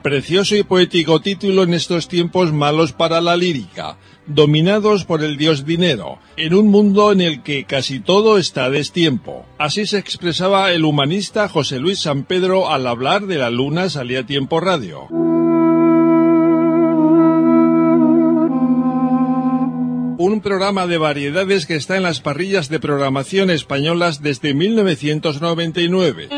Precioso y poético título en estos tiempos malos para la lírica, dominados por el dios dinero, en un mundo en el que casi todo está a destiempo. Así se expresaba el humanista José Luis San Pedro al hablar de La Luna Salía a Tiempo Radio. Un programa de variedades que está en las parrillas de programación españolas desde 1999.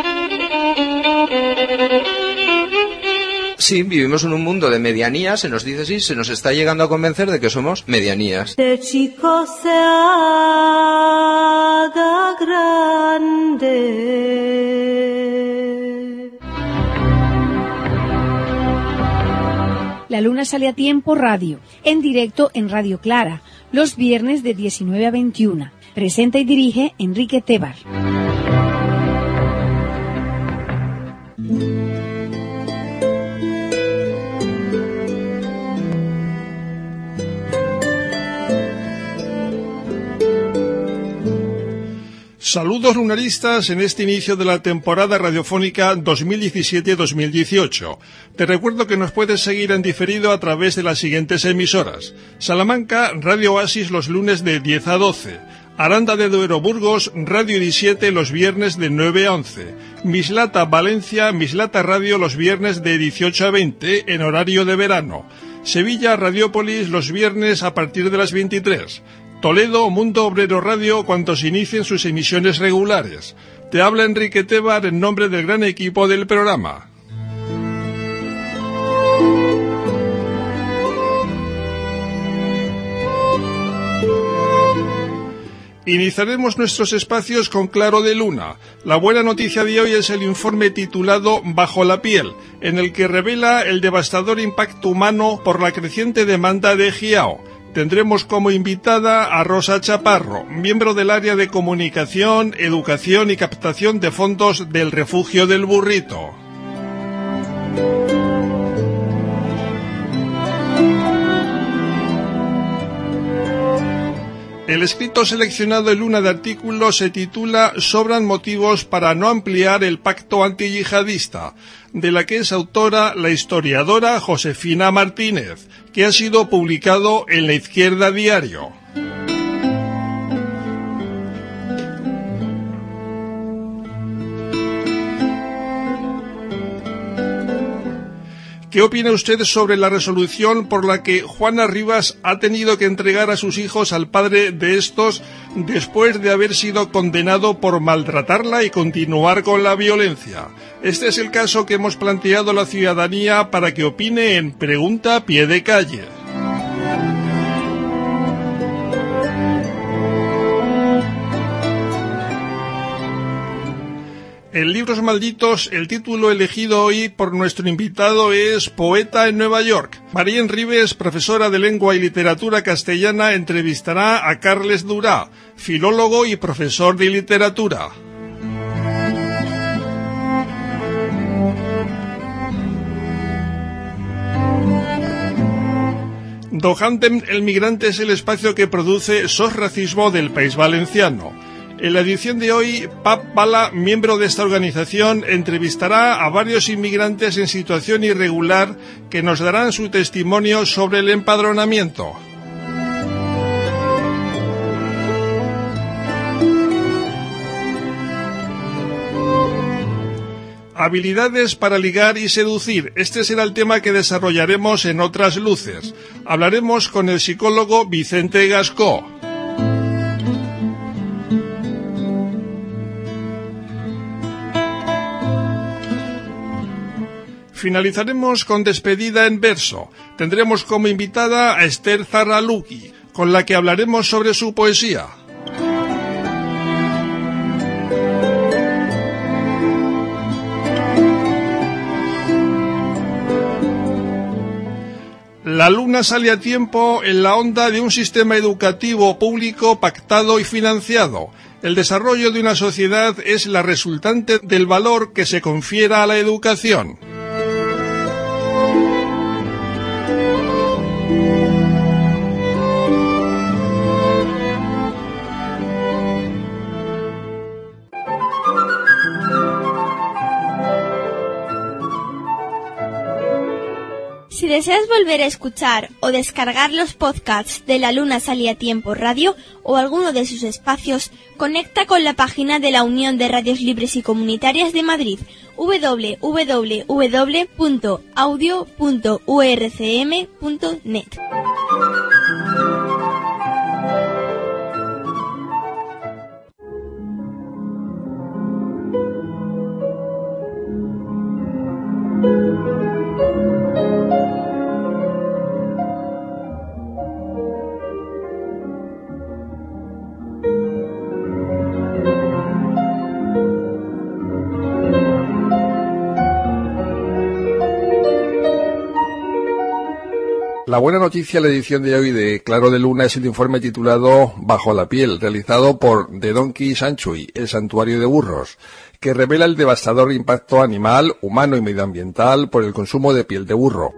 Sí, vivimos en un mundo de medianías, se nos dice así, se nos está llegando a convencer de que somos medianías. De chico se haga grande. La Luna Sale a Tiempo Radio, en directo en Radio Clara, los viernes de 19 a 21. Presenta y dirige Enrique Tebar. Saludos lunaristas en este inicio de la temporada radiofónica 2017-2018. Te recuerdo que nos puedes seguir en diferido a través de las siguientes emisoras. Salamanca, Radio Oasis los lunes de 10 a 12. Aranda de Duero, Burgos, Radio 17 los viernes de 9 a 11. Mislata, Valencia, Mislata Radio los viernes de 18 a 20 en horario de verano. Sevilla, Radiópolis los viernes a partir de las 23. Toledo, Mundo Obrero Radio, cuando se inicien sus emisiones regulares. Te habla Enrique Tebar en nombre del gran equipo del programa. Iniciaremos nuestros espacios con Claro de Luna. La buena noticia de hoy es el informe titulado Bajo la piel, en el que revela el devastador impacto humano por la creciente demanda de GIAO. Tendremos como invitada a Rosa Chaparro, miembro del área de comunicación, educación y captación de fondos del Refugio del Burrito. El escrito seleccionado en Luna de artículos se titula Sobran motivos para no ampliar el pacto antiyihadista, de la que es autora la historiadora Josefina Martínez, que ha sido publicado en La Izquierda Diario. ¿Qué opina usted sobre la resolución por la que Juana Rivas ha tenido que entregar a sus hijos al padre de estos después de haber sido condenado por maltratarla y continuar con la violencia? Este es el caso que hemos planteado a la ciudadanía para que opine en Pregunta a Pie de Calle. En Libros Malditos, el título elegido hoy por nuestro invitado es Poeta en Nueva York. María Enrives, profesora de Lengua y Literatura Castellana, entrevistará a Carles Durá, filólogo y profesor de literatura. Dohantem el migrante es el espacio que produce SOS Racismo del País Valenciano. En la edición de hoy, Pap Bala, miembro de esta organización, entrevistará a varios inmigrantes en situación irregular que nos darán su testimonio sobre el empadronamiento. Habilidades para ligar y seducir. Este será el tema que desarrollaremos en Otras Luces. Hablaremos con el psicólogo Vicente Gascó. Finalizaremos con Despedida en verso. Tendremos como invitada a Esther Zarraluki, con la que hablaremos sobre su poesía. La Luna sale a tiempo en la onda de un sistema educativo público pactado y financiado. El desarrollo de una sociedad es la resultante del valor que se confiera a la educación. deseas volver a escuchar o descargar los podcasts de La Luna Salía a Tiempo Radio o alguno de sus espacios, conecta con la página de la Unión de Radios Libres y Comunitarias de Madrid, www.audio.urcm.net. La buena noticia en la edición de hoy de Claro de Luna es el informe titulado Bajo la piel, realizado por The Donkey Sanctuary, el santuario de burros, que revela el devastador impacto animal, humano y medioambiental por el consumo de piel de burro.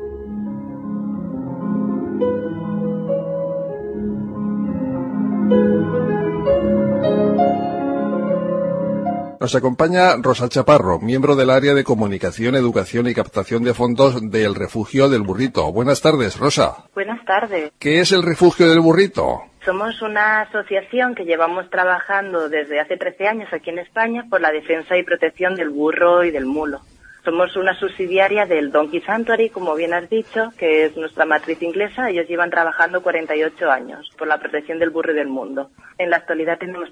Nos acompaña Rosa Chaparro, miembro del área de comunicación, educación y captación de fondos del Refugio del Burrito. Buenas tardes, Rosa. Buenas tardes. ¿Qué es el Refugio del Burrito? Somos una asociación que llevamos trabajando desde hace 13 años aquí en España por la defensa y protección del burro y del mulo. Somos una subsidiaria del Donkey Sanctuary, como bien has dicho, que es nuestra matriz inglesa. Ellos llevan trabajando 48 años por la protección del burro y del mundo. En la actualidad tenemos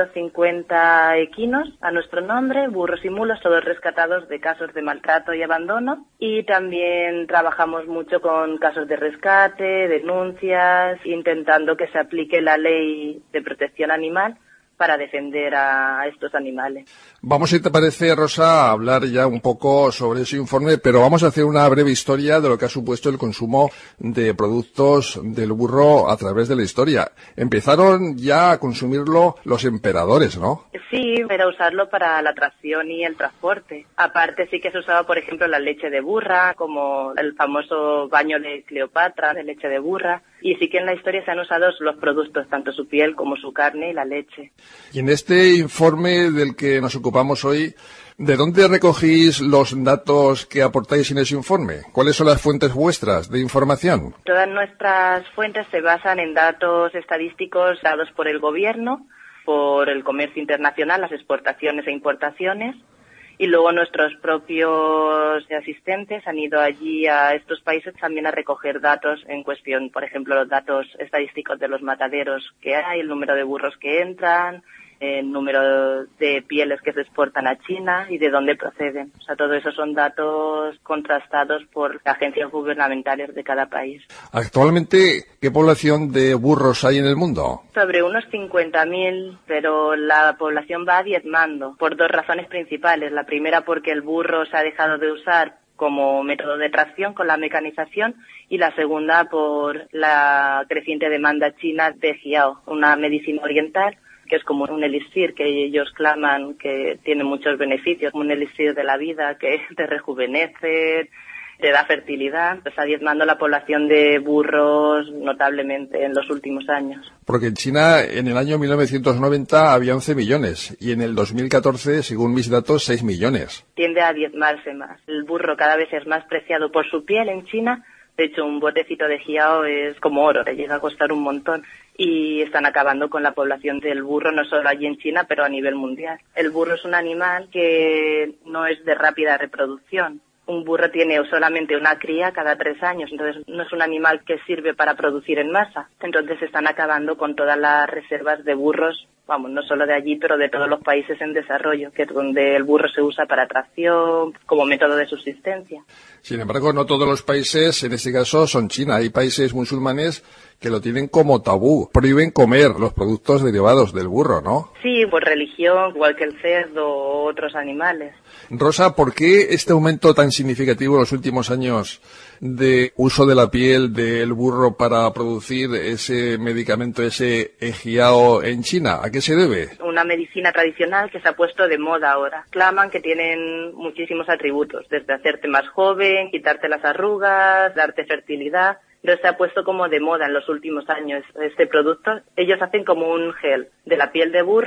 350 equinos a nuestro nombre, burros y mulos, todos rescatados de casos de maltrato y abandono. Y también trabajamos mucho con casos de rescate, denuncias, intentando que se aplique la ley de protección animal para defender a estos animales. Vamos, si te parece, Rosa, a hablar ya un poco sobre ese informe, pero vamos a hacer una breve historia de lo que ha supuesto el consumo de productos del burro a través de la historia. Empezaron ya a consumirlo los emperadores, ¿no? Sí, era usarlo para la tracción y el transporte. Aparte sí que se usaba, por ejemplo, la leche de burra, como el famoso baño de Cleopatra de leche de burra. Y sí que en la historia se han usado los productos, tanto su piel como su carne y la leche. Y en este informe del que nos ocupamos hoy, ¿de dónde recogís los datos que aportáis en ese informe? ¿Cuáles son las fuentes vuestras de información? Todas nuestras fuentes se basan en datos estadísticos dados por el gobierno, por el comercio internacional, las exportaciones e importaciones. Y luego nuestros propios asistentes han ido allí a estos países también a recoger datos en cuestión, por ejemplo, los datos estadísticos de los mataderos que hay, el número de burros que entran, el número de pieles que se exportan a China y de dónde proceden. O sea, todo eso son datos contrastados por agencias gubernamentales de cada país. Actualmente, ¿qué población de burros hay en el mundo? Sobre unos 50.000, pero la población va diezmando por dos razones principales. La primera, porque el burro se ha dejado de usar como método de tracción con la mecanización, y la segunda por la creciente demanda china de Jiao, una medicina oriental que es como un elixir que ellos claman que tiene muchos beneficios, como un elixir de la vida que te rejuvenece, te da fertilidad. Está diezmando la población de burros notablemente en los últimos años. Porque en China en el año 1990 había 11 millones y en el 2014, según mis datos, 6 millones. Tiende a diezmarse más. El burro cada vez es más preciado por su piel en China. De hecho, un botecito de Jiao es como oro, te llega a costar un montón. Y están acabando con la población del burro, no solo allí en China, pero a nivel mundial. El burro es un animal que no es de rápida reproducción. Un burro tiene solamente una cría cada 3 años, entonces no es un animal que sirve para producir en masa. Entonces están acabando con todas las reservas de burros, vamos, no solo de allí, pero de todos los países en desarrollo, que es donde el burro se usa para tracción, como método de subsistencia. Sin embargo, no todos los países, en este caso, son China. Hay países musulmanes que lo tienen como tabú. Prohíben comer los productos derivados del burro, ¿no? Sí, por religión, igual que el cerdo o otros animales. Rosa, ¿por qué este aumento tan significativo en los últimos años de uso de la piel del burro para producir ese medicamento, ese Jiao en China? ¿A qué se debe? Una medicina tradicional que se ha puesto de moda ahora. Claman que tienen muchísimos atributos, desde hacerte más joven, quitarte las arrugas, darte fertilidad. Pero se ha puesto como de moda en los últimos años este producto. Ellos hacen como un gel de la piel de burro,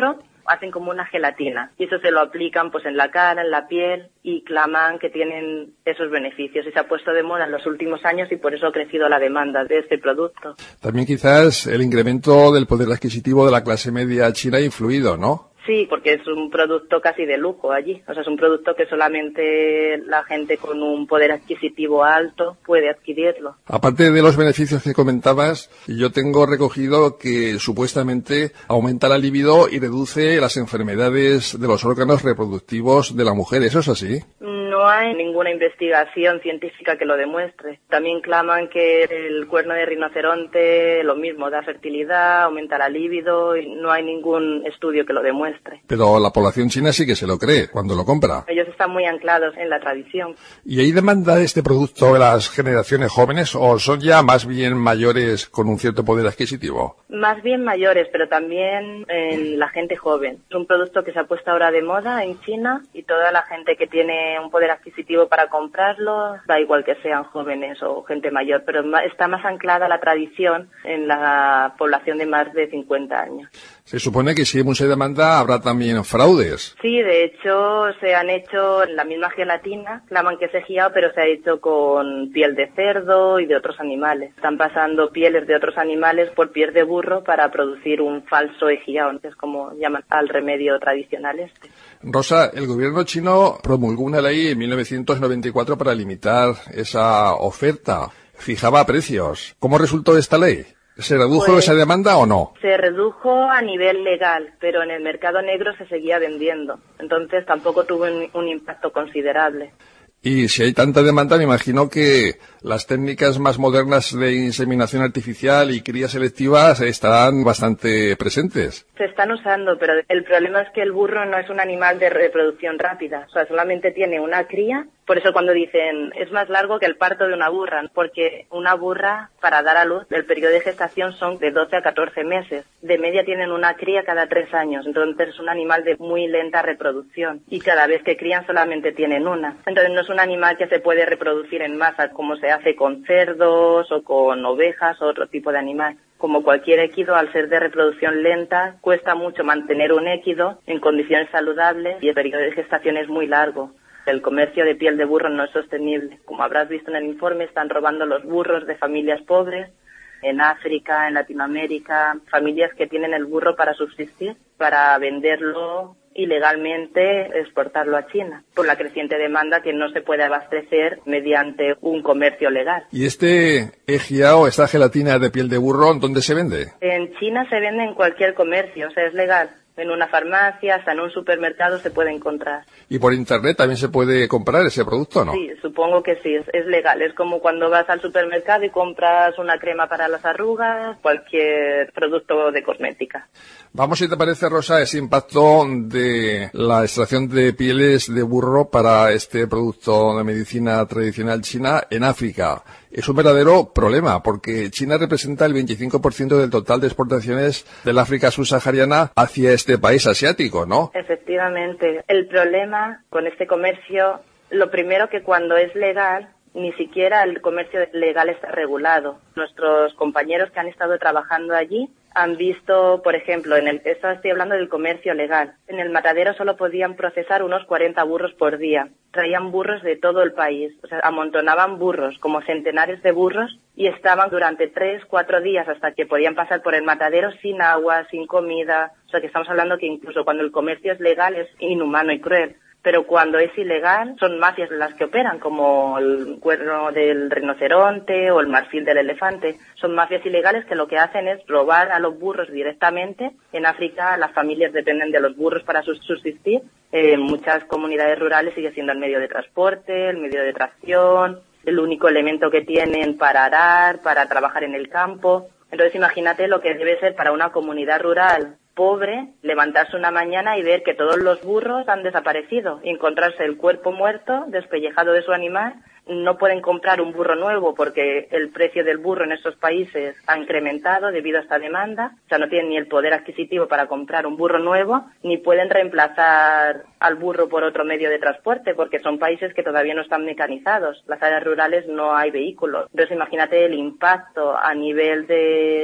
hacen como una gelatina y eso se lo aplican pues en la cara, en la piel y claman que tienen esos beneficios y se ha puesto de moda en los últimos años y por eso ha crecido la demanda de este producto. También quizás el incremento del poder adquisitivo de la clase media china ha influido, ¿no? Sí, porque es un producto casi de lujo allí. O sea, es un producto que solamente la gente con un poder adquisitivo alto puede adquirirlo. Aparte de los beneficios que comentabas, yo tengo recogido que supuestamente aumenta la libido y reduce las enfermedades de los órganos reproductivos de la mujer. ¿Eso es así? No hay ninguna investigación científica que lo demuestre. También claman que el cuerno de rinoceronte, lo mismo, da fertilidad, aumenta la libido y no hay ningún estudio que lo demuestre. Pero la población china sí que se lo cree cuando lo compra. Ellos están muy anclados en la tradición. ¿Y hay demanda de este producto de las generaciones jóvenes o son ya más bien mayores con un cierto poder adquisitivo? Más bien mayores, pero también en la gente joven. Es un producto que se ha puesto ahora de moda en China y toda la gente que tiene un poder adquisitivo para comprarlo, da igual que sean jóvenes o gente mayor, pero está más anclada la tradición en la población de más de 50 años. Se supone que si hay mucha demanda habrá también fraudes. Sí, de hecho se han hecho la misma gelatina, claman que es ejiao, pero se ha hecho con piel de cerdo y de otros animales. Están pasando pieles de otros animales por piel de burro para producir un falso ejiao, que es como llaman al remedio tradicional este. Rosa, el gobierno chino promulgó una ley en 1994 para limitar esa oferta. Fijaba precios. ¿Cómo resultó esta ley? ¿Se redujo esa demanda o no? Se redujo a nivel legal, pero en el mercado negro se seguía vendiendo. Entonces tampoco tuvo un impacto considerable. Y si hay tanta demanda, me imagino que las técnicas más modernas de inseminación artificial y cría selectiva estarán bastante presentes. Se están usando, pero el problema es que el burro no es un animal de reproducción rápida. O sea, solamente tiene una cría. Por eso cuando dicen es más largo que el parto de una burra, porque una burra para dar a luz, el periodo de gestación son de 12 a 14 meses. De media tienen una cría cada 3 años, entonces es un animal de muy lenta reproducción y cada vez que crían solamente tienen una. Entonces no es un animal que se puede reproducir en masa como se hace con cerdos o con ovejas o otro tipo de animal. Como cualquier équido, al ser de reproducción lenta, cuesta mucho mantener un équido en condiciones saludables y el periodo de gestación es muy largo. El comercio de piel de burro no es sostenible. Como habrás visto en el informe, están robando los burros de familias pobres en África, en Latinoamérica, familias que tienen el burro para subsistir, para venderlo ilegalmente, exportarlo a China, por la creciente demanda que no se puede abastecer mediante un comercio legal. ¿Y este ejiao, esta gelatina de piel de burro, dónde se vende? En China se vende en cualquier comercio, o sea, es legal. En una farmacia, hasta en un supermercado se puede encontrar. ¿Y por internet también se puede comprar ese producto o no? Sí, supongo que sí, es legal. Es como cuando vas al supermercado y compras una crema para las arrugas, cualquier producto de cosmética. Vamos, si te parece, Rosa, ese impacto de la extracción de pieles de burro para este producto de medicina tradicional china en África. Es un verdadero problema porque China representa el 25% del total de exportaciones del África subsahariana hacia este país asiático, ¿no? Efectivamente. El problema con este comercio, lo primero que cuando es legal, ni siquiera el comercio legal está regulado. Nuestros compañeros que han estado trabajando allí han visto, por ejemplo, estoy hablando del comercio legal. En el matadero solo podían procesar unos 40 burros por día. Traían burros de todo el país, o sea, amontonaban burros, como centenares de burros, y estaban durante 3-4 días hasta que podían pasar por el matadero sin agua, sin comida. O sea, que estamos hablando que incluso cuando el comercio es legal es inhumano y cruel. Pero cuando es ilegal, son mafias las que operan, como el cuerno del rinoceronte o el marfil del elefante. Son mafias ilegales que lo que hacen es robar a los burros directamente. En África las familias dependen de los burros para subsistir. En muchas comunidades rurales sigue siendo el medio de transporte, el medio de tracción, el único elemento que tienen para arar, para trabajar en el campo. Entonces imagínate lo que debe ser para una comunidad rural pobre levantarse una mañana y ver que todos los burros han desaparecido y encontrarse el cuerpo muerto, despellejado de su animal. No pueden comprar un burro nuevo porque el precio del burro en estos países ha incrementado debido a esta demanda. O sea, no tienen ni el poder adquisitivo para comprar un burro nuevo, ni pueden reemplazar al burro por otro medio de transporte porque son países que todavía no están mecanizados. Las áreas rurales no hay vehículos. Entonces imagínate el impacto a nivel de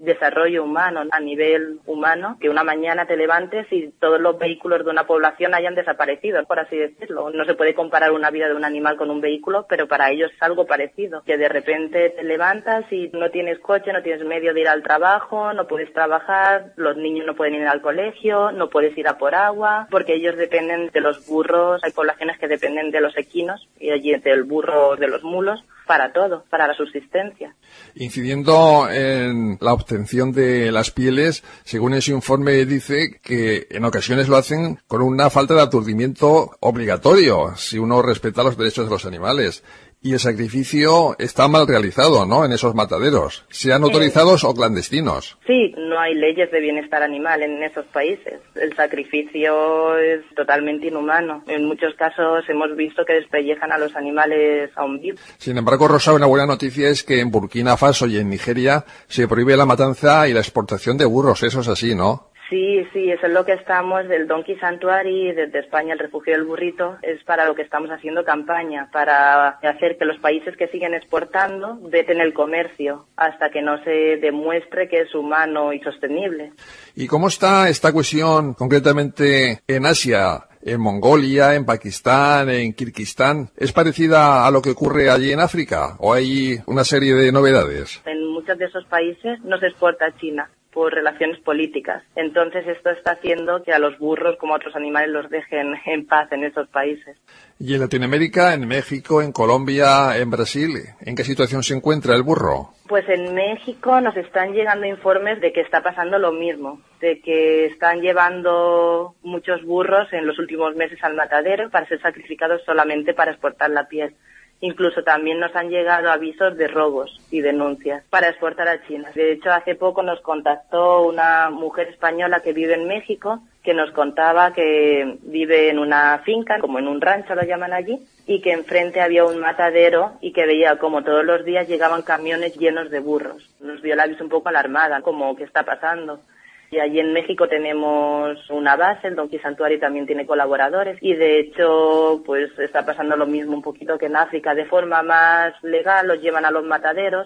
desarrollo humano a nivel humano, que una mañana te levantes y todos los vehículos de una población hayan desaparecido, por así decirlo. No se puede comparar una vida de un animal con un vehículo, pero para ellos es algo parecido, que de repente te levantas y no tienes coche, no tienes medio de ir al trabajo, no puedes trabajar, los niños no pueden ir al colegio, no puedes ir a por agua, porque ellos dependen de los burros. Hay poblaciones que dependen de los equinos y allí del burro, de los mulos, para todo, para la subsistencia. Incidiendo en la obtención de las pieles, según ese informe dice que en ocasiones lo hacen con una falta de aturdimiento obligatorio, si uno respeta los derechos de los animales. Y el sacrificio está mal realizado, ¿no?, en esos mataderos, sean autorizados o clandestinos. Sí, no hay leyes de bienestar animal en esos países. El sacrificio es totalmente inhumano. En muchos casos hemos visto que despellejan a los animales aún vivos. Sin embargo, Rosa, una buena noticia es que en Burkina Faso y en Nigeria se prohíbe la matanza y la exportación de burros. Eso es así, ¿no? Sí, eso es lo que estamos, del Donkey Sanctuary, desde España, el refugio del burrito, es para lo que estamos haciendo campaña, para hacer que los países que siguen exportando veten el comercio hasta que no se demuestre que es humano y sostenible. ¿Y cómo está esta cuestión concretamente en Asia? ¿En Mongolia, en Pakistán, en Kirguistán? ¿Es parecida a lo que ocurre allí en África o hay una serie de novedades? En muchos de esos países no se exporta a China por relaciones políticas. Entonces esto está haciendo que a los burros como a otros animales los dejen en paz en esos países. ¿Y en Latinoamérica, en México, en Colombia, en Brasil, en qué situación se encuentra el burro? Pues en México nos están llegando informes de que está pasando lo mismo, de que están llevando muchos burros en los últimos meses al matadero para ser sacrificados solamente para exportar la piel. Incluso también nos han llegado avisos de robos y denuncias para exportar a China. De hecho, hace poco nos contactó una mujer española que vive en México, que nos contaba que vive en una finca, como en un rancho lo llaman allí, y que enfrente había un matadero y que veía como todos los días llegaban camiones llenos de burros. Nos dio el aviso un poco alarmada, como ¿qué está pasando? Y allí en México tenemos una base, el Donkey Sanctuary también tiene colaboradores y de hecho pues está pasando lo mismo un poquito que en África. De forma más legal los llevan a los mataderos,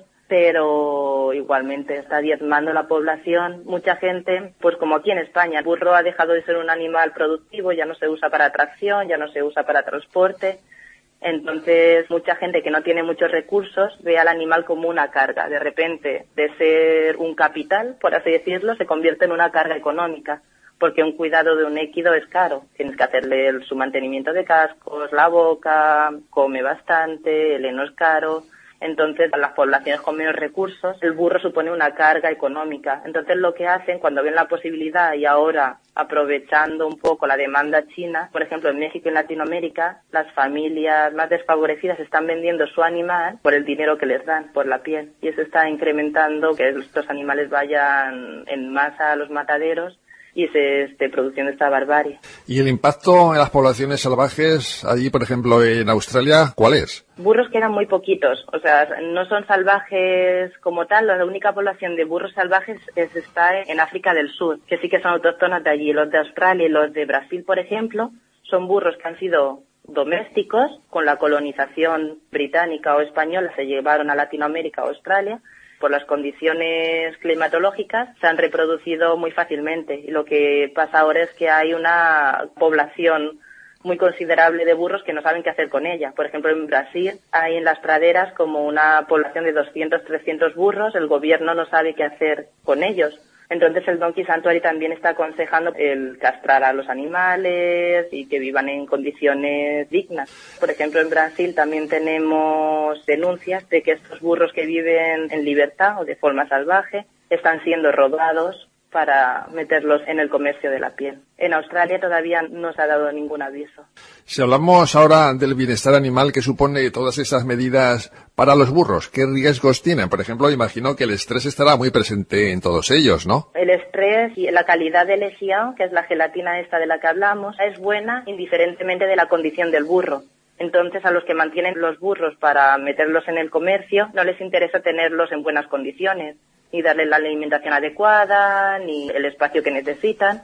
pero igualmente está diezmando la población. Mucha gente, pues como aquí en España, el burro ha dejado de ser un animal productivo, ya no se usa para tracción, ya no se usa para transporte. Entonces, mucha gente que no tiene muchos recursos ve al animal como una carga. De repente, de ser un capital, por así decirlo, se convierte en una carga económica, porque un cuidado de un équido es caro. Tienes que hacerle su mantenimiento de cascos, la boca, come bastante, el heno es caro. Entonces, a las poblaciones con menos recursos, el burro supone una carga económica. Entonces, lo que hacen cuando ven la posibilidad y ahora aprovechando un poco la demanda china, por ejemplo, en México y en Latinoamérica, las familias más desfavorecidas están vendiendo su animal por el dinero que les dan, por la piel. Y eso está incrementando que estos animales vayan en masa a los mataderos y se esté produciendo esta barbarie. ¿Y el impacto en las poblaciones salvajes, allí, por ejemplo, en Australia, cuál es? Burros quedan muy poquitos, o sea, no son salvajes como tal. La única población de burros salvajes está en África del Sur, que sí que son autóctonos de allí. Los de Australia y los de Brasil, por ejemplo, son burros que han sido domésticos, con la colonización británica o española se llevaron a Latinoamérica o Australia. Por las condiciones climatológicas se han reproducido muy fácilmente y lo que pasa ahora es que hay una población muy considerable de burros que no saben qué hacer con ella. Por ejemplo, en Brasil hay en las praderas como una población de 200, 300 burros, el gobierno no sabe qué hacer con ellos. Entonces el Donkey Sanctuary también está aconsejando el castrar a los animales y que vivan en condiciones dignas. Por ejemplo, en Brasil también tenemos denuncias de que estos burros que viven en libertad o de forma salvaje están siendo robados para meterlos en el comercio de la piel. En Australia todavía no se ha dado ningún aviso. Si hablamos ahora del bienestar animal que supone todas estas medidas para los burros, ¿qué riesgos tienen? Por ejemplo, imagino que el estrés estará muy presente en todos ellos, ¿no? El estrés y la calidad de lesión, que es la gelatina esta de la que hablamos, es buena indiferentemente de la condición del burro. Entonces, a los que mantienen los burros para meterlos en el comercio, no les interesa tenerlos en buenas condiciones, ni darles la alimentación adecuada, ni el espacio que necesitan,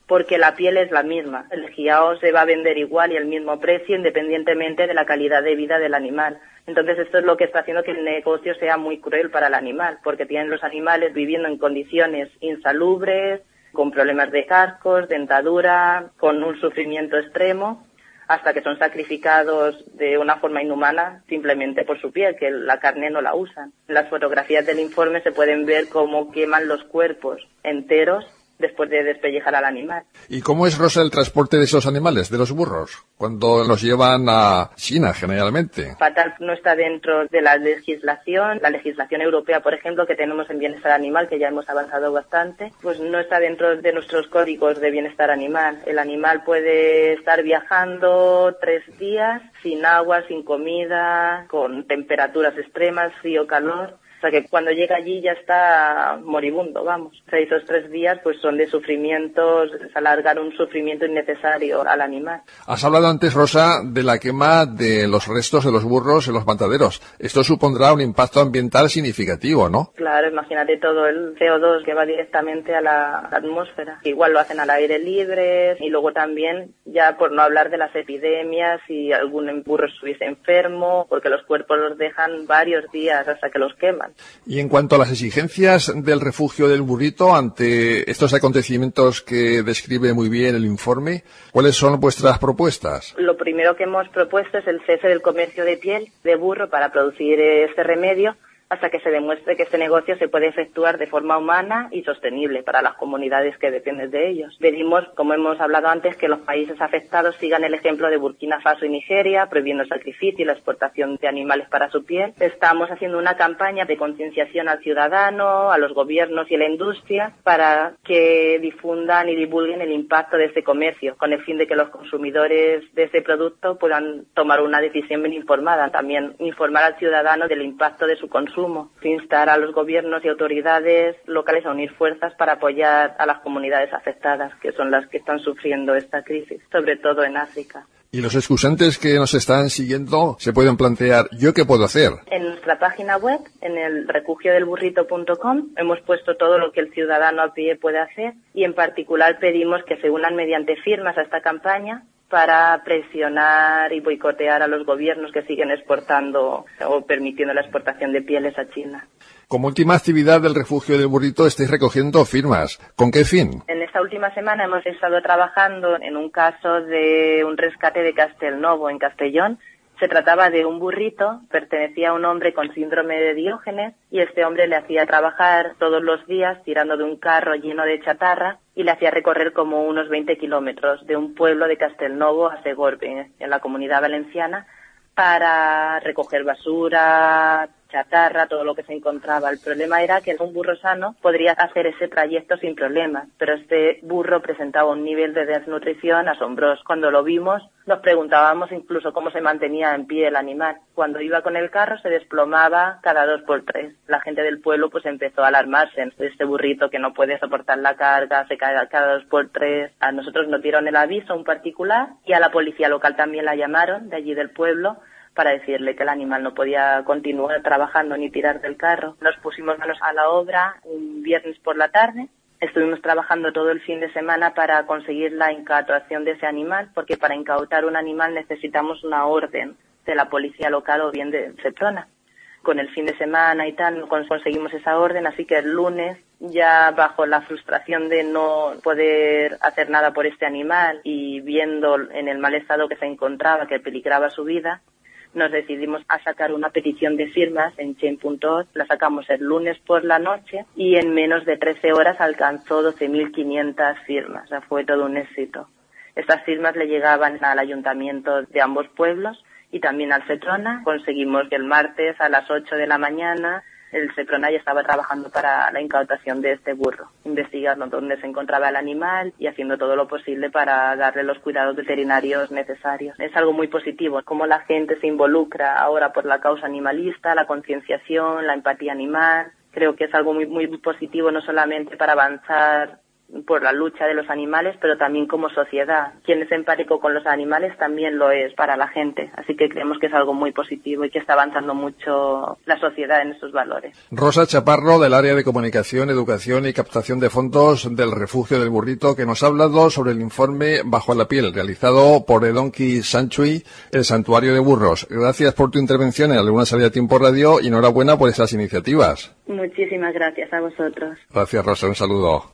porque la piel es la misma. El GIAO se va a vender igual y al mismo precio independientemente de la calidad de vida del animal. Entonces esto es lo que está haciendo que el negocio sea muy cruel para el animal, porque tienen los animales viviendo en condiciones insalubres, con problemas de cascos, dentadura, con un sufrimiento extremo, hasta que son sacrificados de una forma inhumana simplemente por su piel, que la carne no la usan. En las fotografías del informe se pueden ver cómo queman los cuerpos enteros después de despellejar al animal. ¿Y cómo es, Rosa, el transporte de esos animales, de los burros, cuando los llevan a China, generalmente? Fatal, no está dentro de la legislación europea, por ejemplo, que tenemos en bienestar animal, que ya hemos avanzado bastante, pues no está dentro de nuestros códigos de bienestar animal. El animal puede estar viajando 3 días sin agua, sin comida, con temperaturas extremas, frío, calor. O sea que cuando llega allí ya está moribundo, vamos. O sea, esos 3 días pues son de sufrimientos, es alargar un sufrimiento innecesario al animal. Has hablado antes, Rosa, de la quema de los restos de los burros en los mataderos. Esto supondrá un impacto ambiental significativo, ¿no? Claro, imagínate todo el CO2 que va directamente a la atmósfera. Igual lo hacen al aire libre y luego también, ya por no hablar de las epidemias, si algún burro estuviese enfermo, porque los cuerpos los dejan varios días hasta que los queman. Y en cuanto a las exigencias del refugio del burrito ante estos acontecimientos que describe muy bien el informe, ¿cuáles son vuestras propuestas? Lo primero que hemos propuesto es el cese del comercio de piel de burro para producir este remedio, hasta que se demuestre que este negocio se puede efectuar de forma humana y sostenible para las comunidades que dependen de ellos. Pedimos, como hemos hablado antes, que los países afectados sigan el ejemplo de Burkina Faso y Nigeria, prohibiendo el sacrificio y la exportación de animales para su piel. Estamos haciendo una campaña de concienciación al ciudadano, a los gobiernos y a la industria para que difundan y divulguen el impacto de este comercio, con el fin de que los consumidores de este producto puedan tomar una decisión bien informada. También informar al ciudadano del impacto de su consumo. Instar a los gobiernos y autoridades locales a unir fuerzas para apoyar a las comunidades afectadas, que son las que están sufriendo esta crisis, sobre todo en África. Y los excusantes que nos están siguiendo se pueden plantear, ¿yo qué puedo hacer? En nuestra página web, en el refugiodelburrito.com, hemos puesto todo lo que el ciudadano a pie puede hacer y en particular pedimos que se unan mediante firmas a esta campaña para presionar y boicotear a los gobiernos que siguen exportando o permitiendo la exportación de pieles a China. Como última actividad del refugio del burrito estáis recogiendo firmas. ¿Con qué fin? En esta última semana hemos estado trabajando en un caso de un rescate de Castelnovo, en Castellón. Se trataba de un burrito, pertenecía a un hombre con síndrome de Diógenes y este hombre le hacía trabajar todos los días tirando de un carro lleno de chatarra y le hacía recorrer como unos 20 kilómetros de un pueblo de Castelnovo a Segorbe, en la Comunidad Valenciana, para recoger basura, chatarra, todo lo que se encontraba. El problema era que un burro sano podría hacer ese trayecto sin problemas, pero este burro presentaba un nivel de desnutrición asombroso. Cuando lo vimos, nos preguntábamos incluso cómo se mantenía en pie el animal. Cuando iba con el carro se desplomaba cada 2 por 3. La gente del pueblo pues empezó a alarmarse de este burrito que no puede soportar la carga, se cae cada 2 por 3. A nosotros nos dieron el aviso, un particular, y a la policía local también la llamaron, de allí del pueblo, para decirle que el animal no podía continuar trabajando ni tirar del carro. Nos pusimos manos a la obra un viernes por la tarde. Estuvimos trabajando todo el fin de semana para conseguir la incautación de ese animal, porque para incautar un animal necesitamos una orden de la policía local o bien de Seprona. Con el fin de semana y tal no conseguimos esa orden, así que el lunes, ya bajo la frustración de no poder hacer nada por este animal y viendo en el mal estado que se encontraba, que peligraba su vida, nos decidimos a sacar una petición de firmas en Change.org. La sacamos el lunes por la noche y en menos de 13 horas alcanzó 12.500 firmas. O sea, fue todo un éxito. Estas firmas le llegaban al ayuntamiento de ambos pueblos y también al Seprona. Conseguimos que el martes a las 8 de la mañana el Seprona ya estaba trabajando para la incautación de este burro, investigando dónde se encontraba el animal y haciendo todo lo posible para darle los cuidados veterinarios necesarios. Es algo muy positivo, cómo la gente se involucra ahora por la causa animalista, la concienciación, la empatía animal. Creo que es algo muy, muy positivo, no solamente para avanzar por la lucha de los animales, pero también como sociedad. Quien es empático con los animales también lo es para la gente, así que creemos que es algo muy positivo y que está avanzando mucho la sociedad en estos valores. Rosa Chaparro, del área de comunicación, educación y captación de fondos del Refugio del Burrito, que nos ha hablado sobre el informe Bajo la piel, realizado por el Donkey Sanctuary, el santuario de burros. Gracias por tu intervención en La Luna Sale a Tiempo Radio y enhorabuena por esas iniciativas. Muchísimas gracias a vosotros. Gracias, Rosa, un saludo.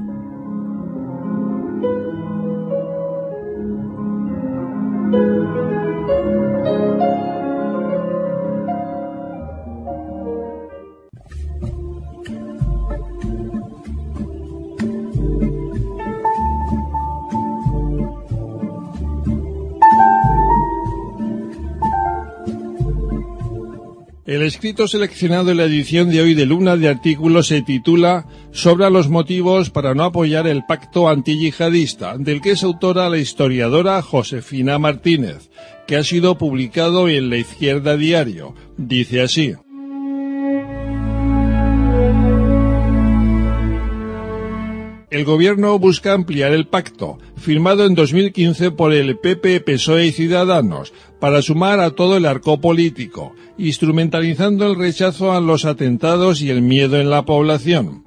El escrito seleccionado en la edición de hoy de Luna de Artículos se titula Sobre los motivos para no apoyar el pacto antiyihadista, del que es autora la historiadora Josefina Martínez, que ha sido publicado en La Izquierda Diario. Dice así: el gobierno busca ampliar el pacto, firmado en 2015 por el PP, PSOE y Ciudadanos, para sumar a todo el arco político, instrumentalizando el rechazo a los atentados y el miedo en la población.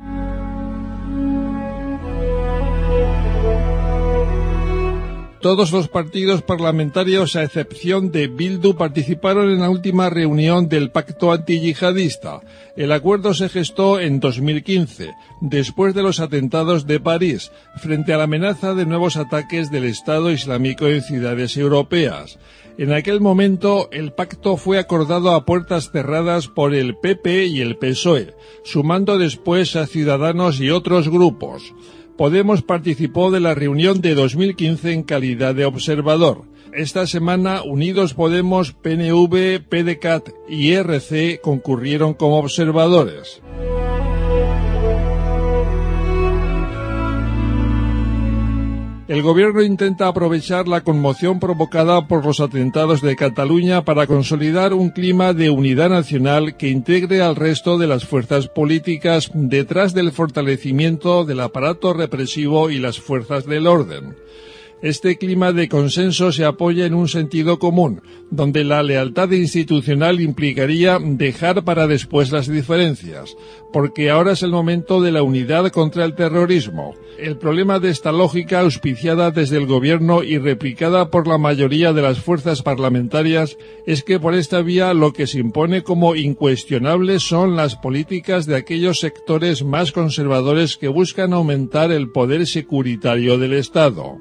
Todos los partidos parlamentarios, a excepción de Bildu, participaron en la última reunión del pacto antiyihadista. El acuerdo se gestó en 2015, después de los atentados de París, frente a la amenaza de nuevos ataques del Estado Islámico en ciudades europeas. En aquel momento, el pacto fue acordado a puertas cerradas por el PP y el PSOE, sumando después a Ciudadanos y otros grupos. Podemos participó de la reunión de 2015 en calidad de observador. Esta semana, Unidos Podemos, PNV, PDeCAT y ERC concurrieron como observadores. El gobierno intenta aprovechar la conmoción provocada por los atentados de Cataluña para consolidar un clima de unidad nacional que integre al resto de las fuerzas políticas detrás del fortalecimiento del aparato represivo y las fuerzas del orden. Este clima de consenso se apoya en un sentido común, donde la lealtad institucional implicaría dejar para después las diferencias, porque ahora es el momento de la unidad contra el terrorismo. El problema de esta lógica, auspiciada desde el gobierno y replicada por la mayoría de las fuerzas parlamentarias, es que por esta vía lo que se impone como incuestionable son las políticas de aquellos sectores más conservadores que buscan aumentar el poder securitario del Estado.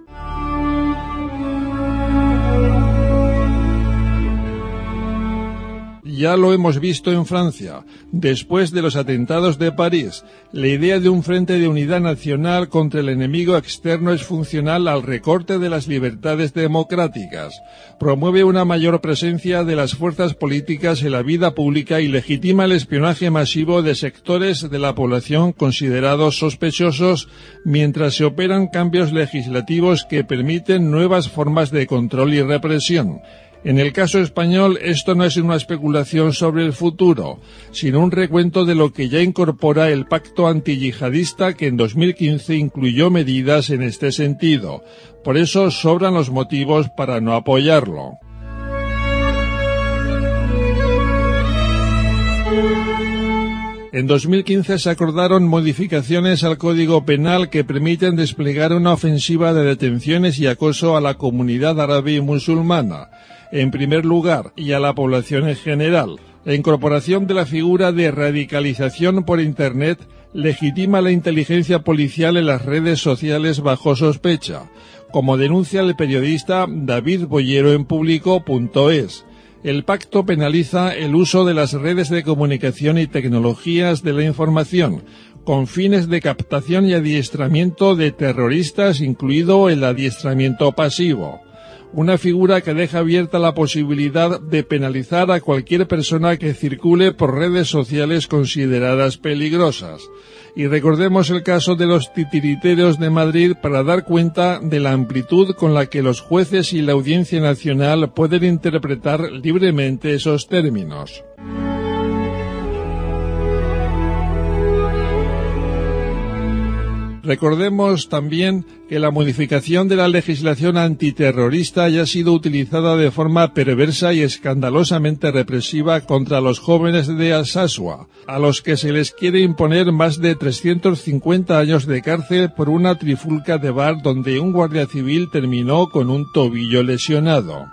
Ya lo hemos visto en Francia. Después de los atentados de París, la idea de un frente de unidad nacional contra el enemigo externo es funcional al recorte de las libertades democráticas. Promueve una mayor presencia de las fuerzas políticas en la vida pública y legitima el espionaje masivo de sectores de la población considerados sospechosos, mientras se operan cambios legislativos que permiten nuevas formas de control y represión. En el caso español, esto no es una especulación sobre el futuro, sino un recuento de lo que ya incorpora el pacto antiyihadista que en 2015 incluyó medidas en este sentido. Por eso sobran los motivos para no apoyarlo. En 2015 se acordaron modificaciones al Código Penal que permiten desplegar una ofensiva de detenciones y acoso a la comunidad árabe y musulmana, en primer lugar, y a la población en general. La incorporación de la figura de radicalización por Internet legitima la inteligencia policial en las redes sociales bajo sospecha, como denuncia el periodista David Boyero en Público.es. El pacto penaliza el uso de las redes de comunicación y tecnologías de la información, con fines de captación y adiestramiento de terroristas, incluido el adiestramiento pasivo. Una figura que deja abierta la posibilidad de penalizar a cualquier persona que circule por redes sociales consideradas peligrosas. Y recordemos el caso de los titiriteros de Madrid para dar cuenta de la amplitud con la que los jueces y la Audiencia Nacional pueden interpretar libremente esos términos. Recordemos también que la modificación de la legislación antiterrorista ya ha sido utilizada de forma perversa y escandalosamente represiva contra los jóvenes de Alsasua, a los que se les quiere imponer más de 350 años de cárcel por una trifulca de bar donde un guardia civil terminó con un tobillo lesionado.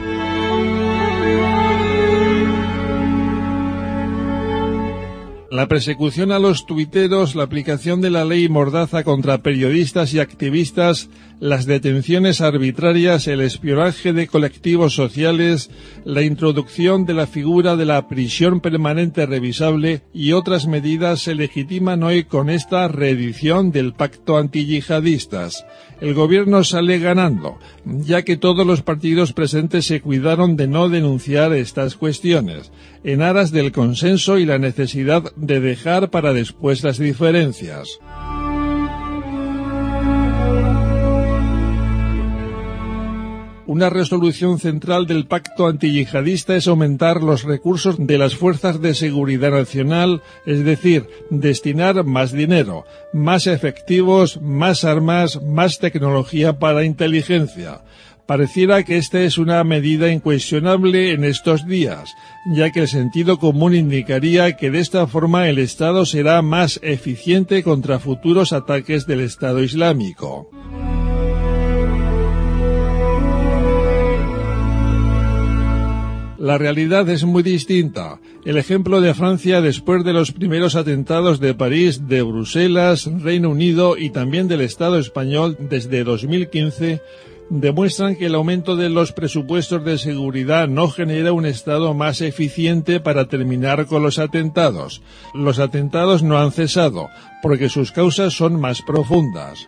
La persecución a los tuiteros, la aplicación de la ley Mordaza contra periodistas y activistas, las detenciones arbitrarias, el espionaje de colectivos sociales, la introducción de la figura de la prisión permanente revisable y otras medidas se legitiman hoy con esta reedición del pacto antiyihadistas. El gobierno sale ganando, ya que todos los partidos presentes se cuidaron de no denunciar estas cuestiones, en aras del consenso y la necesidad de dejar para después las diferencias. Una resolución central del pacto antiyihadista es aumentar los recursos de las fuerzas de seguridad nacional, es decir, destinar más dinero, más efectivos, más armas, más tecnología para inteligencia. Pareciera que esta es una medida incuestionable en estos días, ya que el sentido común indicaría que de esta forma el Estado será más eficiente contra futuros ataques del Estado Islámico. La realidad es muy distinta. El ejemplo de Francia después de los primeros atentados de París, de Bruselas, Reino Unido y también del Estado español desde 2015 demuestran que el aumento de los presupuestos de seguridad no genera un Estado más eficiente para terminar con los atentados. Los atentados no han cesado, porque sus causas son más profundas.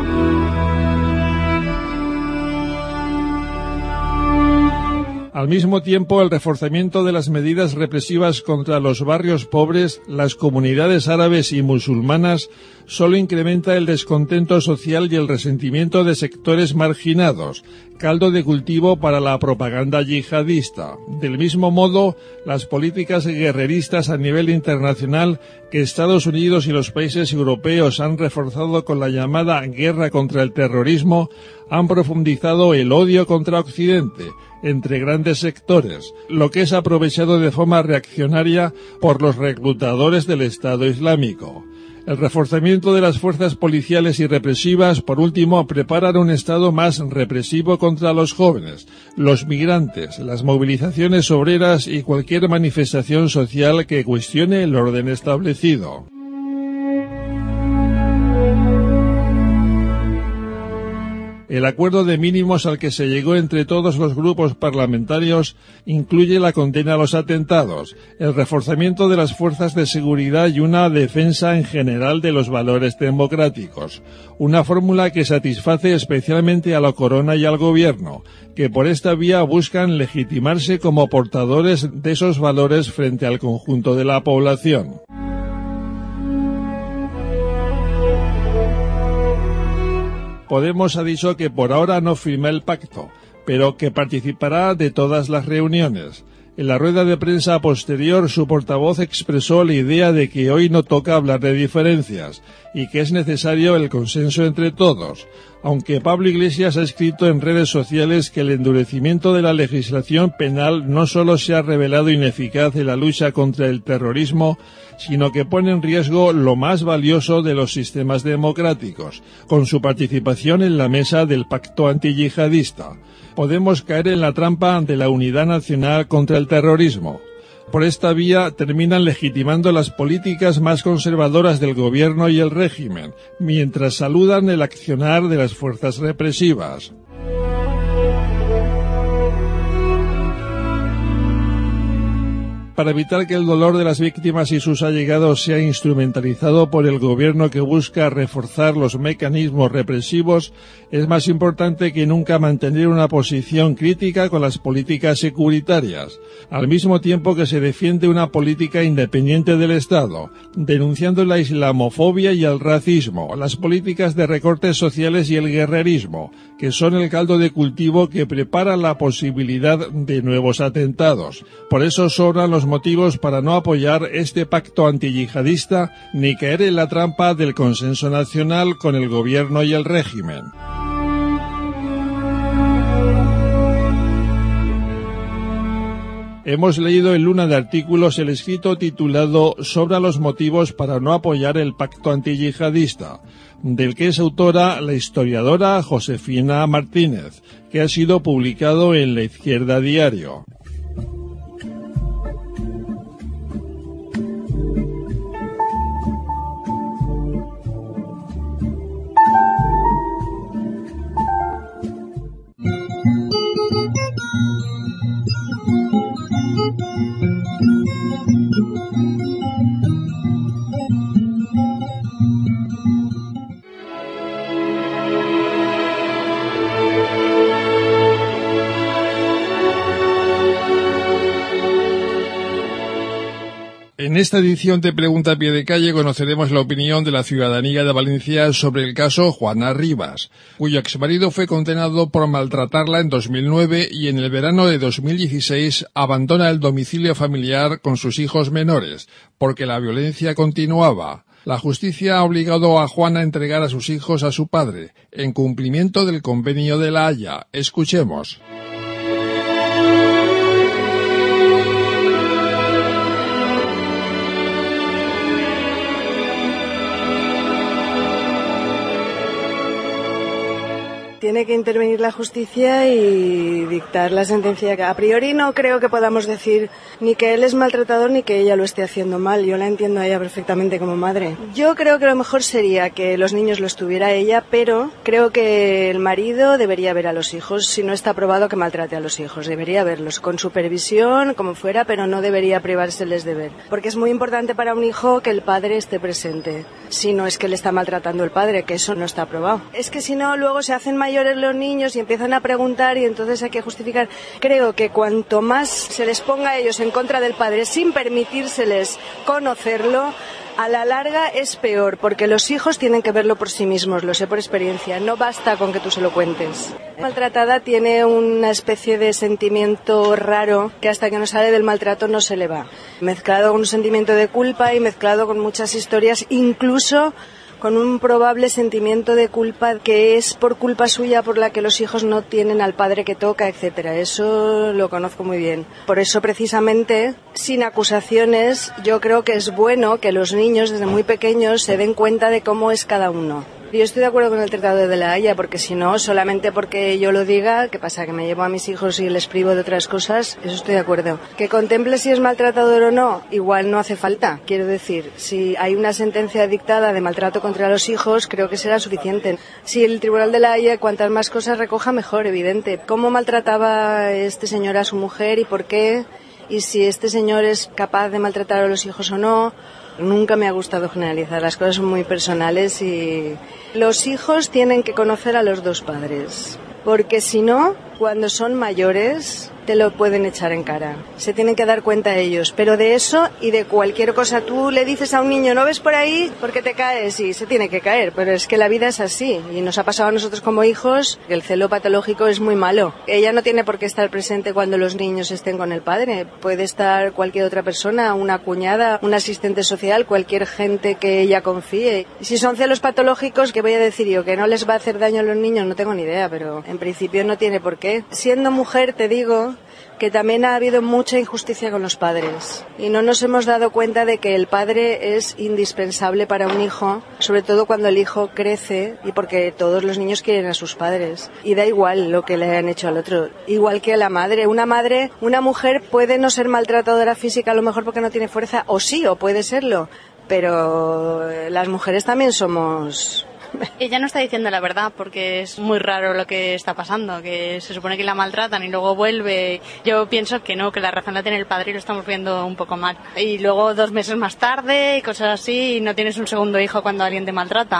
Al mismo tiempo, el reforzamiento de las medidas represivas contra los barrios pobres, las comunidades árabes y musulmanas, solo incrementa el descontento social y el resentimiento de sectores marginados, caldo de cultivo para la propaganda yihadista. Del mismo modo, las políticas guerreristas a nivel internacional que Estados Unidos y los países europeos han reforzado con la llamada guerra contra el terrorismo han profundizado el odio contra Occidente entre grandes sectores, lo que es aprovechado de forma reaccionaria por los reclutadores del Estado Islámico. El reforzamiento de las fuerzas policiales y represivas, por último, preparan un Estado más represivo contra los jóvenes, los migrantes, las movilizaciones obreras y cualquier manifestación social que cuestione el orden establecido. El acuerdo de mínimos al que se llegó entre todos los grupos parlamentarios incluye la condena a los atentados, el reforzamiento de las fuerzas de seguridad y una defensa en general de los valores democráticos. Una fórmula que satisface especialmente a la corona y al gobierno, que por esta vía buscan legitimarse como portadores de esos valores frente al conjunto de la población. Podemos ha dicho que por ahora no firma el pacto, pero que participará de todas las reuniones. En la rueda de prensa posterior, su portavoz expresó la idea de que hoy no toca hablar de diferencias y que es necesario el consenso entre todos, aunque Pablo Iglesias ha escrito en redes sociales que el endurecimiento de la legislación penal no solo se ha revelado ineficaz en la lucha contra el terrorismo, sino que pone en riesgo lo más valioso de los sistemas democráticos, con su participación en la mesa del pacto antiyihadista. Podemos caer en la trampa de la unidad nacional contra el terrorismo. Por esta vía terminan legitimando las políticas más conservadoras del gobierno y el régimen, mientras saludan el accionar de las fuerzas represivas. Para evitar que el dolor de las víctimas y sus allegados sea instrumentalizado por el gobierno que busca reforzar los mecanismos represivos, es más importante que nunca mantener una posición crítica con las políticas securitarias, al mismo tiempo que se defiende una política independiente del Estado, denunciando la islamofobia y el racismo, las políticas de recortes sociales y el guerrerismo, que son el caldo de cultivo que prepara la posibilidad de nuevos atentados. Por eso sobran los los motivos para no apoyar este pacto antiyihadista ni caer en la trampa del consenso nacional con el gobierno y el régimen. Hemos leído en Luna de Artículos el escrito titulado Sobre los motivos para no apoyar el pacto antiyihadista, del que es autora la historiadora Josefina Martínez, que ha sido publicado en La Izquierda Diario. En esta edición de Pregunta a Pie de Calle conoceremos la opinión de la ciudadanía de Valencia sobre el caso Juana Rivas, cuyo exmarido fue condenado por maltratarla en 2009 y en el verano de 2016 abandona el domicilio familiar con sus hijos menores, porque la violencia continuaba. La justicia ha obligado a Juana a entregar a sus hijos a su padre, en cumplimiento del Convenio de La Haya. Escuchemos. Tiene que intervenir la justicia y dictar la sentencia. A priori no creo que podamos decir ni que él es maltratador ni que ella lo esté haciendo mal. Yo la entiendo a ella perfectamente como madre. Yo creo que lo mejor sería que los niños los tuviera ella, pero creo que el marido debería ver a los hijos. Si no está probado que maltrate a los hijos, debería verlos con supervisión, como fuera, pero no debería privárseles de ver. Porque es muy importante para un hijo que el padre esté presente. Si no es que le está maltratando el padre, que eso no está probado. Es que si no, luego se hacen mayores los niños y empiezan a preguntar y entonces hay que justificar. Creo que cuanto más se les ponga a ellos en contra del padre sin permitírseles conocerlo, a la larga es peor, porque los hijos tienen que verlo por sí mismos, lo sé por experiencia, no basta con que tú se lo cuentes. La maltratada tiene una especie de sentimiento raro que hasta que no sale del maltrato no se le va, mezclado con un sentimiento de culpa y mezclado con muchas historias, incluso con un probable sentimiento de culpa que es por culpa suya por la que los hijos no tienen al padre que toca, etcétera. Eso lo conozco muy bien. Por eso, precisamente, sin acusaciones, yo creo que es bueno que los niños desde muy pequeños se den cuenta de cómo es cada uno. Yo estoy de acuerdo con el Tratado de La Haya, porque si no, solamente porque yo lo diga, ¿qué pasa? ¿Que me llevo a mis hijos y les privo de otras cosas? Eso estoy de acuerdo. Que contemple si es maltratador o no, igual no hace falta. Quiero decir, si hay una sentencia dictada de maltrato contra los hijos, creo que será suficiente. Si el Tribunal de La Haya, cuantas más cosas recoja, mejor, evidente. ¿Cómo maltrataba este señor a su mujer y por qué? Y si este señor es capaz de maltratar a los hijos o no. Nunca me ha gustado generalizar, las cosas son muy personales y los hijos tienen que conocer a los dos padres, porque si no, cuando son mayores, te lo pueden echar en cara. Se tienen que dar cuenta ellos, pero de eso y de cualquier cosa. Tú le dices a un niño, ¿no ves por ahí? Porque te caes, y se tiene que caer, pero es que la vida es así, y nos ha pasado a nosotros como hijos, que el celo patológico es muy malo. Ella no tiene por qué estar presente cuando los niños estén con el padre, puede estar cualquier otra persona, una cuñada, un asistente social, cualquier gente que ella confíe. Si son celos patológicos, ¿qué voy a decir yo? ¿Que no les va a hacer daño a los niños? No tengo ni idea, pero en principio no tiene por qué. Siendo mujer, te digo que también ha habido mucha injusticia con los padres y no nos hemos dado cuenta de que el padre es indispensable para un hijo, sobre todo cuando el hijo crece y porque todos los niños quieren a sus padres y da igual lo que le han hecho al otro, igual que a la madre. Una mujer puede no ser maltratadora física a lo mejor porque no tiene fuerza, o sí, o puede serlo, pero las mujeres también somos... Ella no está diciendo la verdad porque es muy raro lo que está pasando, que se supone que la maltratan y luego vuelve. Yo pienso que no, que la razón la tiene el padre y lo estamos viendo un poco mal. Y luego 2 meses más tarde y cosas así, y no tienes un segundo hijo cuando alguien te maltrata.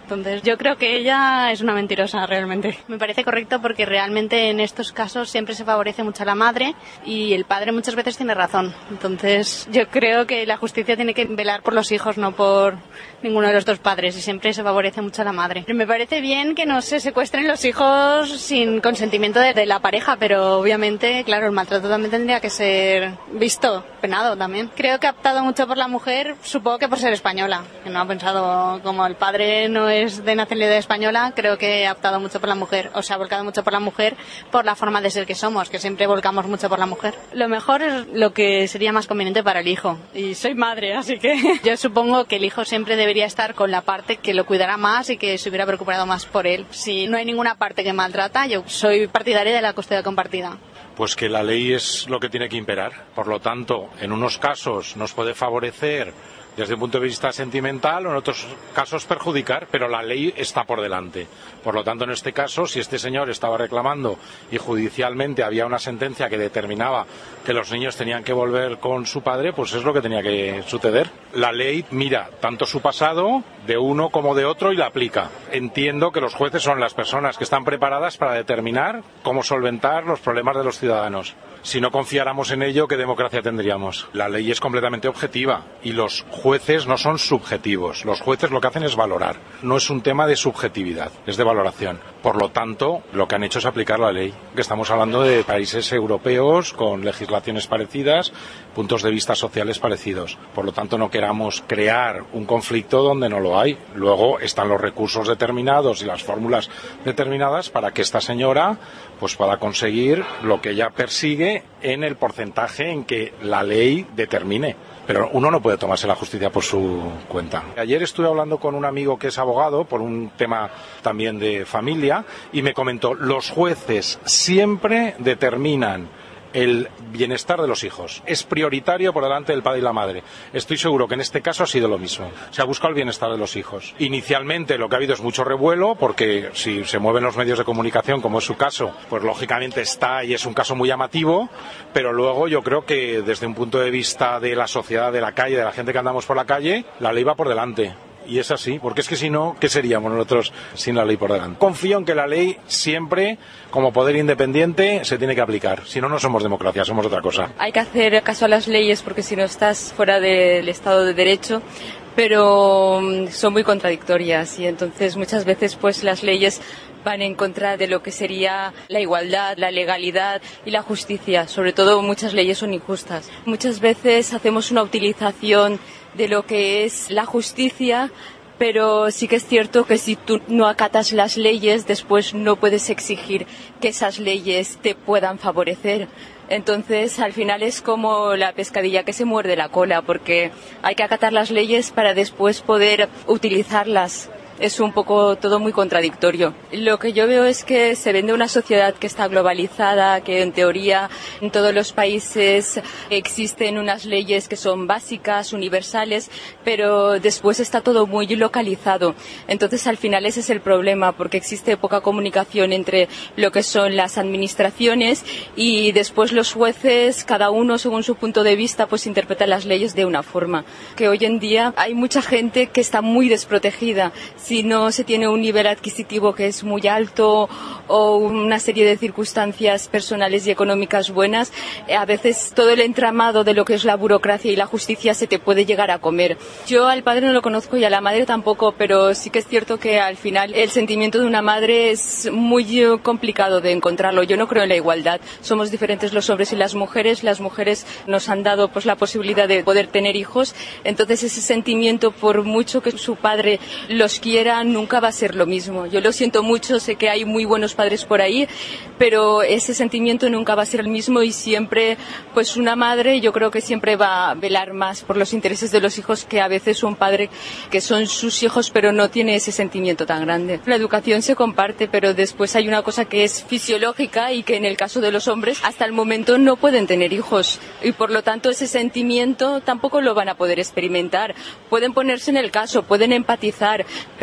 Entonces yo creo que ella es una mentirosa realmente. Me parece correcto porque realmente en estos casos siempre se favorece mucho a la madre y el padre muchas veces tiene razón. Entonces yo creo que la justicia tiene que velar por los hijos, no por ninguno de los dos padres, y siempre se favorece mucho a la madre. Me parece bien que no se secuestren los hijos sin consentimiento de la pareja, pero obviamente, claro, el maltrato también tendría que ser visto, penado también. Creo que ha optado mucho por la mujer, supongo que por ser española, que no ha pensado, como el padre no es de nacionalidad española, creo que ha optado mucho por la mujer, o se ha volcado mucho por la mujer por la forma de ser que somos, que siempre volcamos mucho por la mujer. Lo mejor es lo que sería más conveniente para el hijo, y soy madre, así que yo supongo que el hijo siempre debería estar con la parte que lo cuidará más y que se hubiera preocupado más por él. Si no hay ninguna parte que maltrata, yo soy partidaria de la custodia compartida. Pues que la ley es lo que tiene que imperar. Por lo tanto, en unos casos nos puede favorecer desde un punto de vista sentimental o en otros casos perjudicar, pero la ley está por delante. Por lo tanto, en este caso, si este señor estaba reclamando y judicialmente había una sentencia que determinaba que los niños tenían que volver con su padre, pues es lo que tenía que suceder. La ley mira tanto su pasado de uno como de otro y la aplica. Entiendo que los jueces son las personas que están preparadas para determinar cómo solventar los problemas de los ciudadanos. Si no confiáramos en ello, ¿qué democracia tendríamos? La ley es completamente objetiva y los jueces no son subjetivos. Los jueces lo que hacen es valorar. No es un tema de subjetividad, es de valoración. Por lo tanto, lo que han hecho es aplicar la ley. Que estamos hablando de países europeos con legislaciones parecidas, puntos de vista sociales parecidos. Por lo tanto, no queramos crear un conflicto donde no lo hay. Luego están los recursos determinados y las fórmulas determinadas para que esta señora pues pueda conseguir lo que ella persigue en el porcentaje en que la ley determine. Pero uno no puede tomarse la justicia por su cuenta. Ayer estuve hablando con un amigo que es abogado por un tema también de familia y me comentó, los jueces siempre determinan el bienestar de los hijos. Es prioritario por delante del padre y la madre. Estoy seguro que en este caso ha sido lo mismo. Se ha buscado el bienestar de los hijos. Inicialmente lo que ha habido es mucho revuelo, porque si se mueven los medios de comunicación, como es su caso, pues lógicamente está y es un caso muy llamativo, pero luego yo creo que desde un punto de vista de la sociedad, de la calle, de la gente que andamos por la calle, la ley va por delante. Y es así, porque es que si no, ¿qué seríamos nosotros sin la ley por delante? Confío en que la ley siempre, como poder independiente, se tiene que aplicar. Si no, no somos democracia, somos otra cosa. Hay que hacer caso a las leyes porque si no estás fuera del Estado de Derecho, pero son muy contradictorias y entonces muchas veces pues las leyes van en contra de lo que sería la igualdad, la legalidad y la justicia. Sobre todo muchas leyes son injustas. Muchas veces hacemos una utilización de lo que es la justicia, pero sí que es cierto que si tú no acatas las leyes, después no puedes exigir que esas leyes te puedan favorecer. Entonces, al final es como la pescadilla que se muerde la cola, porque hay que acatar las leyes para después poder utilizarlas. Es un poco todo muy contradictorio. Lo que yo veo es que se vende una sociedad que está globalizada, que en teoría en todos los países existen unas leyes que son básicas, universales, pero después está todo muy localizado. Entonces al final ese es el problema, porque existe poca comunicación entre lo que son las administraciones y después los jueces, cada uno según su punto de vista, pues interpreta las leyes de una forma. Que hoy en día hay mucha gente que está muy desprotegida. Si no se tiene un nivel adquisitivo que es muy alto o una serie de circunstancias personales y económicas buenas, a veces todo el entramado de lo que es la burocracia y la justicia se te puede llegar a comer. Yo al padre no lo conozco y a la madre tampoco, pero sí que es cierto que al final el sentimiento de una madre es muy complicado de encontrarlo. Yo no creo en la igualdad. Somos diferentes los hombres y las mujeres. Las mujeres nos han dado pues la posibilidad de poder tener hijos. Entonces ese sentimiento, por mucho que su padre los quiera, nunca va a ser lo mismo. Yo lo siento mucho, sé que hay muy buenos padres por ahí, pero ese sentimiento nunca va a ser el mismo y siempre, pues una madre yo creo que siempre va a velar más por los intereses de los hijos que a veces un padre que son sus hijos pero no tiene ese sentimiento tan grande. La educación se comparte, pero después hay una cosa que es fisiológica y que en el caso de los hombres hasta el momento no pueden tener hijos y por lo tanto ese sentimiento tampoco lo van a poder experimentar. Pueden ponerse en el caso, pueden empatizar, pero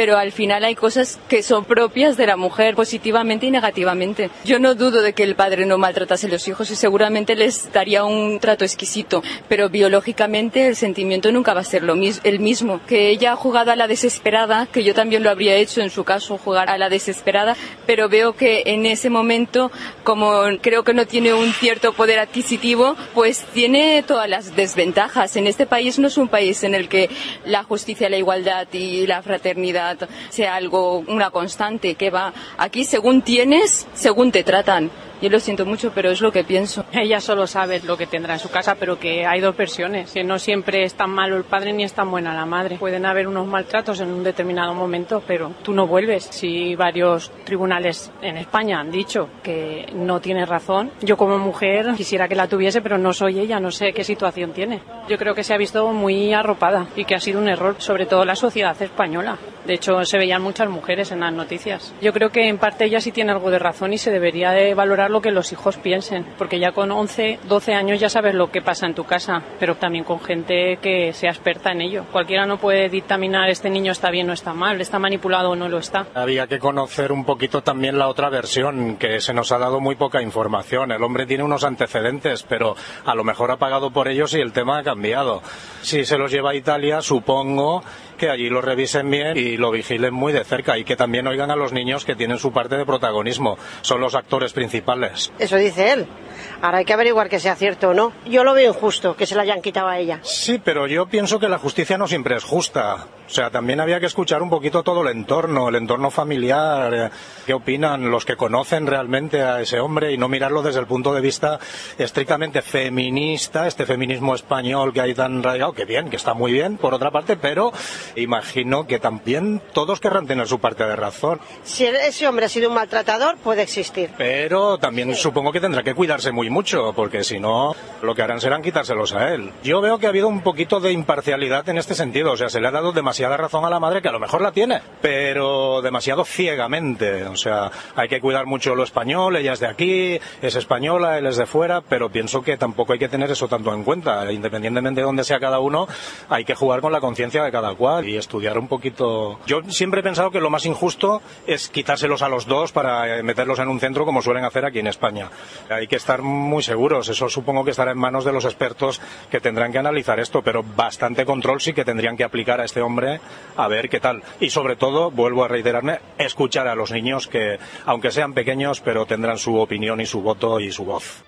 pero al final hay cosas que son propias de la mujer, positivamente y negativamente. Yo no dudo de que el padre no maltratase a los hijos y seguramente les daría un trato exquisito, pero biológicamente el sentimiento nunca va a ser el mismo. Que ella ha jugado a la desesperada, que yo también lo habría hecho en su caso, jugar a la desesperada, pero veo que en ese momento, como creo que no tiene un cierto poder adquisitivo, pues tiene todas las desventajas. En este país no es un país en el que la justicia, la igualdad y la fraternidad sea una constante, que va aquí según tienes, según te tratan. Yo lo siento mucho, pero es lo que pienso. Ella solo sabe lo que tendrá en su casa, pero que hay dos versiones, que no siempre es tan malo el padre ni es tan buena la madre. Pueden haber unos maltratos en un determinado momento, pero tú no vuelves. Si varios tribunales en España han dicho que no tiene razón, yo como mujer quisiera que la tuviese, pero no soy ella, no sé qué situación tiene. Yo creo que se ha visto muy arropada y que ha sido un error, sobre todo la sociedad española. De hecho, se veían muchas mujeres en las noticias. Yo creo que en parte ella sí tiene algo de razón y se debería de valorar lo que los hijos piensen, porque ya con 11, 12 años ya sabes lo que pasa en tu casa, pero también con gente que sea experta en ello. Cualquiera no puede dictaminar este niño está bien o está mal, está manipulado o no lo está. Había que conocer un poquito también la otra versión, que se nos ha dado muy poca información. El hombre tiene unos antecedentes, pero a lo mejor ha pagado por ellos y el tema ha cambiado. Si se los lleva a Italia, supongo que allí lo revisen bien y lo vigilen muy de cerca y que también oigan a los niños que tienen su parte de protagonismo. Son los actores principales. Eso dice él. Ahora hay que averiguar que sea cierto o no. Yo lo veo injusto que se la hayan quitado a ella. Sí, pero yo pienso que la justicia no siempre es justa. O sea, también había que escuchar un poquito todo el entorno familiar, qué opinan los que conocen realmente a ese hombre y no mirarlo desde el punto de vista estrictamente feminista, este feminismo español que hay tan arraigado, que bien, que está muy bien, por otra parte, pero imagino que también todos querrán tener su parte de razón. Si ese hombre ha sido un maltratador, puede existir. Pero también supongo que tendrá que cuidarse muy mucho, porque si no, lo que harán serán quitárselos a él. Yo veo que ha habido un poquito de imparcialidad en este sentido, o sea, se le ha dado demasiada razón a la madre, que a lo mejor la tiene, pero demasiado ciegamente. O sea, hay que cuidar mucho lo español, ella es de aquí, es española, él es de fuera, pero pienso que tampoco hay que tener eso tanto en cuenta. Independientemente de dónde sea cada uno, hay que jugar con la conciencia de cada cual y estudiar un poquito. Yo siempre he pensado que lo más injusto es quitárselos a los dos para meterlos en un centro como suelen hacer aquí en España. Hay que estar muy seguros, eso supongo que estará en manos de los expertos que tendrán que analizar esto, pero bastante control sí que tendrían que aplicar a este hombre a ver qué tal. Y sobre todo, vuelvo a reiterarme, escuchar a los niños que, aunque sean pequeños, pero tendrán su opinión y su voto y su voz.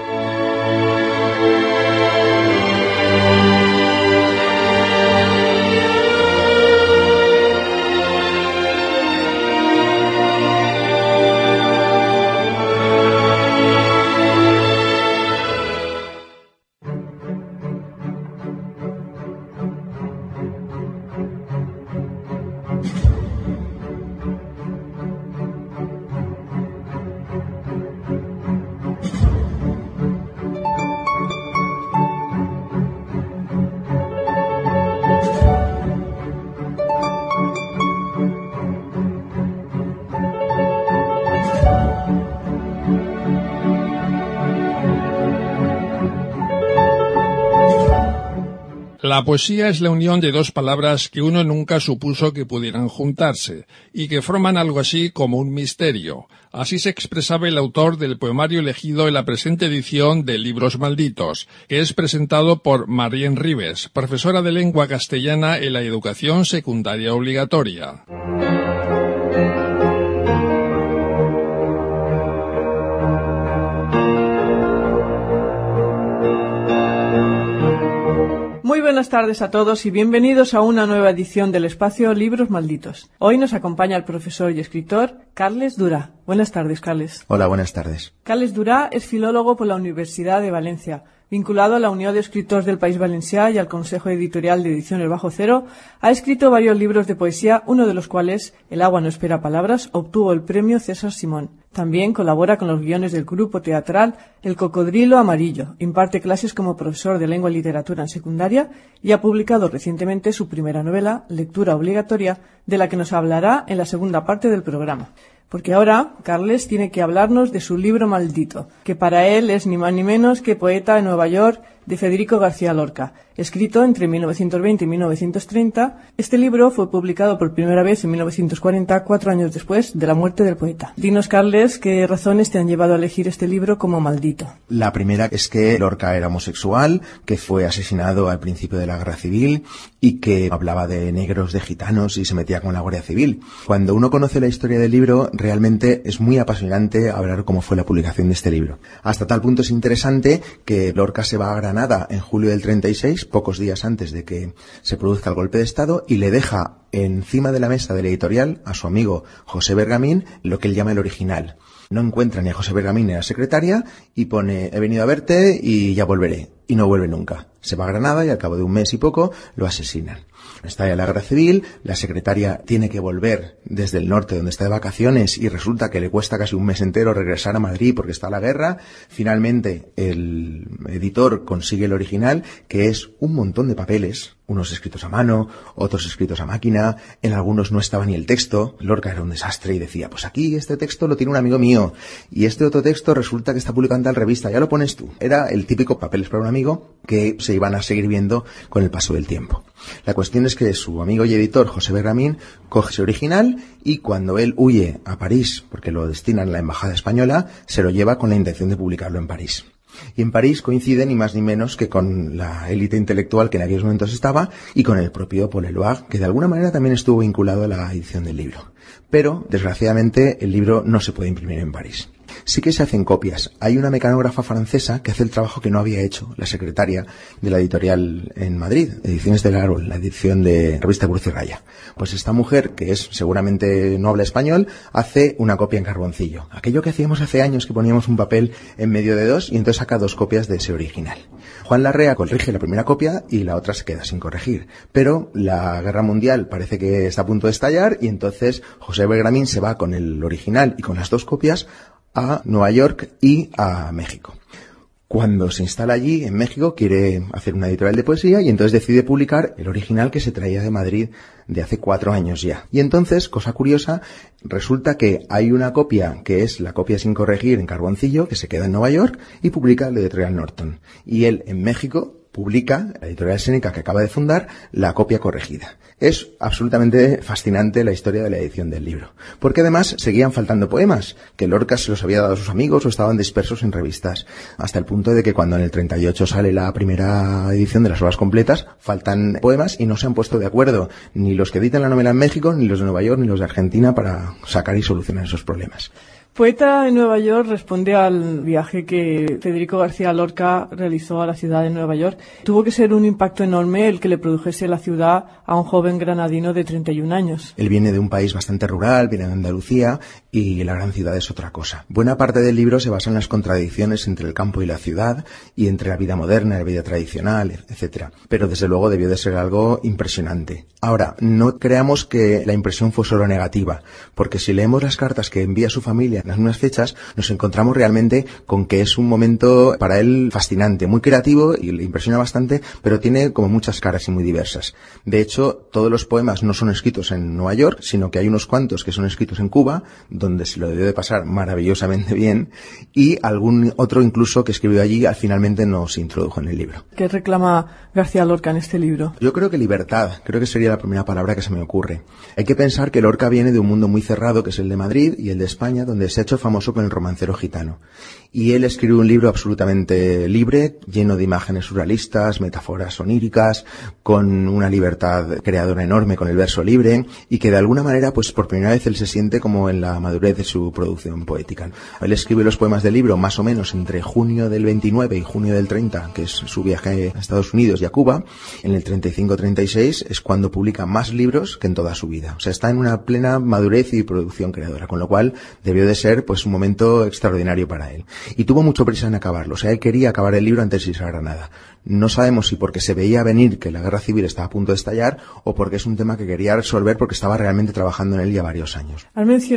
La poesía es la unión de dos palabras que uno nunca supuso que pudieran juntarse, y que forman algo así como un misterio. Así se expresaba el autor del poemario elegido en la presente edición de Libros Malditos, que es presentado por Marién Ribes, profesora de lengua castellana en la educación secundaria obligatoria. Muy buenas tardes a todos y bienvenidos a una nueva edición del espacio Libros Malditos. Hoy nos acompaña el profesor y escritor Carles Durà. Buenas tardes, Carles. Hola, buenas tardes. Carles Durà es filólogo por la Universidad de Valencia. Vinculado a la Unión de Escritors del País Valencià y al Consejo Editorial de Ediciones Bajo Cero, ha escrito varios libros de poesía, uno de los cuales, El agua no espera palabras, obtuvo el premio César Simón. También colabora con los guiones del grupo teatral El Cocodrilo Amarillo, imparte clases como profesor de lengua y literatura en secundaria y ha publicado recientemente su primera novela, Lectura Obligatoria, de la que nos hablará en la segunda parte del programa. porque ahora Carles tiene que hablarnos de su libro maldito, que para él es ni más ni menos que Poeta en Nueva York, de Federico García Lorca, escrito entre 1920 y 1930. Este libro fue publicado por primera vez en 1940, 4 años después de la muerte del poeta. Dinos, Carles, ¿qué razones te han llevado a elegir este libro como maldito? La primera es que Lorca era homosexual, que fue asesinado al principio de la Guerra Civil y que hablaba de negros, de gitanos y se metía con la Guardia Civil. Cuando uno conoce la historia del libro, realmente es muy apasionante hablar cómo fue la publicación de este libro. Hasta tal punto es interesante que Lorca se va a Granada en julio del 36, pocos días antes de que se produzca el golpe de Estado, y le deja encima de la mesa de la editorial a su amigo José Bergamín lo que él llama el original. No encuentra ni a José Bergamín ni a la secretaria y pone: he venido a verte y ya volveré. Y no vuelve nunca. Se va a Granada y al cabo de un mes y poco lo asesinan. Está ya la guerra civil, la secretaria tiene que volver desde el norte donde está de vacaciones y resulta que le cuesta casi un mes entero regresar a Madrid porque está la guerra. Finalmente el editor consigue el original, que es un montón de papeles, unos escritos a mano, otros escritos a máquina, en algunos no estaba ni el texto. Lorca era un desastre y decía: pues aquí este texto lo tiene un amigo mío y este otro texto resulta que está publicado en tal revista, ya lo pones tú. Era el típico papeles para un amigo que se iban a seguir viendo con el paso del tiempo. La cuestión es que su amigo y editor José Bergamín coge ese original y cuando él huye a París, porque lo destinan a la embajada española, se lo lleva con la intención de publicarlo en París. Y en París coincide ni más ni menos que con la élite intelectual que en aquellos momentos estaba y con el propio Paul Eluard, que de alguna manera también estuvo vinculado a la edición del libro. Pero, desgraciadamente, el libro no se puede imprimir en París. Sí que se hacen copias. Hay una mecanógrafa francesa que hace el trabajo que no había hecho la secretaria de la editorial en Madrid, Ediciones del Árbol, la edición de Revista Cruz y Raya. Pues esta mujer, que es seguramente no habla español, hace una copia en carboncillo. Aquello que hacíamos hace años, que poníamos un papel en medio de dos y entonces saca 2 copias de ese original. Juan Larrea corrige la primera copia y la otra se queda sin corregir. Pero la guerra mundial parece que está a punto de estallar y entonces José Bergamín se va con el original y con las 2 copias a Nueva York y a México. Cuando se instala allí, en México, quiere hacer una editorial de poesía y entonces decide publicar el original que se traía de Madrid de hace 4 años ya. Y entonces, cosa curiosa, resulta que hay una copia que es la copia sin corregir en carboncillo que se queda en Nueva York y publica la editorial Norton. Y él en México publica, la editorial Seneca que acaba de fundar, la copia corregida. Es absolutamente fascinante la historia de la edición del libro. Porque además seguían faltando poemas, que Lorca se los había dado a sus amigos o estaban dispersos en revistas. Hasta el punto de que cuando en el 38 sale la primera edición de las obras completas, faltan poemas y no se han puesto de acuerdo ni los que editan la novela en México, ni los de Nueva York, ni los de Argentina para sacar y solucionar esos problemas. Poeta en Nueva York responde al viaje que Federico García Lorca realizó a la ciudad de Nueva York. Tuvo que ser un impacto enorme el que le produjese la ciudad a un joven granadino de 31 años. Él viene de un país bastante rural, viene de Andalucía y la gran ciudad es otra cosa. Buena parte del libro se basa en las contradicciones entre el campo y la ciudad y entre la vida moderna y la vida tradicional, etcétera. Pero desde luego debió de ser algo impresionante. Ahora, no creamos que la impresión fue solo negativa, porque si leemos las cartas que envía su familia en las mismas fechas, nos encontramos realmente con que es un momento para él fascinante, muy creativo y le impresiona bastante, pero tiene como muchas caras y muy diversas. De hecho, todos los poemas no son escritos en Nueva York, sino que hay unos cuantos que son escritos en Cuba, donde se lo debió de pasar maravillosamente bien, y algún otro incluso que escribió allí finalmente no se introdujo en el libro. ¿Qué reclama García Lorca en este libro? Yo creo que libertad, creo que sería la primera palabra que se me ocurre. Hay que pensar que Lorca viene de un mundo muy cerrado, que es el de Madrid y el de España, donde se ha hecho famoso con el romancero gitano. Y él escribió un libro absolutamente libre, lleno de imágenes surrealistas, metáforas oníricas, con una libertad creadora enorme, con el verso libre, y que de alguna manera, pues por primera vez él se siente como en la madurez de su producción poética. Él escribe los poemas del libro más o menos entre junio del 29 y junio del 30, que es su viaje a Estados Unidos y a Cuba. En el 35-36 es cuando publica más libros que en toda su vida. O sea, está en una plena madurez y producción creadora, con lo cual debió de ser pues un momento extraordinario para él. Y tuvo mucho prisa en acabarlo. O sea, él quería acabar el libro antes de irse a Granada. No sabemos si porque se veía venir que la guerra civil estaba a punto de estallar o porque es un tema que quería resolver porque estaba realmente trabajando en él ya varios años. Has mencionado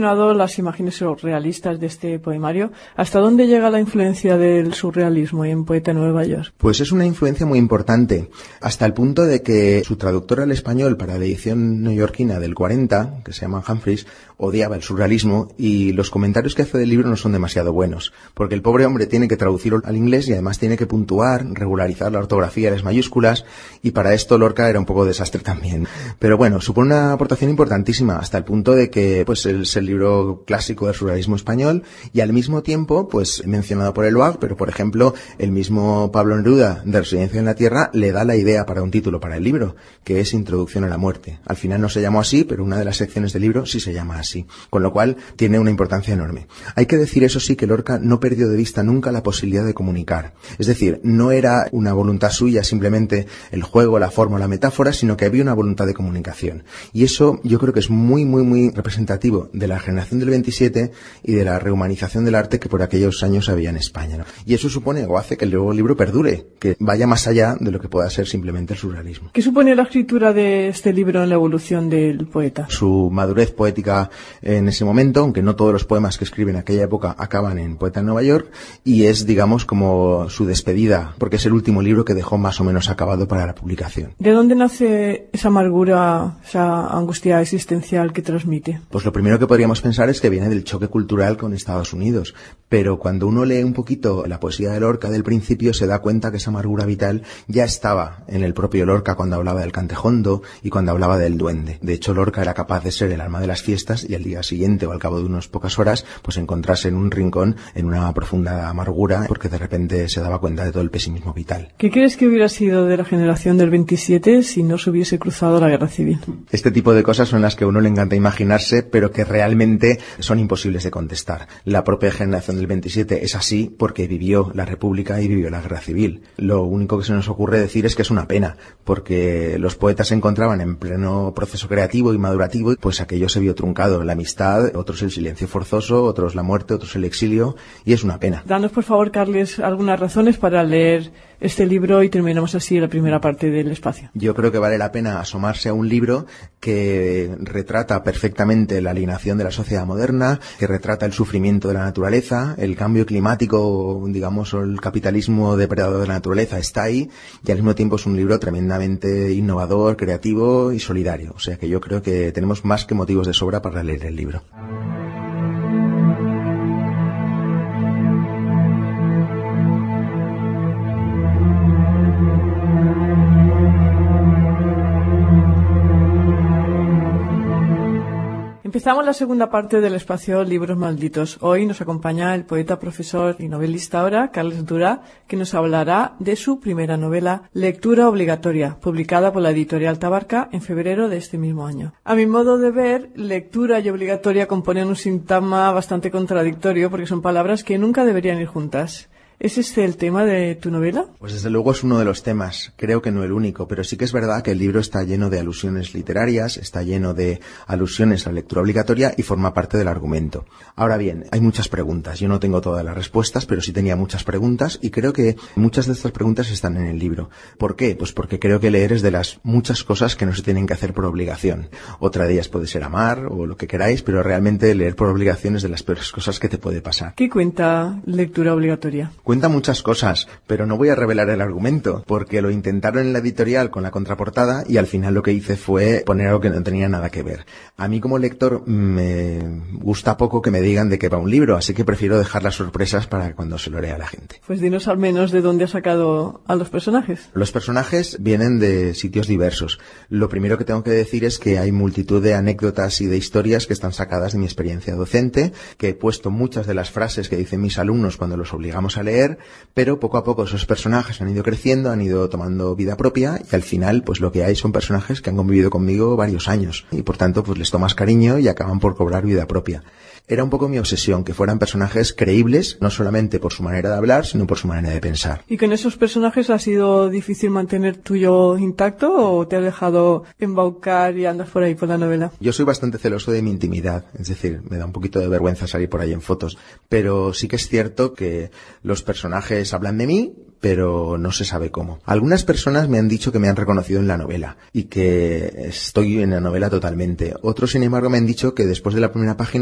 las imágenes surrealistas de este poemario, ¿hasta dónde llega la influencia del surrealismo en Poeta en Nueva York? Pues es una influencia muy importante, hasta el punto de que su traductor al español para la edición neoyorquina del 40, que se llama Humphreys, odiaba el surrealismo, y los comentarios que hace del libro no son demasiado buenos, porque el pobre hombre tiene que traducirlo al inglés y además tiene que puntuar, regularizar la ortografía de las mayúsculas, y para esto Lorca era un poco desastre también. Pero bueno, supone una aportación importantísima, hasta el punto de que pues es el libro clásico del surrealismo español, y al mismo tiempo, pues mencionado por Eluard, pero por ejemplo, el mismo Pablo Neruda de Residencia en la Tierra le da la idea para un título para el libro, que es Introducción a la muerte. Al final no se llamó así, pero una de las secciones del libro sí se llama así, con lo cual tiene una importancia enorme. Hay que decir, eso sí, que Lorca no perdió de vista nunca la posibilidad de comunicar. Es decir, no era una voluntad suya simplemente el juego, la forma o la metáfora, sino que había una voluntad de comunicación. Y eso yo creo que es muy, muy, muy representativo de la generación del 27 y de la rehumanización del arte que por aquellos años había en España, ¿no? Y eso supone o hace que el libro perdure, que vaya más allá de lo que pueda ser simplemente el surrealismo. ¿Qué supone la escritura de este libro en la evolución del poeta? Su madurez poética en ese momento, aunque no todos los poemas que escribe en aquella época acaban en Poeta en Nueva York, y es, digamos, como su despedida, porque es el último libro que dejó más o menos acabado para la publicación. ¿De dónde nace esa amargura, esa angustia existencial que transmite? Pues lo primero que podríamos pensar es que viene del choque cultural con Estados Unidos, pero cuando uno lee un poquito la poesía de Lorca del principio se da cuenta que esa amargura vital ya estaba en el propio Lorca cuando hablaba del cantejondo y cuando hablaba del duende. De hecho, Lorca era capaz de ser el alma de las fiestas y al día siguiente o al cabo de unas pocas horas pues encontrarse en un rincón en una profunda amargura porque de repente se daba cuenta de todo el pesimismo vital. ¿Qué crees que hubiera sido de la generación del 27 si no se hubiese cruzado la guerra civil? Este tipo de cosas son las que a uno le encanta imaginarse, pero que realmente son imposibles de contestar. La propia generación del 27 es así porque vivió la República y vivió la guerra civil. Lo único que se nos ocurre decir es que es una pena, porque los poetas se encontraban en pleno proceso creativo y madurativo, pues aquello se vio truncado. La amistad, otros el silencio forzoso, otros la muerte, otros el exilio, y es una pena. Danos, por favor, Carles, algunas razones para leer este libro y terminamos así la primera parte del espacio. Yo creo que vale la pena asomarse a un libro que retrata perfectamente la alienación de la sociedad moderna, que retrata el sufrimiento de la naturaleza, el cambio climático, digamos, o el capitalismo depredador de la naturaleza está ahí, y al mismo tiempo es un libro tremendamente innovador, creativo y solidario. O sea que yo creo que tenemos más que motivos de sobra para leer el libro. Empezamos la segunda parte del espacio Libros Malditos. Hoy nos acompaña el poeta, profesor y novelista ahora, Carles Durà, que nos hablará de su primera novela, Lectura Obligatoria, publicada por la editorial Tabarca en febrero de este mismo año. A mi modo de ver, lectura y obligatoria componen un sintagma bastante contradictorio porque son palabras que nunca deberían ir juntas. ¿Es este el tema de tu novela? Pues desde luego es uno de los temas, creo que no el único, pero sí que es verdad que el libro está lleno de alusiones literarias, está lleno de alusiones a la lectura obligatoria y forma parte del argumento. Ahora bien, hay muchas preguntas, yo no tengo todas las respuestas, pero sí tenía muchas preguntas y creo que muchas de estas preguntas están en el libro. ¿Por qué? Pues porque creo que leer es de las muchas cosas que no se tienen que hacer por obligación. Otra de ellas puede ser amar o lo que queráis, pero realmente leer por obligación es de las peores cosas que te puede pasar. ¿Qué cuenta Lectura Obligatoria? Cuenta muchas cosas, pero no voy a revelar el argumento, porque lo intentaron en la editorial con la contraportada y al final lo que hice fue poner algo que no tenía nada que ver. A mí como lector me gusta poco que me digan de qué va un libro, así que prefiero dejar las sorpresas para cuando se lo lea la gente. Pues dinos al menos de dónde has sacado a los personajes. Los personajes vienen de sitios diversos. Lo primero que tengo que decir es que hay multitud de anécdotas y de historias que están sacadas de mi experiencia docente, que he puesto muchas de las frases que dicen mis alumnos cuando los obligamos a leer, pero poco a poco esos personajes han ido creciendo, han ido tomando vida propia y al final pues lo que hay son personajes que han convivido conmigo varios años y por tanto pues les tomas cariño y acaban por cobrar vida propia. Era un poco mi obsesión, que fueran personajes creíbles, no solamente por su manera de hablar, sino por su manera de pensar. ¿Y con esos personajes ha sido difícil mantener tu yo intacto o te has dejado embaucar y andas por ahí por la novela? Yo soy bastante celoso de mi intimidad, es decir, me da un poquito de vergüenza salir por ahí en fotos, pero sí que es cierto que los personajes hablan de mí, pero no se sabe cómo. Algunas personas me han dicho que me han reconocido en la novela y que estoy en la novela totalmente. Otros, sin embargo, me han dicho que después de la primera página se han olvidado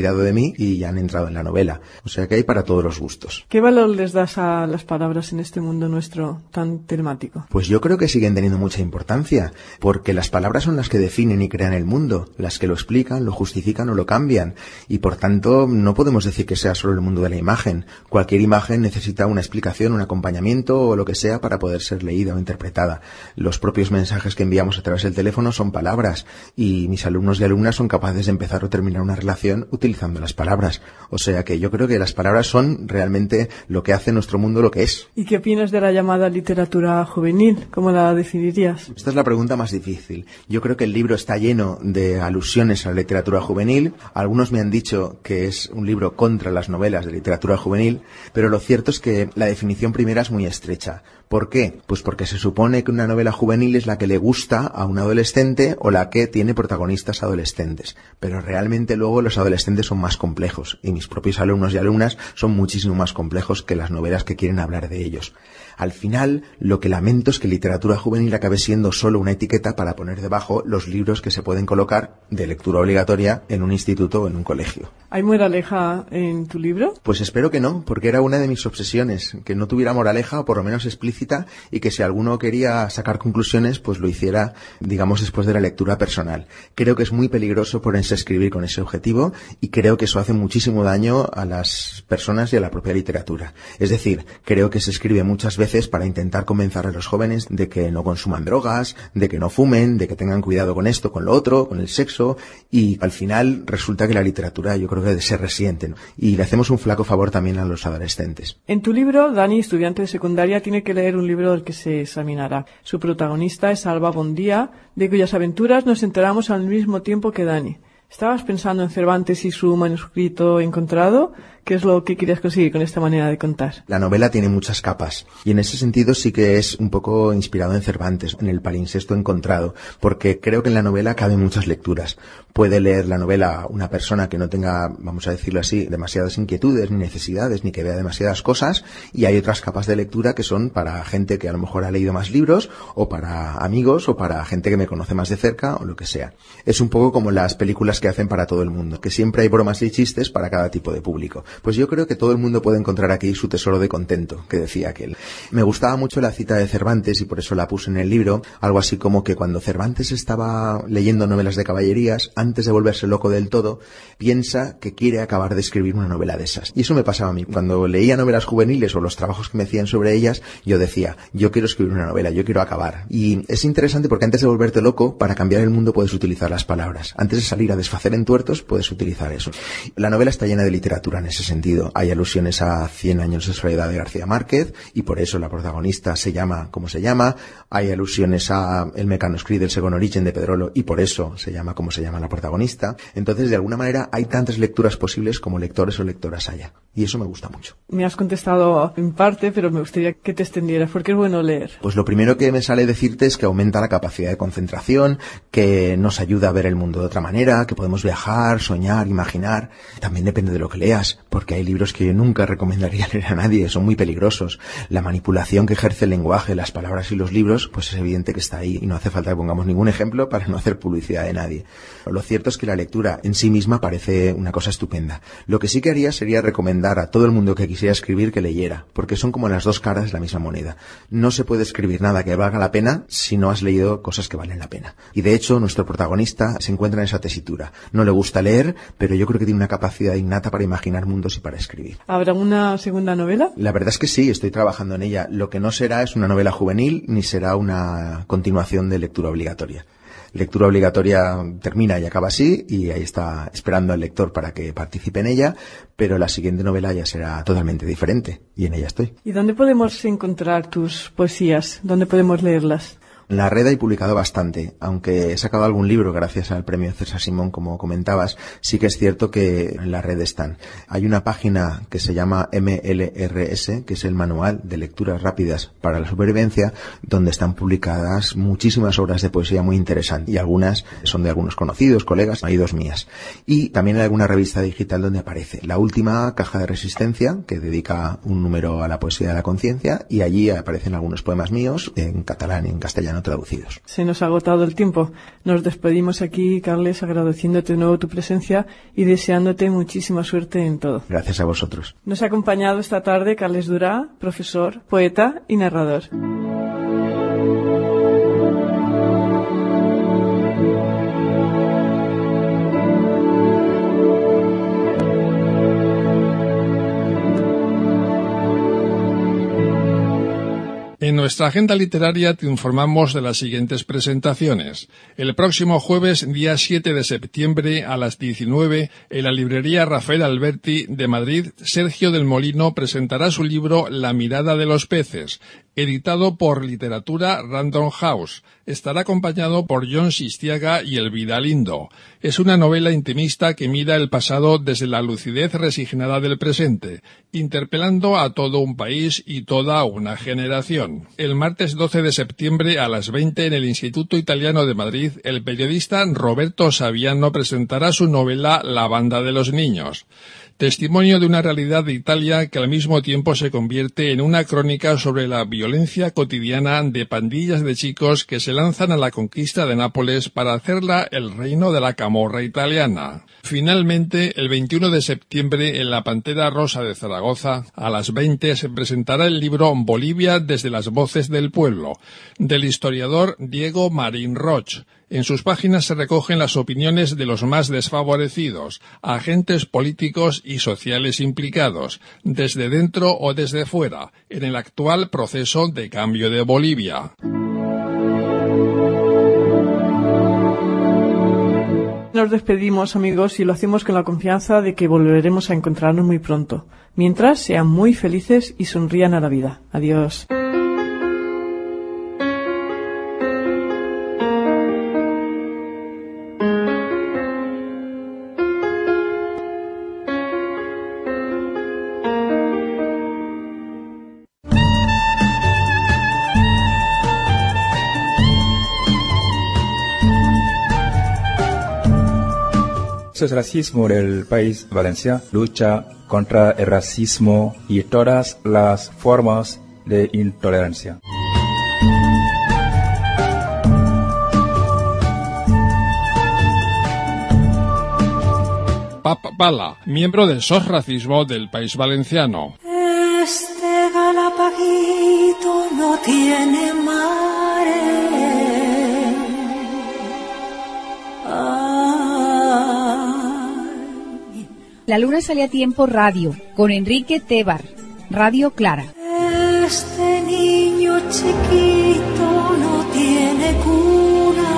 cuidado de mí y han entrado en la novela. O sea que hay para todos los gustos. ¿Qué valor les das a las palabras en este mundo nuestro tan temático? Pues yo creo que siguen teniendo mucha importancia, porque las palabras son las que definen y crean el mundo, las que lo explican, lo justifican o lo cambian, y por tanto no podemos decir que sea solo el mundo de la imagen. Cualquier imagen necesita una explicación, un acompañamiento o lo que sea para poder ser leída o interpretada. Los propios mensajes que enviamos a través del teléfono son palabras, y mis alumnos y alumnas son capaces de empezar o terminar una relación utilizando las palabras. O sea que yo creo que las palabras son realmente lo que hace nuestro mundo lo que es. ¿Y qué opinas de la llamada literatura juvenil? ¿Cómo la definirías? Esta es la pregunta más difícil. Yo creo que el libro está lleno de alusiones a la literatura juvenil. Algunos me han dicho que es un libro contra las novelas de literatura juvenil, pero lo cierto es que la definición primera es muy estrecha. ¿Por qué? Pues porque se supone que una novela juvenil es la que le gusta a un adolescente o la que tiene protagonistas adolescentes. Pero realmente luego los adolescentes son más complejos y mis propios alumnos y alumnas son muchísimo más complejos que las novelas que quieren hablar de ellos. Al final, lo que lamento es que literatura juvenil acabe siendo solo una etiqueta para poner debajo los libros que se pueden colocar de lectura obligatoria en un instituto o en un colegio. ¿Hay moraleja en tu libro? Pues espero que no, porque era una de mis obsesiones, que no tuviera moraleja o por lo menos explícita, y que si alguno quería sacar conclusiones, pues lo hiciera, digamos, después de la lectura personal. Creo que es muy peligroso ponerse a escribir con ese objetivo y creo que eso hace muchísimo daño a las personas y a la propia literatura. Es decir, creo que se escribe muchas veces para intentar convencer a los jóvenes de que no consuman drogas, de que no fumen, de que tengan cuidado con esto, con lo otro, con el sexo, y al final resulta que la literatura yo creo que se resiente, ¿no? Y le hacemos un flaco favor también a los adolescentes. En tu libro, Dani, estudiante de secundaria, tiene que leer un libro del que se examinará. Su protagonista es Alba Bondía, de cuyas aventuras nos enteramos al mismo tiempo que Dani. ¿Estabas pensando en Cervantes y su manuscrito encontrado? ¿Qué es lo que querías conseguir con esta manera de contar? La novela tiene muchas capas y en ese sentido sí que es un poco inspirado en Cervantes, en el palimpsesto encontrado, porque creo que en la novela caben muchas lecturas. Puede leer la novela una persona que no tenga, vamos a decirlo así, demasiadas inquietudes ni necesidades, ni que vea demasiadas cosas, y hay otras capas de lectura que son para gente que a lo mejor ha leído más libros, o para amigos, o para gente que me conoce más de cerca, o lo que sea. Es un poco como las películas que hacen para todo el mundo, que siempre hay bromas y chistes para cada tipo de público. Pues yo creo que todo el mundo puede encontrar aquí su tesoro de contento, que decía aquel. Me gustaba mucho la cita de Cervantes y por eso la puse en el libro, algo así como que cuando Cervantes estaba leyendo novelas de caballerías, antes de volverse loco del todo, piensa que quiere acabar de escribir una novela de esas. Y eso me pasaba a mí. Cuando leía novelas juveniles o los trabajos que me hacían sobre ellas, yo decía, yo quiero escribir una novela, yo quiero acabar. Y es interesante porque antes de volverte loco, para cambiar el mundo puedes utilizar las palabras. Antes de salir a desfacer entuertos, puedes utilizar eso. La novela está llena de literatura en ese sentido. Hay alusiones a 100 años de soledad de García Márquez y por eso la protagonista se llama como se llama. Hay alusiones a El mecanoscrit del Segon Origen de Pedrolo y por eso se llama como se llama la protagonista. Entonces, de alguna manera, hay tantas lecturas posibles como lectores o lectoras haya. Y eso me gusta mucho. Me has contestado en parte, pero me gustaría que te extendieras, porque es bueno leer. Pues lo primero que me sale decirte es que aumenta la capacidad de concentración, que nos ayuda a ver el mundo de otra manera, que podemos viajar, soñar, imaginar. También depende de lo que leas, porque hay libros que yo nunca recomendaría leer a nadie, son muy peligrosos. La manipulación que ejerce el lenguaje, las palabras y los libros, pues es evidente que está ahí y no hace falta que pongamos ningún ejemplo para no hacer publicidad de nadie. Lo cierto es que la lectura en sí misma parece una cosa estupenda. Lo que sí que haría sería recomendar a todo el mundo que quisiera escribir que leyera, porque son como las dos caras de la misma moneda. No se puede escribir nada que valga la pena si no has leído cosas que valen la pena. Y de hecho, nuestro protagonista se encuentra en esa tesitura. No le gusta leer, pero yo creo que tiene una capacidad innata para imaginar mundos y para escribir. ¿Habrá una segunda novela? La verdad es que sí, estoy trabajando en ella. Lo que no será es una novela juvenil, ni será una continuación de lectura obligatoria. Lectura obligatoria termina y acaba así, y ahí está esperando al lector para que participe en ella, pero la siguiente novela ya será totalmente diferente, y en ella estoy. ¿Y dónde podemos encontrar tus poesías? ¿Dónde podemos leerlas? En la red he publicado bastante, aunque he sacado algún libro gracias al premio César Simón, como comentabas, sí que es cierto que en la red están. Hay una página que se llama MLRS, que es el Manual de Lecturas Rápidas para la Supervivencia, donde están publicadas muchísimas obras de poesía muy interesantes, y algunas son de algunos conocidos, colegas, hay dos mías. Y también hay alguna revista digital donde aparece. La última, Caja de Resistencia, que dedica un número a la poesía de la conciencia, y allí aparecen algunos poemas míos, en catalán y en castellano castellano traducidos. Se nos ha agotado el tiempo. Nos despedimos aquí, Carles, agradeciéndote de nuevo tu presencia y deseándote muchísima suerte en todo. Gracias a vosotros. Nos ha acompañado esta tarde Carles Durá, profesor, poeta y narrador. En nuestra agenda literaria te informamos de las siguientes presentaciones. El próximo jueves, día 7 de septiembre, a las 19, en la librería Rafael Alberti de Madrid, Sergio del Molino presentará su libro La mirada de los peces, editado por Literatura Random House. Estará acompañado por Jon Sistiaga y Elvira Lindo. Es una novela intimista que mira el pasado desde la lucidez resignada del presente, interpelando a todo un país y toda una generación. El martes 12 de septiembre a las 20 en el Instituto Italiano de Madrid, el periodista Roberto Saviano presentará su novela La banda de los niños. Testimonio de una realidad de Italia que al mismo tiempo se convierte en una crónica sobre la violencia cotidiana de pandillas de chicos que se lanzan a la conquista de Nápoles para hacerla el reino de la camorra italiana. Finalmente, el 21 de septiembre, en la Pantera Rosa de Zaragoza, a las 20 se presentará el libro Bolivia desde las voces del pueblo, del historiador Diego Marín Roch. En sus páginas se recogen las opiniones de los más desfavorecidos, agentes políticos y sociales implicados, desde dentro o desde fuera, en el actual proceso de cambio de Bolivia. Nos despedimos, amigos, y lo hacemos con la confianza de que volveremos a encontrarnos muy pronto. Mientras, sean muy felices y sonrían a la vida. Adiós. El racismo del país Valencia lucha contra el racismo y todas las formas de intolerancia. Pap Bala, miembro del SOS Racismo del País Valenciano. Este Galapaguito no tiene mares. La luna sale a tiempo radio, con Enrique Tebar, Radio Clara. Este niño chiquito no tiene cura.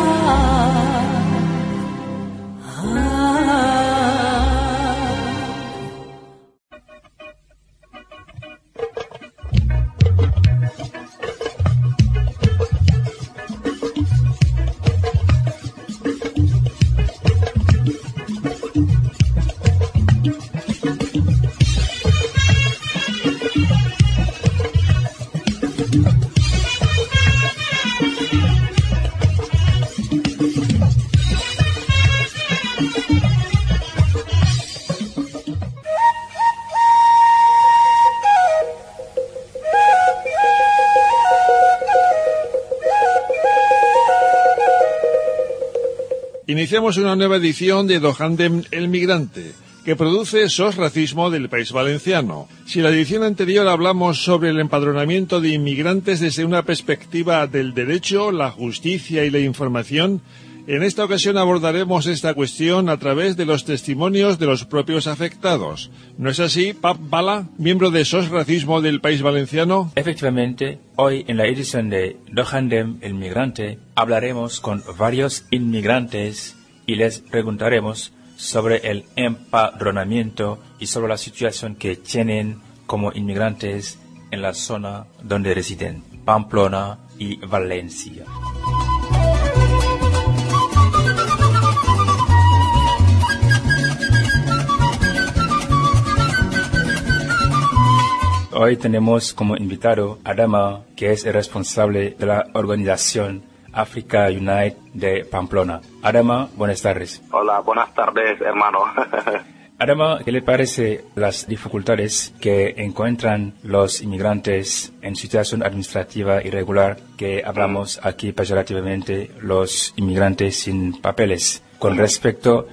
Iniciamos una nueva edición de Dohandem el Migrante, que produce SOS Racismo del País Valenciano. Si en la edición anterior hablamos sobre el empadronamiento de inmigrantes desde una perspectiva del derecho, la justicia y la información, en esta ocasión abordaremos esta cuestión a través de los testimonios de los propios afectados. ¿No es así, Pap Bala, miembro de SOS Racismo del País Valenciano? Efectivamente, hoy en la edición de Dohandem el Migrante hablaremos con varios inmigrantes y les preguntaremos sobre el empadronamiento y sobre la situación que tienen como inmigrantes en la zona donde residen, Pamplona y Valencia. Hoy tenemos como invitado a Adama, que es el responsable de la organización Africa Unite de Pamplona. Adama, buenas tardes. Hola, buenas tardes, hermano. Adama, ¿qué le parece las dificultades que encuentran los inmigrantes en situación administrativa irregular, que hablamos aquí peyorativamente, los inmigrantes sin papeles, con respecto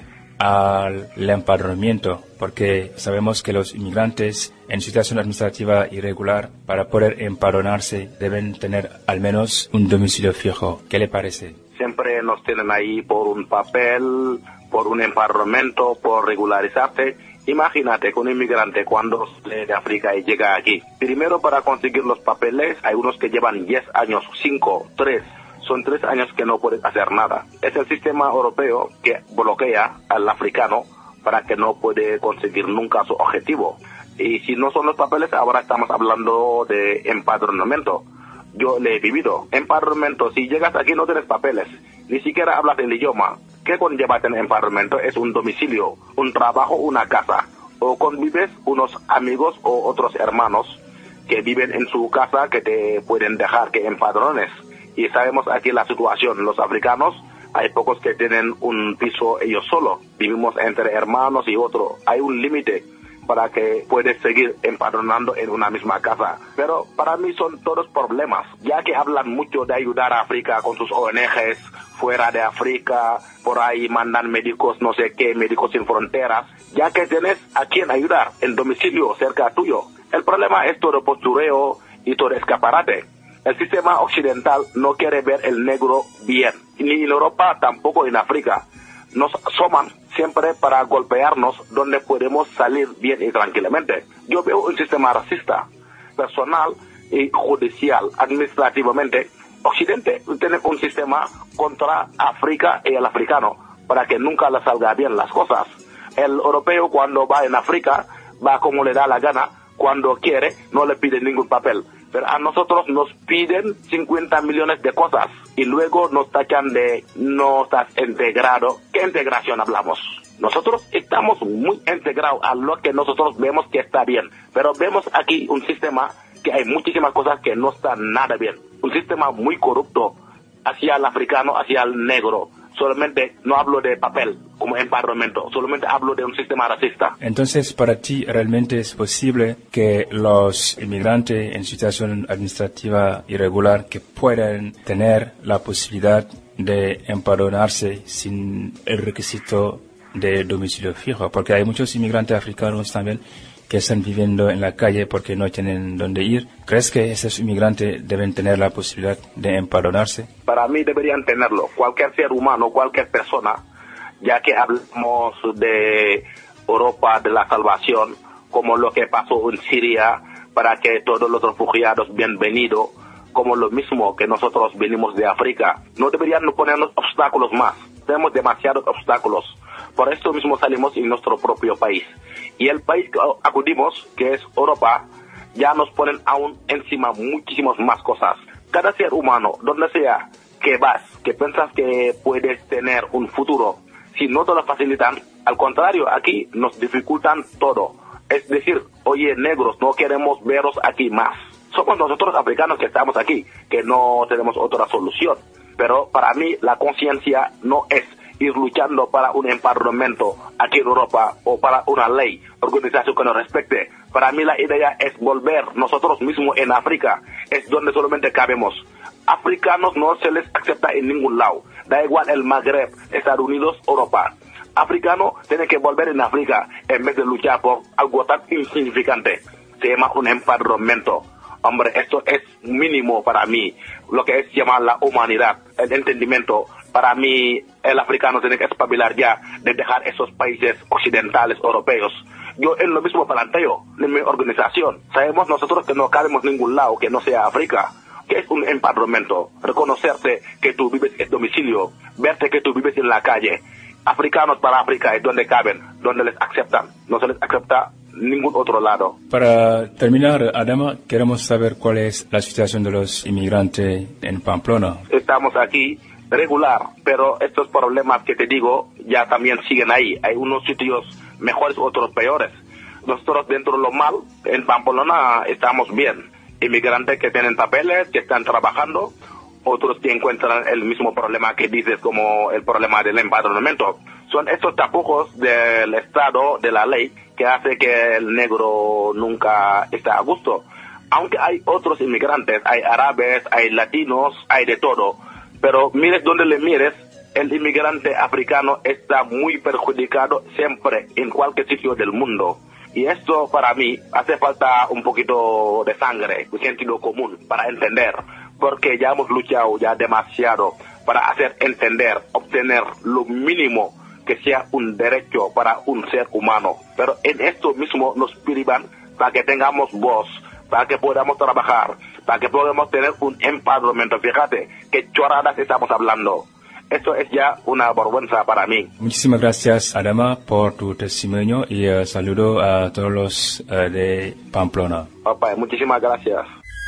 al empadronamiento? Porque sabemos que los inmigrantes en situación administrativa irregular, para poder empadronarse, deben tener al menos un domicilio fijo. ¿Qué le parece? Siempre nos tienen ahí por un papel, por un empadronamiento, por regularizarse. Imagínate que un inmigrante cuando sale de África y llega aquí, primero para conseguir los papeles, hay unos que llevan 10 años, 5, 3, son 3 años que no pueden hacer nada. Es el sistema europeo que bloquea al africano para que no puede conseguir nunca su objetivo. Y si no son los papeles, ahora estamos hablando de empadronamiento. Yo le he vivido. Empadronamiento, si llegas aquí no tienes papeles, ni siquiera hablas el idioma. ¿Qué conlleva tener empadronamiento? Es un domicilio, un trabajo, una casa. O convives unos amigos o otros hermanos que viven en su casa que te pueden dejar que empadrones. Y sabemos aquí la situación, los africanos, hay pocos que tienen un piso ellos solos. Vivimos entre hermanos y otro. Hay un límite para que puedes seguir empadronando en una misma casa. Pero para mí son todos problemas, ya que hablan mucho de ayudar a África con sus ONGs, fuera de África, por ahí mandan médicos, no sé qué, médicos sin fronteras, ya que tienes a quien ayudar en domicilio cerca tuyo. El problema es todo postureo y todo escaparate. El sistema occidental no quiere ver el negro bien, ni en Europa, tampoco en África. Nos asoman siempre para golpearnos donde podemos salir bien y tranquilamente. Yo veo un sistema racista, personal y judicial, administrativamente. Occidente tiene un sistema contra África y el africano, para que nunca le salga bien las cosas. El europeo cuando va en África, va como le da la gana, cuando quiere, no le pide ningún papel. Pero a nosotros nos piden 50 millones de cosas y luego nos tachan de no estás integrado. ¿Qué integración hablamos? Nosotros estamos muy integrados a lo que nosotros vemos que está bien, pero vemos aquí un sistema que hay muchísimas cosas que no están nada bien. Un sistema muy corrupto hacia el africano, hacia el negro. Solamente no hablo de papel como empadronamiento, solamente hablo de un sistema racista. Entonces, para ti, ¿realmente es posible que los inmigrantes en situación administrativa irregular que puedan tener la posibilidad de empadronarse sin el requisito de domicilio fijo? Porque hay muchos inmigrantes africanos también que están viviendo en la calle porque no tienen dónde ir. ¿Crees que esos inmigrantes deben tener la posibilidad de empadronarse? Para mí deberían tenerlo. Cualquier ser humano, cualquier persona, ya que hablamos de Europa, de la salvación, como lo que pasó en Siria, para que todos los refugiados bienvenidos, como lo mismo que nosotros venimos de África, no deberían ponernos obstáculos más. Tenemos demasiados obstáculos. Por esto mismo salimos en nuestro propio país. Y el país que acudimos, que es Europa, ya nos ponen aún encima muchísimas más cosas. Cada ser humano, donde sea que vas, que piensas que puedes tener un futuro, si no te lo facilitan, al contrario, aquí nos dificultan todo. Es decir, oye, negros, no queremos veros aquí más. Somos nosotros africanos que estamos aquí, que no tenemos otra solución. Pero para mí la conciencia no es ir luchando para un empadronamiento aquí en Europa o para una ley, organización que nos respecte. Para mí la idea es volver nosotros mismos en África, es donde solamente cabemos. Africanos no se les acepta en ningún lado, da igual el Magreb, Estados Unidos, Europa. Africano tiene que volver en África en vez de luchar por algo tan insignificante. Se llama un empadronamiento. Hombre, esto es mínimo para mí, lo que es llamar la humanidad, el entendimiento. Para mí, el africano tiene que espabilar ya de dejar esos países occidentales, europeos. Yo en lo mismo planteo, en mi organización. Sabemos nosotros que no cabemos en ningún lado que no sea África. ¿Qué es un empadronamiento? Reconocerte que tú vives en domicilio, verte que tú vives en la calle. Africanos para África es donde caben, donde les aceptan. No se les acepta ningún otro lado. Para terminar, Adama, queremos saber cuál es la situación de los inmigrantes en Pamplona. Estamos aquí regular, pero estos problemas que te digo ya también siguen ahí. Hay unos sitios mejores, otros peores. Nosotros dentro de lo mal, en Pamplona estamos bien. Inmigrantes que tienen papeles, que están trabajando, otros que encuentran el mismo problema que dices como el problema del empadronamiento. Son estos tapujos del Estado, de la ley, que hace que el negro nunca esté a gusto. Aunque hay otros inmigrantes, hay árabes, hay latinos, hay de todo. Pero mires donde le mires, el inmigrante africano está muy perjudicado siempre, en cualquier sitio del mundo. Y esto para mí hace falta un poquito de sangre, un sentido común para entender, porque ya hemos luchado ya demasiado para hacer entender, obtener lo mínimo que sea un derecho para un ser humano. Pero en esto mismo nos privan para que tengamos voz, para que podamos trabajar, para que podamos tener un empadronamiento. Fíjate qué chorradas estamos hablando. Esto es ya una vergüenza para mí. Muchísimas gracias, Adama, por tu testimonio y saludo a todos los de Pamplona. Papá, muchísimas gracias.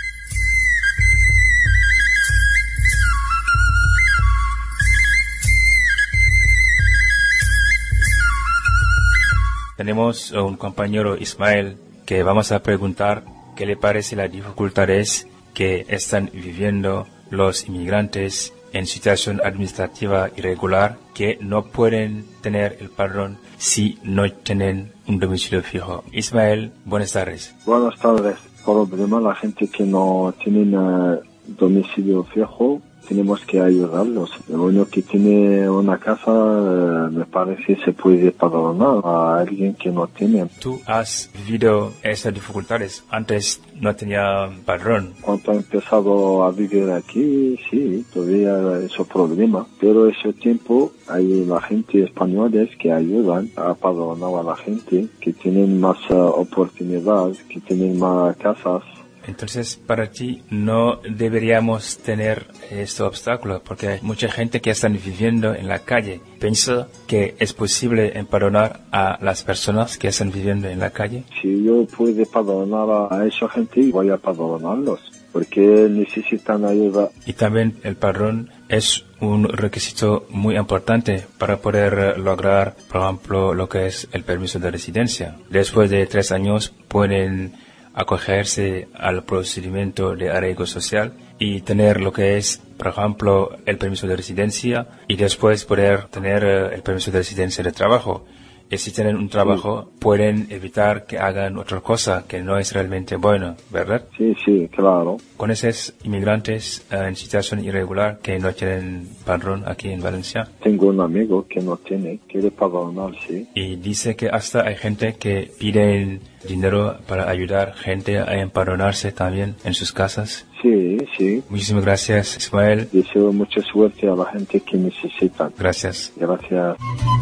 Tenemos un compañero, Ismael, que vamos a preguntar qué le parece las dificultades que están viviendo los inmigrantes en situación administrativa irregular que no pueden tener el padrón si no tienen un domicilio fijo. Ismael, buenas tardes. Buenas tardes. Por problema, la gente que no tienen domicilio fijo, tenemos que ayudarlos. El único que tiene una casa, me parece, se puede padronar a alguien que no tiene. ¿Tú has vivido esas dificultades? Antes no tenía padrón. Cuando he empezado a vivir aquí, sí, todavía ese problema. Pero ese tiempo hay la gente española que ayudan a padronar a la gente, que tienen más oportunidades, que tienen más casas. Entonces, para ti no deberíamos tener este obstáculo, porque hay mucha gente que están viviendo en la calle. ¿Piensa que es posible empadronar a las personas que están viviendo en la calle? Si yo puedo padronar a esa gente, voy a padronarlos, porque necesitan ayuda. Y también el padrón es un requisito muy importante para poder lograr, por ejemplo, lo que es el permiso de residencia. Después de 3 años pueden acogerse al procedimiento de arraigo social y tener lo que es, por ejemplo, el permiso de residencia y después poder tener el permiso de residencia de trabajo. Y si tienen un trabajo, pueden evitar que hagan otra cosa que no es realmente bueno, ¿verdad? Sí, sí, claro. Con esos inmigrantes en situación irregular que no tienen padrón aquí en Valencia. Tengo un amigo que no tiene, quiere padronarse. Y dice que hasta hay gente que piden dinero para ayudar gente a empadronarse también en sus casas. Sí, sí. Muchísimas gracias, Ismael. Deseo mucha suerte a la gente que necesita. Gracias. Gracias.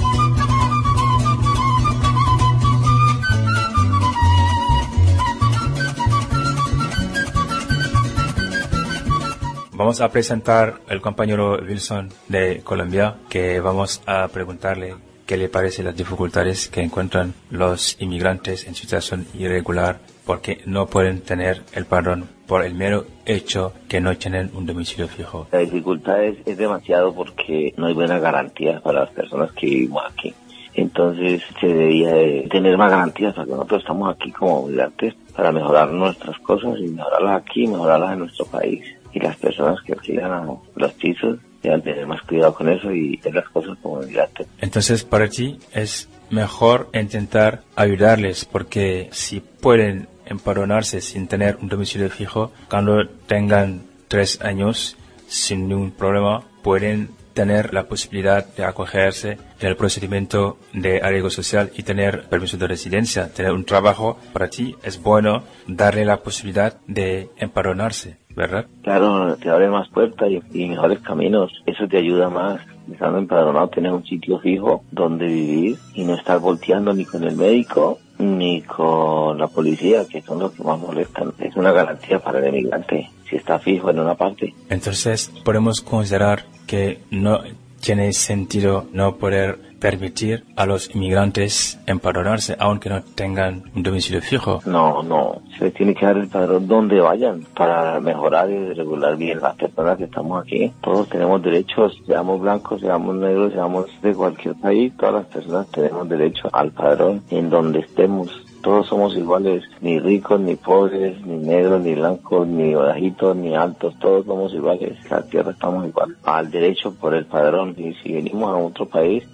Vamos a presentar al compañero Wilson de Colombia, que vamos a preguntarle qué le parecen las dificultades que encuentran los inmigrantes en situación irregular porque no pueden tener el padrón por el mero hecho que no tienen un domicilio fijo. La dificultad es demasiado porque no hay buenas garantías para las personas que vivimos aquí. Entonces se debería de tener más garantías porque nosotros estamos aquí como migrantes para mejorar nuestras cosas y mejorarlas aquí, mejorarlas en nuestro país. Y las personas que alquilan a los pisos deben tener más cuidado con eso y hacer las cosas como migrantes. Entonces, para ti es mejor intentar ayudarles porque si pueden empadronarse sin tener un domicilio fijo, cuando tengan 3 años sin ningún problema, pueden tener la posibilidad de acogerse en el procedimiento de arraigo social y tener permiso de residencia, tener un trabajo. Para ti es bueno darle la posibilidad de empadronarse, ¿verdad? Claro, te abre más puertas y mejores caminos. Eso te ayuda más. Estando empadronado, tener un sitio fijo donde vivir y no estar volteando ni con el médico ni con la policía, que son los que más molestan. Es una garantía para el emigrante si está fijo en una parte. Entonces, podemos considerar que no tiene sentido no poder permitir a los inmigrantes empadronarse aunque no tengan un domicilio fijo. No, se les tiene que dar el padrón donde vayan para mejorar y regular bien las personas que estamos aquí. Todos tenemos derechos, seamos blancos, seamos negros, seamos de cualquier país, todas las personas tenemos derecho al padrón en donde estemos. Todos somos iguales, ni ricos, ni pobres, ni negros, ni blancos, ni bajitos, ni altos, todos somos iguales. En la tierra estamos igual al derecho por el padrón. Y si venimos a otro país,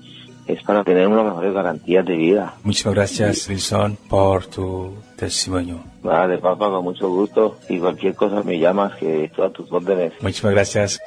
es para tener unas mejores garantías de vida. Muchas gracias, Wilson, por tu testimonio. Vale, papá, con mucho gusto. Y cualquier cosa me llamas, que estoy a tus órdenes. Muchas gracias.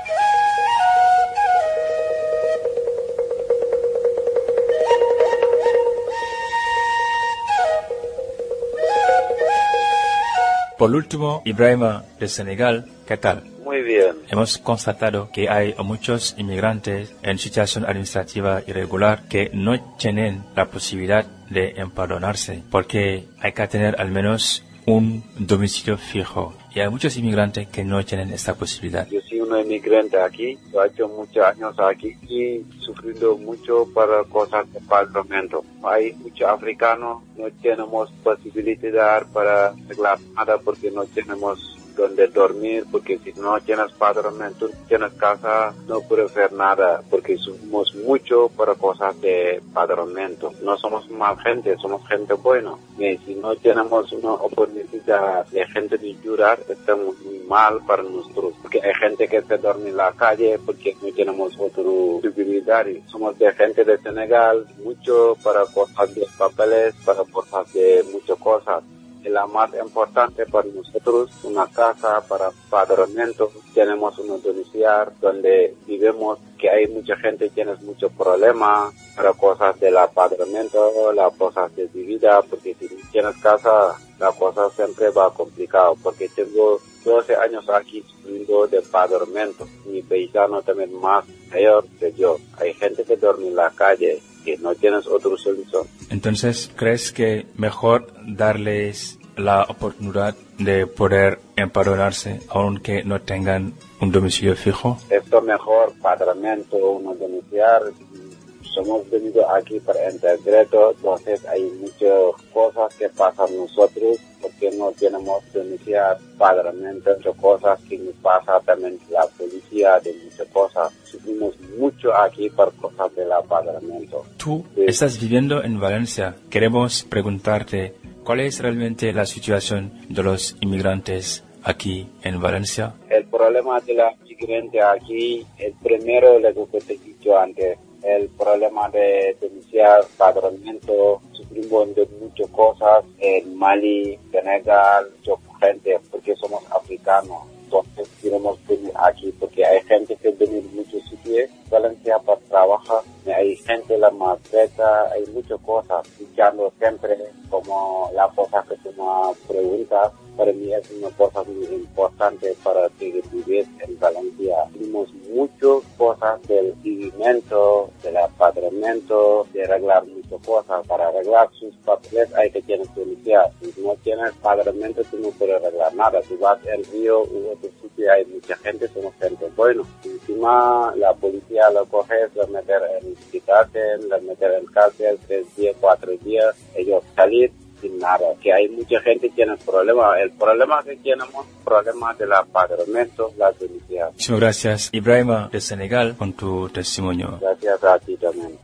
Por último, Ibrahima de Senegal, ¿qué tal? Muy bien. Hemos constatado que hay muchos inmigrantes en situación administrativa irregular que no tienen la posibilidad de empadronarse porque hay que tener al menos un domicilio fijo. Y hay muchos inmigrantes que no tienen esta posibilidad. Yo soy un inmigrante aquí, yo he hecho muchos años aquí y sufriendo mucho para cosas de empadronamiento. Hay muchos africanos, no tenemos posibilidad para arreglar nada porque no tenemos donde dormir, porque si no tienes empadronamiento, no tienes casa, no puedes hacer nada, porque somos mucho para cosas de empadronamiento. No somos mal gente, somos gente buena. Y si no tenemos una oportunidad de gente de ayudar, estamos muy mal para nosotros, porque hay gente que se duerme en la calle porque no tenemos otra posibilidad. Somos de gente de Senegal, mucho para cosas de papeles, para cosas de muchas cosas. La más importante para nosotros, una casa para empadronamiento. Tenemos un domicilio donde vivimos, que hay mucha gente que tiene muchos problemas para cosas del empadronamiento, las cosas de vida, porque si no tienes casa, la cosa siempre va complicada, porque tengo 12 años aquí sufriendo de empadronamiento. Mi paisano también más mayor que yo. Hay gente que duerme en la calle, que no tienes otra solución. Entonces, ¿crees que mejor darles la oportunidad de poder empadronarse aunque no tengan un domicilio fijo? Esto mejor, empadronamiento, un domicilio. Somos venidos aquí para integrar, entonces hay muchas cosas que pasan nosotros porque no tenemos domicilio, empadronamiento, muchas cosas que nos pasa también la policía, de muchas cosas. Sufrimos mucho aquí por cosas del empadronamiento. Tú estás viviendo en Valencia. Queremos preguntarte, ¿cuál es realmente la situación de los inmigrantes aquí en Valencia? El problema de los inmigrantes aquí, el primero, lo que te he dicho antes, el problema de domicilio, empadronamiento. Sufrimos de muchas cosas en Mali, Senegal, mucha gente, porque somos africanos. Entonces queremos venir aquí porque hay gente que viene de muchos sitios, Valencia para trabajar, hay gente la maltrata, hay muchas cosas, escuchando siempre como la cosa que tú me preguntas. Para mí es una cosa muy importante para vivir en Valencia. Vimos muchas cosas del vivimiento, del empadronamiento, de arreglar muchas cosas. Para arreglar sus papeles hay que tener policía. Si no tienes empadronamiento, tú no puedes arreglar nada. Si vas al río u otro sitio, hay mucha gente, somos gente buena. Encima la policía lo coge, lo mete en cárcel, lo mete en cárcel 3 días, 4 días, ellos salir sin nada, que hay mucha gente que tiene problemas. El problema que tenemos, problemas del empadronamiento, la policía. Muchas gracias, Ibrahima de Senegal, por tu testimonio. Gracias a ti también.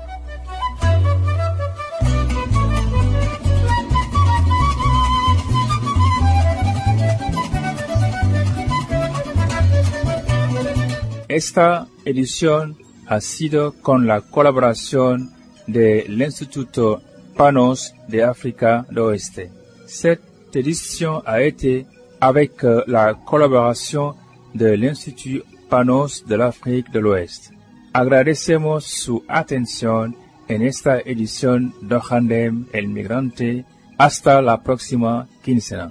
Esta edición ha sido con la colaboración del Instituto Panos de África del Oeste. Cette édition a été avec la collaboration de l'Institut Panos de l'Afrique de l'Ouest. Agradecemos su atención en esta edición de Handem el Migrante. Hasta la próxima quincena.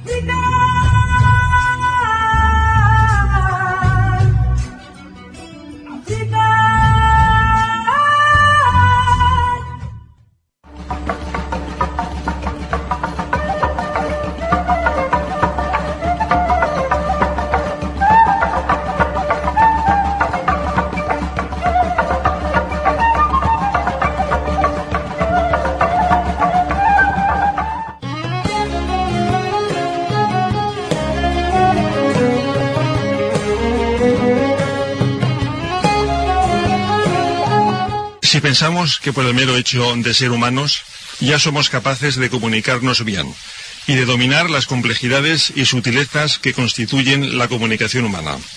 Si pensamos que por el mero hecho de ser humanos ya somos capaces de comunicarnos bien y de dominar las complejidades y sutilezas que constituyen la comunicación humana,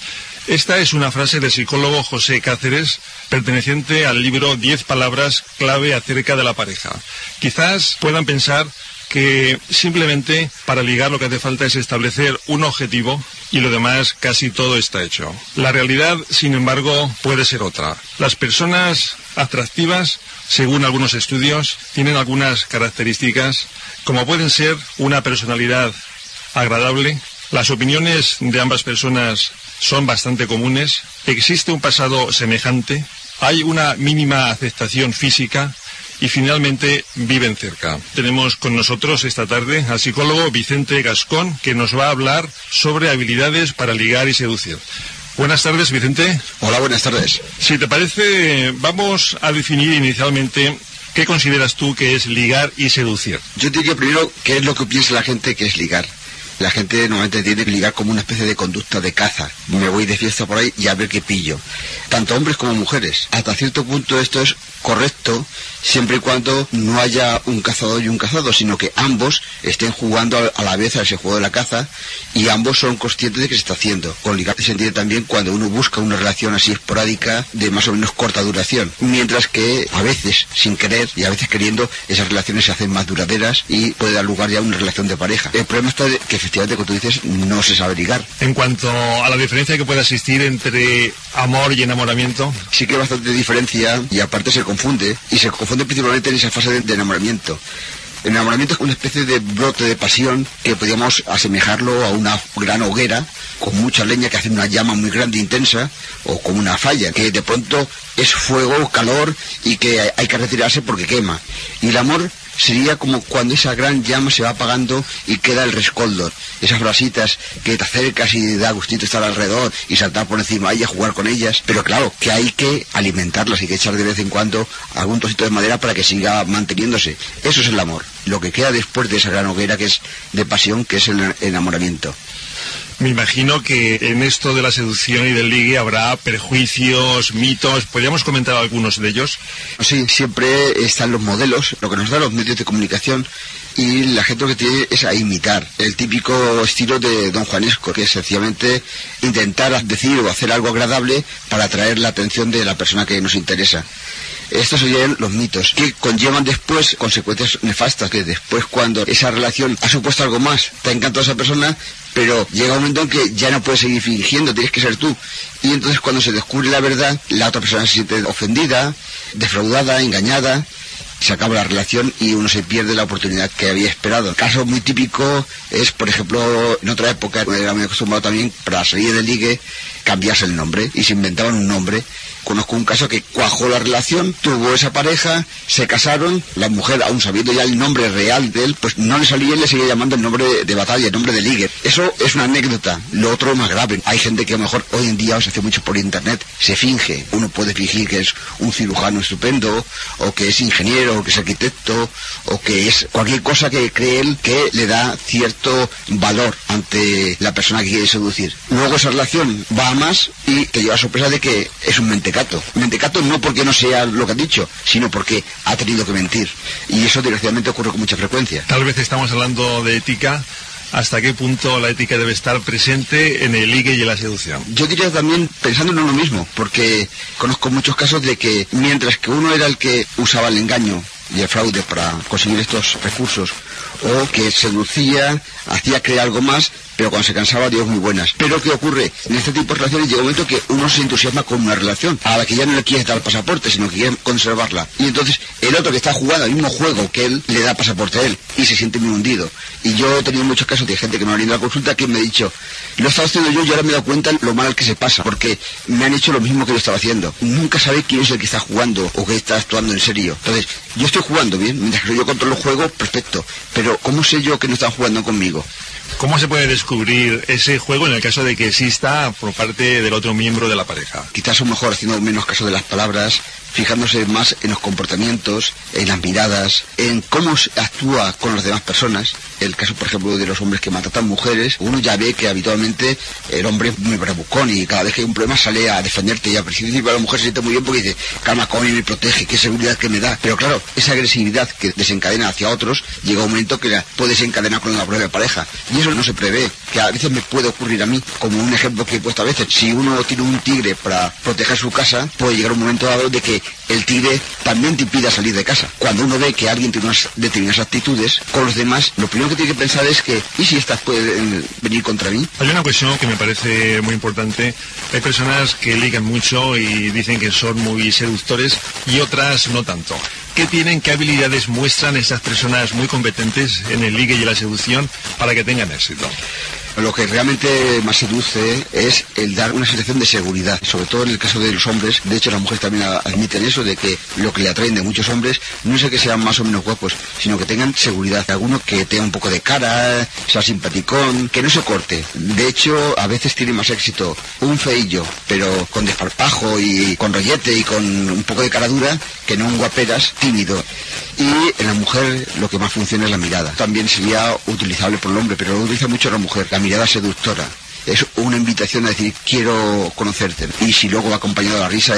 Esta es una frase del psicólogo José Cáceres, perteneciente al libro 10 palabras clave acerca de la pareja. Quizás puedan pensar que simplemente para ligar lo que hace falta es establecer un objetivo y lo demás casi todo está hecho. La realidad, sin embargo, puede ser otra. Las personas atractivas, según algunos estudios, tienen algunas características como pueden ser una personalidad agradable. Las opiniones de ambas personas son bastante comunes, existe un pasado semejante, hay una mínima aceptación física y finalmente viven cerca. Tenemos con nosotros esta tarde al psicólogo Vicente Gascón, que nos va a hablar sobre habilidades para ligar y seducir. Buenas tardes, Vicente. Hola, buenas tardes. Si te parece, vamos a definir inicialmente qué consideras tú que es ligar y seducir. Yo diría primero qué es lo que piensa la gente que es ligar. La gente normalmente tiene que ligar como una especie de conducta de caza. Me voy de fiesta por ahí y a ver qué pillo. Tanto hombres como mujeres. Hasta cierto punto esto es correcto, siempre y cuando no haya un cazador y un cazado, sino que ambos estén jugando a la vez a ese juego de la caza y ambos son conscientes de que se está haciendo. Con ligar se entiende también cuando uno busca una relación así esporádica de más o menos corta duración. Mientras que a veces, sin querer y a veces queriendo, esas relaciones se hacen más duraderas y puede dar lugar ya a una relación de pareja. El problema está de que efectivamente, como tú dices, no se sabe ligar. En cuanto a la diferencia que puede existir entre amor y enamoramiento, sí que hay bastante diferencia y aparte se confunde, y se confunde principalmente en esa fase de enamoramiento. El enamoramiento es una especie de brote de pasión que podríamos asemejarlo a una gran hoguera con mucha leña que hace una llama muy grande e intensa, o como una falla, que de pronto es fuego, calor y que hay que retirarse porque quema. Y el amor sería como cuando esa gran llama se va apagando y queda el rescoldo, esas brasitas que te acercas y da gustito estar alrededor y saltar por encima de ellas, jugar con ellas, pero claro, que hay que alimentarlas, hay que echar de vez en cuando algún trocito de madera para que siga manteniéndose. Eso es el amor, lo que queda después de esa gran hoguera que es de pasión, que es el enamoramiento. Me imagino que en esto de la seducción y del ligue habrá prejuicios, mitos. ¿Podríamos comentar algunos de ellos? Sí, siempre están los modelos, lo que nos dan los medios de comunicación, y la gente lo que tiene es a imitar el típico estilo de Don Juanesco, que es sencillamente intentar decir o hacer algo agradable para atraer la atención de la persona que nos interesa. Estos serían los mitos, que conllevan después consecuencias nefastas, que después cuando esa relación ha supuesto algo más, te ha encantado esa persona, pero llega un momento en que ya no puedes seguir fingiendo, tienes que ser tú. Y entonces cuando se descubre la verdad, la otra persona se siente ofendida, defraudada, engañada, se acaba la relación y uno se pierde la oportunidad que había esperado. El caso muy típico es, por ejemplo, en otra época era muy acostumbrado también para salir del ligue cambiarse el nombre y se inventaban un nombre. Conozco un caso que cuajó la relación, tuvo esa pareja, se casaron, la mujer, aún sabiendo ya el nombre real de él, pues no le salía y le seguía llamando el nombre de batalla, el nombre de ligue. Eso es una anécdota. Lo otro es más grave. Hay gente que a lo mejor hoy en día se hace mucho por internet, se finge. Uno puede fingir que es un cirujano estupendo, o que es ingeniero, o que es arquitecto, o que es cualquier cosa que cree él que le da cierto valor ante la persona que quiere seducir. Luego esa relación va a más y te lleva a sorpresa de que es un mentecato. Mentecato no porque no sea lo que ha dicho, sino porque ha tenido que mentir. Y eso desgraciadamente ocurre con mucha frecuencia. Tal vez estamos hablando de ética. ¿Hasta qué punto la ética debe estar presente en el ligue y en la seducción? Yo diría también pensando en uno mismo, porque conozco muchos casos de que mientras que uno era el que usaba el engaño y el fraude para conseguir estos recursos, o que seducía, hacía creer algo más, pero cuando se cansaba, Dios, muy buenas. Pero ¿qué ocurre? En este tipo de relaciones llega un momento que uno se entusiasma con una relación a la que ya no le quiere dar pasaporte, sino que quiere conservarla. Y entonces el otro que está jugando al mismo juego que él, le da pasaporte a él y se siente muy hundido. Y yo he tenido muchos casos de gente que me ha venido a la consulta que me ha dicho, lo estaba haciendo yo y ahora me he dado cuenta lo mal que se pasa, porque me han hecho lo mismo que yo estaba haciendo. Nunca sabe quién es el que está jugando o que está actuando en serio. Entonces, yo estoy jugando bien, mientras que yo controlo el juego, perfecto. Pero ¿cómo sé yo que no están jugando conmigo? ¿Cómo se puede descubrir ese juego en el caso de que exista por parte del otro miembro de la pareja? Quizás a lo mejor haciendo menos caso de las palabras, fijándose más en los comportamientos, en las miradas, en cómo actúa con las demás personas. El caso, por ejemplo, de los hombres que maltratan mujeres, uno ya ve que habitualmente el hombre es muy bravucón y cada vez que hay un problema sale a defenderte, y al principio la mujer se siente muy bien porque dice, calma, come, me protege, qué seguridad que me da. Pero claro, esa agresividad que desencadena hacia otros, llega un momento que la puede desencadenar con la propia pareja, y eso no se prevé, que a veces me puede ocurrir a mí, como un ejemplo que he puesto a veces. Si uno tiene un tigre para proteger su casa, puede llegar un momento dado de que el tigre también te impida salir de casa. Cuando uno ve que alguien tiene unas determinadas actitudes con los demás, lo primero que tiene que pensar es que, ¿y si estas pueden venir contra mí? Hay una cuestión que me parece muy importante. Hay personas que ligan mucho y dicen que son muy seductores y otras no tanto. ¿Qué tienen, qué habilidades muestran esas personas muy competentes en el ligue y la seducción para que tengan éxito? Lo que realmente más seduce es el dar una sensación de seguridad, sobre todo en el caso de los hombres. De hecho, las mujeres también admiten eso, de que lo que le atraen de muchos hombres no es que sean más o menos guapos, sino que tengan seguridad. Alguno que tenga un poco de cara, sea simpaticón, que no se corte. De hecho, a veces tiene más éxito un feillo, pero con desparpajo y con rollete y con un poco de cara dura, que no un guaperas tímido. Y en la mujer lo que más funciona es la mirada. También sería utilizable por el hombre, pero lo utiliza mucho la mujer. La mirada seductora. Es una invitación a decir, quiero conocerte. Y si luego va acompañado de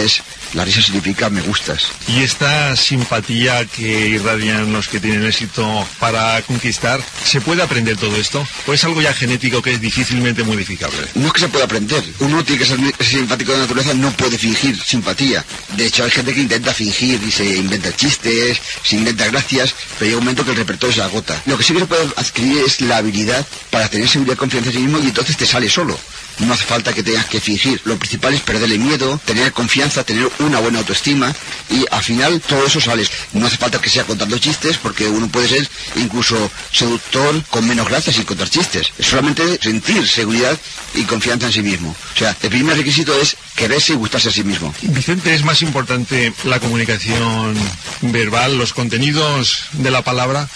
la risa significa me gustas. ¿Y esta simpatía que irradian los que tienen éxito para conquistar, se puede aprender todo esto? ¿O es algo ya genético que es difícilmente modificable? No es que se pueda aprender. Uno tiene que ser simpático de naturaleza, no puede fingir simpatía. De hecho, hay gente que intenta fingir y se inventa chistes, se inventa gracias, pero llega un momento que el repertorio se agota. Lo que sí que se puede adquirir es la habilidad para tener seguridad y confianza en sí mismo, y entonces te sale solo. No hace falta que tengas que fingir. Lo principal es perderle miedo, tener confianza, tener una buena autoestima, y al final todo eso sale. No hace falta que sea contando chistes, porque uno puede ser incluso seductor con menos gracia sin contar chistes. Es solamente sentir seguridad y confianza en sí mismo. O sea, el primer requisito es quererse y gustarse a sí mismo. Vicente, ¿es más importante la comunicación verbal, los contenidos de la palabra,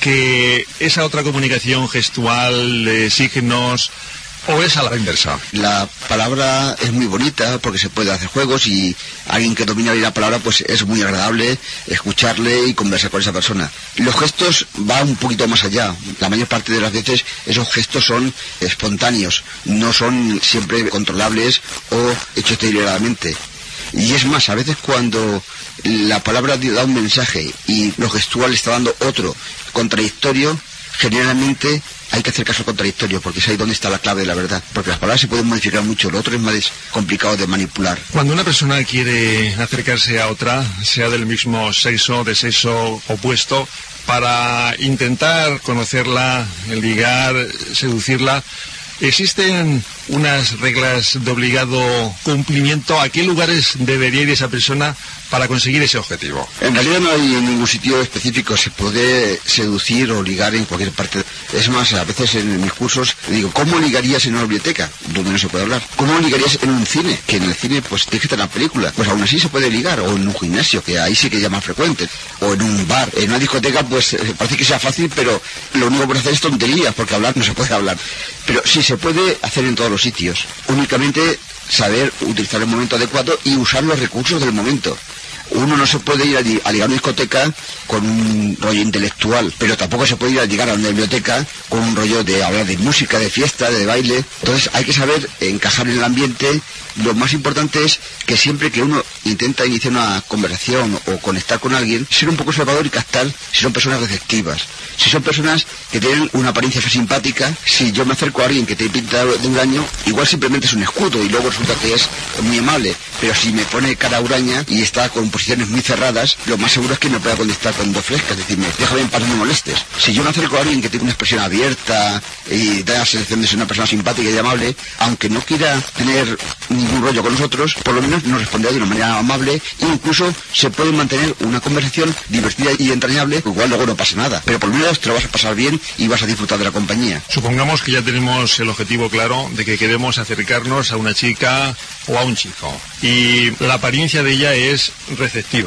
que esa otra comunicación gestual, de signos, o es a la inversa? La palabra es muy bonita porque se puede hacer juegos, y alguien que domina bien la palabra pues es muy agradable escucharle y conversar con esa persona. Los gestos van un poquito más allá. La mayor parte de las veces esos gestos son espontáneos, no son siempre controlables o hechos deliberadamente. Y es más, a veces cuando la palabra da un mensaje y lo gestual está dando otro contradictorio, generalmente hay que hacer caso contradictorio, porque es ahí donde está la clave de la verdad. Porque las palabras se pueden modificar mucho, lo otro es más complicado de manipular. Cuando una persona quiere acercarse a otra, sea del mismo sexo, de sexo opuesto, para intentar conocerla, ligar, seducirla, ¿existen unas reglas de obligado cumplimiento? ¿A qué lugares debería ir esa persona para conseguir ese objetivo? En realidad no hay ningún sitio específico. Se puede seducir o ligar en cualquier parte. Es más, a veces en mis cursos digo, ¿cómo ligarías en una biblioteca donde no se puede hablar? ¿Cómo ligarías en un cine? Que en el cine pues tienes que tener una película. Pues aún así se puede ligar. O en un gimnasio, que ahí sí que es más frecuente. O en un bar. En una discoteca pues parece que sea fácil, pero lo único que puede hacer es tonterías, porque hablar no se puede hablar. Pero sí se puede hacer en todos los sitios. Únicamente saber utilizar el momento adecuado y usar los recursos del momento. Uno no se puede ir a ligar a una discoteca con un rollo intelectual, pero tampoco se puede ir a ligar a una biblioteca con un rollo de hablar de música, de fiesta, de baile. Entonces hay que saber encajar en el ambiente. Lo más importante es que siempre que uno intenta iniciar una conversación o conectar con alguien, ser un poco observador y captar si son personas receptivas, si son personas que tienen una apariencia simpática. Si yo me acerco a alguien que te pinta de huraño, igual simplemente es un escudo y luego resulta que es muy amable, pero si me pone cara huraña y está con posiciones muy cerradas, lo más seguro es que me pueda contestar con dos frescas, es decir, déjame en paz, no me molestes. Si yo me acerco a alguien que tiene una expresión abierta y da la sensación de ser una persona simpática y amable, aunque no quiera tener ningún rollo con nosotros, por lo menos nos responderá de una manera amable, e incluso se puede mantener una conversación divertida y entrañable, igual luego no pasa nada, pero por lo menos te lo vas a pasar bien y vas a disfrutar de la compañía. Supongamos que ya tenemos el objetivo claro de que queremos acercarnos a una chica o a un chico, y la apariencia de ella es receptiva.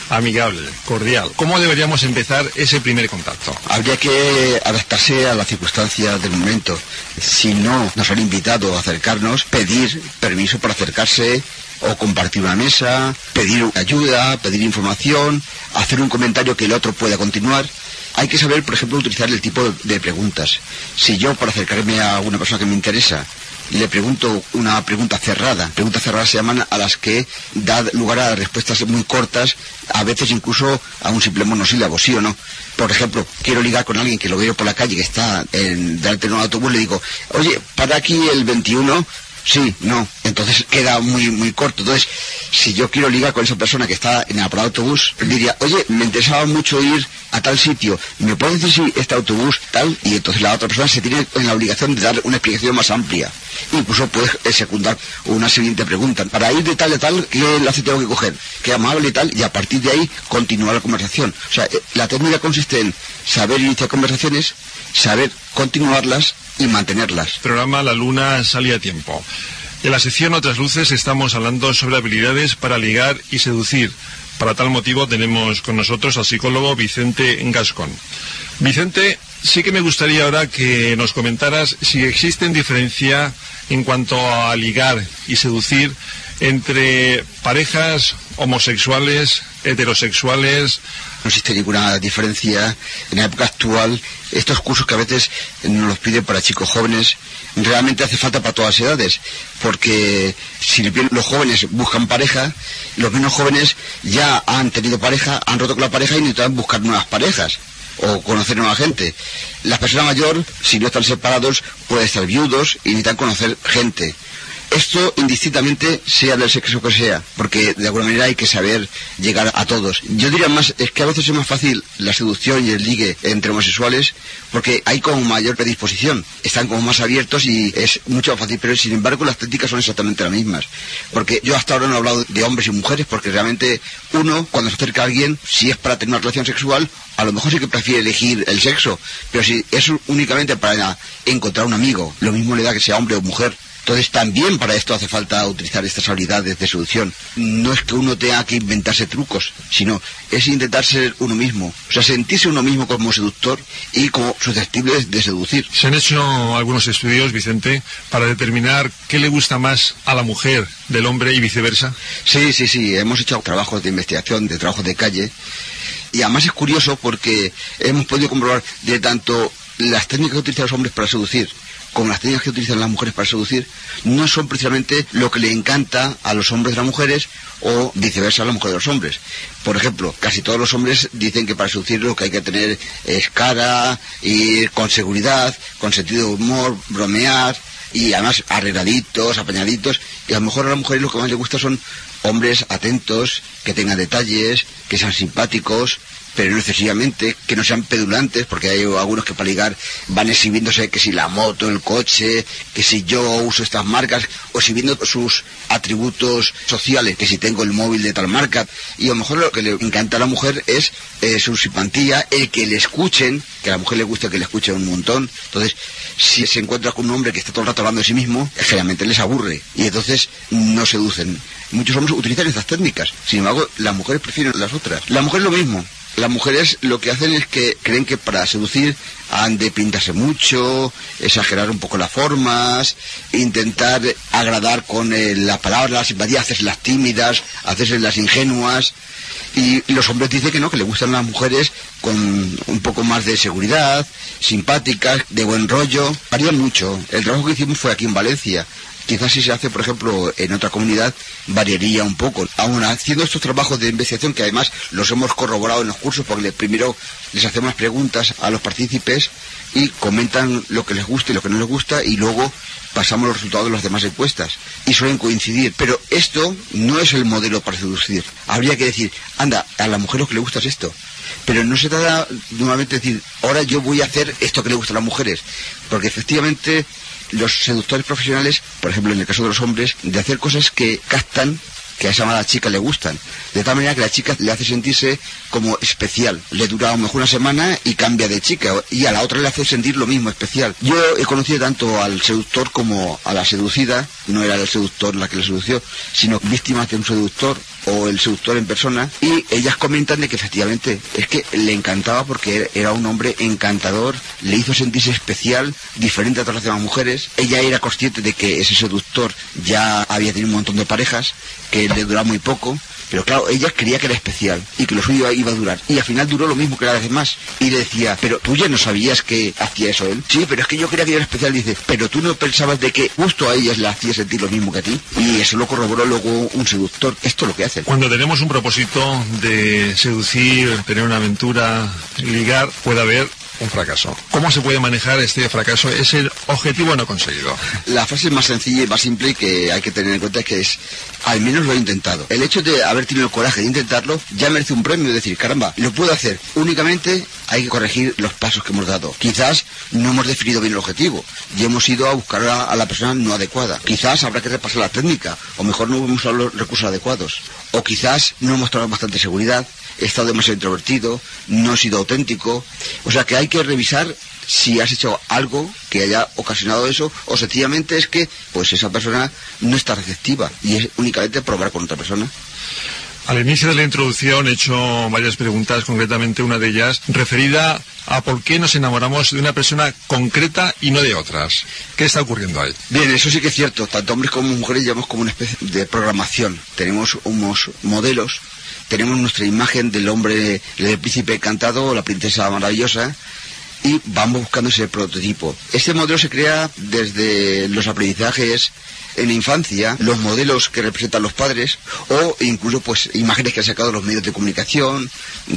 amigable, cordial. ¿Cómo deberíamos empezar ese primer contacto? Habría que adaptarse a las circunstancias del momento. Si no nos han invitado a acercarnos, pedir permiso para acercarse, o compartir una mesa, pedir ayuda, pedir información, hacer un comentario que el otro pueda continuar. Hay que saber, por ejemplo, utilizar el tipo de preguntas. Si yo, para acercarme a una persona que me interesa, le pregunto una pregunta cerrada. Preguntas cerradas se llaman a las que da lugar a respuestas muy cortas, a veces incluso a un simple monosílabo, sí o no. Por ejemplo, quiero ligar con alguien que lo veo por la calle, que está delante de un autobús, le digo, oye, para aquí el 21... Sí, no. Entonces queda muy corto. Entonces, si yo quiero ligar con esa persona que está en el parada de autobús, diría, oye, me interesaba mucho ir a tal sitio, ¿me puedes decir si este autobús tal? Y entonces la otra persona se tiene en la obligación de dar una explicación más amplia. Incluso puedes secundar una siguiente pregunta. Para ir de tal a tal, ¿qué enlace tengo que coger? ¿Qué amable y tal? Y a partir de ahí continuar la conversación. O sea, la técnica consiste en saber iniciar conversaciones, saber continuarlas y mantenerlas. Programa La Luna sale a tiempo. En la sección Otras Luces estamos hablando sobre habilidades para ligar y seducir. Para tal motivo tenemos con nosotros al psicólogo Vicente Gascón. Vicente, sí que me gustaría ahora que nos comentaras si existen diferencia en cuanto a ligar y seducir entre parejas homosexuales, heterosexuales. No existe ninguna diferencia. En la época actual, estos cursos que a veces nos los piden para chicos jóvenes, realmente hace falta para todas las edades, porque si bien los jóvenes buscan pareja, los menos jóvenes ya han tenido pareja, han roto con la pareja y necesitan buscar nuevas parejas o conocer nueva gente. Las personas mayores, si no están separados, pueden estar viudos y necesitan conocer gente. Esto indistintamente sea del sexo que sea, porque de alguna manera hay que saber llegar a todos. Yo diría más, es que a veces es más fácil la seducción y el ligue entre homosexuales, porque hay como mayor predisposición, están como más abiertos y es mucho más fácil, pero sin embargo las técnicas son exactamente las mismas. Porque yo hasta ahora no he hablado de hombres y mujeres, porque realmente uno, cuando se acerca a alguien, si es para tener una relación sexual, a lo mejor sí que prefiere elegir el sexo, pero si es únicamente para encontrar un amigo, lo mismo le da que sea hombre o mujer. Entonces también para esto hace falta utilizar estas habilidades de seducción. No es que uno tenga que inventarse trucos, sino es intentar ser uno mismo. O sea, sentirse uno mismo como seductor y como susceptible de seducir. ¿Se han hecho algunos estudios, Vicente, para determinar qué le gusta más a la mujer del hombre y viceversa? Sí. Hemos hecho trabajos de investigación, de trabajos de calle. Y además es curioso porque hemos podido comprobar de tanto las técnicas que utilizan los hombres para seducir como las técnicas que utilizan las mujeres para seducir, no son precisamente lo que le encanta a los hombres de las mujeres o viceversa a las mujeres de los hombres. Por ejemplo, casi todos los hombres dicen que para seducir lo que hay que tener es cara, ir con seguridad, con sentido de humor, bromear y además arregladitos, apañaditos, y a lo mejor a las mujeres lo que más les gusta son hombres atentos, que tengan detalles, que sean simpáticos, pero no excesivamente, que no sean pedulantes, porque hay algunos que para ligar van exhibiéndose que si la moto, el coche, que si yo uso estas marcas, o exhibiendo sus atributos sociales, que si tengo el móvil de tal marca, y a lo mejor lo que le encanta a la mujer es su simpatía, el que le escuchen, que a la mujer le gusta que le escuchen un montón. Entonces, si se encuentra con un hombre que está todo el rato hablando de sí mismo, generalmente les aburre, y entonces no seducen. Muchos hombres utilizan estas técnicas, sin embargo, las mujeres prefieren las otras. La mujer es lo mismo. Las mujeres lo que hacen es que creen que para seducir han de pintarse mucho, exagerar un poco las formas, intentar agradar con las palabras, la simpatía, hacerse las tímidas, hacerse las ingenuas. Y los hombres dicen que no, que les gustan las mujeres con un poco más de seguridad, simpáticas, de buen rollo. Varían mucho. El trabajo que hicimos fue aquí en Valencia. Quizás si se hace, por ejemplo, en otra comunidad, variaría un poco. Aún haciendo estos trabajos de investigación, que además los hemos corroborado en los cursos, porque primero les hacemos preguntas a los partícipes y comentan lo que les gusta y lo que no les gusta, y luego pasamos los resultados de las demás encuestas. Y suelen coincidir. Pero esto no es el modelo para seducir. Habría que decir, anda, a la mujer lo que le gusta es esto. Pero no se trata nuevamente de decir, ahora yo voy a hacer esto que le gusta a las mujeres. Porque efectivamente los seductores profesionales, por ejemplo en el caso de los hombres, de hacer cosas que captan que a esa mala chica le gustan, de tal manera que la chica le hace sentirse como especial. Le dura a lo mejor una semana y cambia de chica, y a la otra le hace sentir lo mismo, especial. Yo he conocido tanto al seductor como a la seducida. No era el seductor la que le sedució, sino víctimas de un seductor o el seductor en persona, y ellas comentan de que efectivamente es que le encantaba porque era un hombre encantador, le hizo sentirse especial, diferente a todas las demás mujeres. Ella era consciente de que ese seductor ya había tenido un montón de parejas, que le duraba muy poco, pero claro, ella creía que era especial y que lo suyo iba a durar, y al final duró lo mismo que las demás. Y le decía, pero tú ya no sabías que hacía eso él. Sí, pero es que yo creía que era especial. Dice, pero tú no pensabas de que justo a ellas le hacía sentir lo mismo que a ti. Y eso lo corroboró luego un seductor. Esto es lo que hace. Cuando tenemos un propósito de seducir, tener una aventura, ligar, puede haber un fracaso. ¿Cómo se puede manejar este fracaso, ese objetivo no conseguido? La frase más sencilla y más simple que hay que tener en cuenta es que es, al menos lo he intentado. El hecho de haber tenido el coraje de intentarlo ya merece un premio, es decir, caramba, lo puedo hacer. Únicamente hay que corregir los pasos que hemos dado. Quizás no hemos definido bien el objetivo y hemos ido a buscar a la persona no adecuada. Quizás habrá que repasar la técnica, o mejor no hemos usado los recursos adecuados. O quizás no hemos tomado bastante seguridad, he estado demasiado introvertido, no he sido auténtico. O sea que hay que revisar si has hecho algo que haya ocasionado eso, o sencillamente es que pues esa persona no está receptiva y es únicamente probar con otra persona. Al inicio de la introducción he hecho varias preguntas, concretamente una de ellas referida a por qué nos enamoramos de una persona concreta y no de otras. ¿Qué está ocurriendo ahí? Bien, eso sí que es cierto. Tanto hombres como mujeres llevamos como una especie de programación. Tenemos unos modelos, tenemos nuestra imagen del hombre, del príncipe encantado o la princesa maravillosa, y vamos buscando ese prototipo. Este modelo se crea desde los aprendizajes en la infancia, los modelos que representan los padres, o incluso pues imágenes que han sacado los medios de comunicación,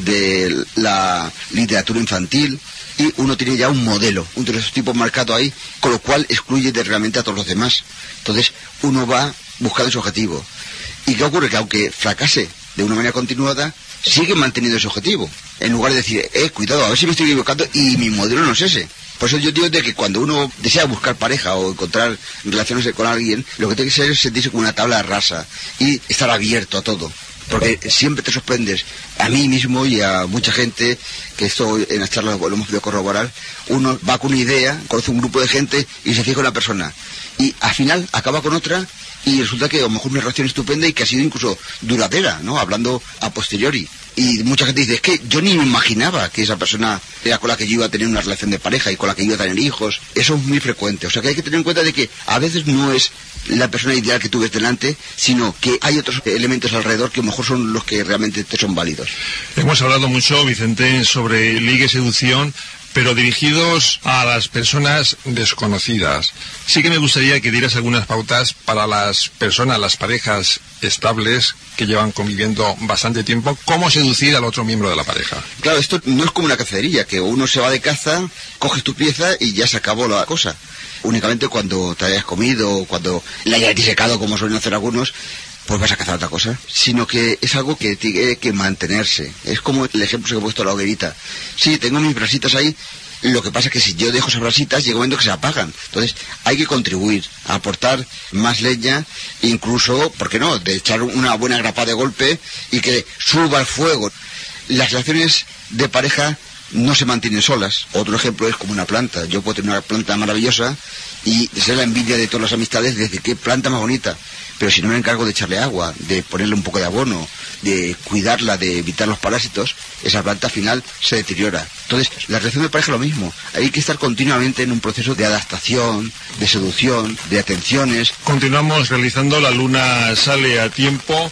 de la literatura infantil, y uno tiene ya un modelo, un prototipo marcado ahí, con lo cual excluye realmente a todos los demás. Entonces uno va buscando ese objetivo. ¿Y qué ocurre? Que aunque fracase de una manera continuada, sigue manteniendo ese objetivo, en lugar de decir, cuidado, a ver si me estoy equivocando y mi modelo no es ese. Por eso yo digo de que cuando uno desea buscar pareja o encontrar relaciones con alguien, lo que tiene que ser es sentirse como una tabla rasa y estar abierto a todo. Porque siempre te sorprendes, a mí mismo y a mucha gente, que esto en las charlas lo hemos podido corroborar, uno va con una idea, conoce un grupo de gente y se fija en una persona. Y al final acaba con otra y resulta que a lo mejor una relación estupenda y que ha sido incluso duradera, ¿no? Hablando a posteriori. Y mucha gente dice, es que yo ni me imaginaba que esa persona era con la que yo iba a tener una relación de pareja y con la que yo iba a tener hijos. Eso es muy frecuente. O sea que hay que tener en cuenta de que a veces no es la persona ideal que tú ves delante, sino que hay otros elementos alrededor que a lo mejor son los que realmente te son válidos. Hemos hablado mucho, Vicente, sobre ligue y seducción, pero dirigidos a las personas desconocidas. Sí que me gustaría que dieras algunas pautas para las personas, las parejas estables que llevan conviviendo bastante tiempo, cómo seducir al otro miembro de la pareja. Claro, esto no es como una cacería, que uno se va de caza, coges tu pieza y ya se acabó la cosa. Únicamente cuando te hayas comido, cuando la hayas disecado, como suelen hacer algunos, pues vas a cazar otra cosa, sino que es algo que tiene que mantenerse. Es como el ejemplo que he puesto a la hoguerita. Sí, tengo mis brasitas ahí, lo que pasa es que si yo dejo esas brasitas, llega un momento que se apagan. Entonces hay que contribuir a aportar más leña, incluso, ¿por qué no?, de echar una buena grapa de golpe y que suba el fuego. Las relaciones de pareja no se mantienen solas. Otro ejemplo es como una planta. Yo puedo tener una planta maravillosa y ser la envidia de todas las amistades de decir, qué planta más bonita. Pero si no me encargo de echarle agua, de ponerle un poco de abono, de cuidarla, de evitar los parásitos, esa planta al final se deteriora. Entonces, la relación de pareja es lo mismo. Hay que estar continuamente en un proceso de adaptación, de seducción, de atenciones. Continuamos realizando La Luna Sale a Tiempo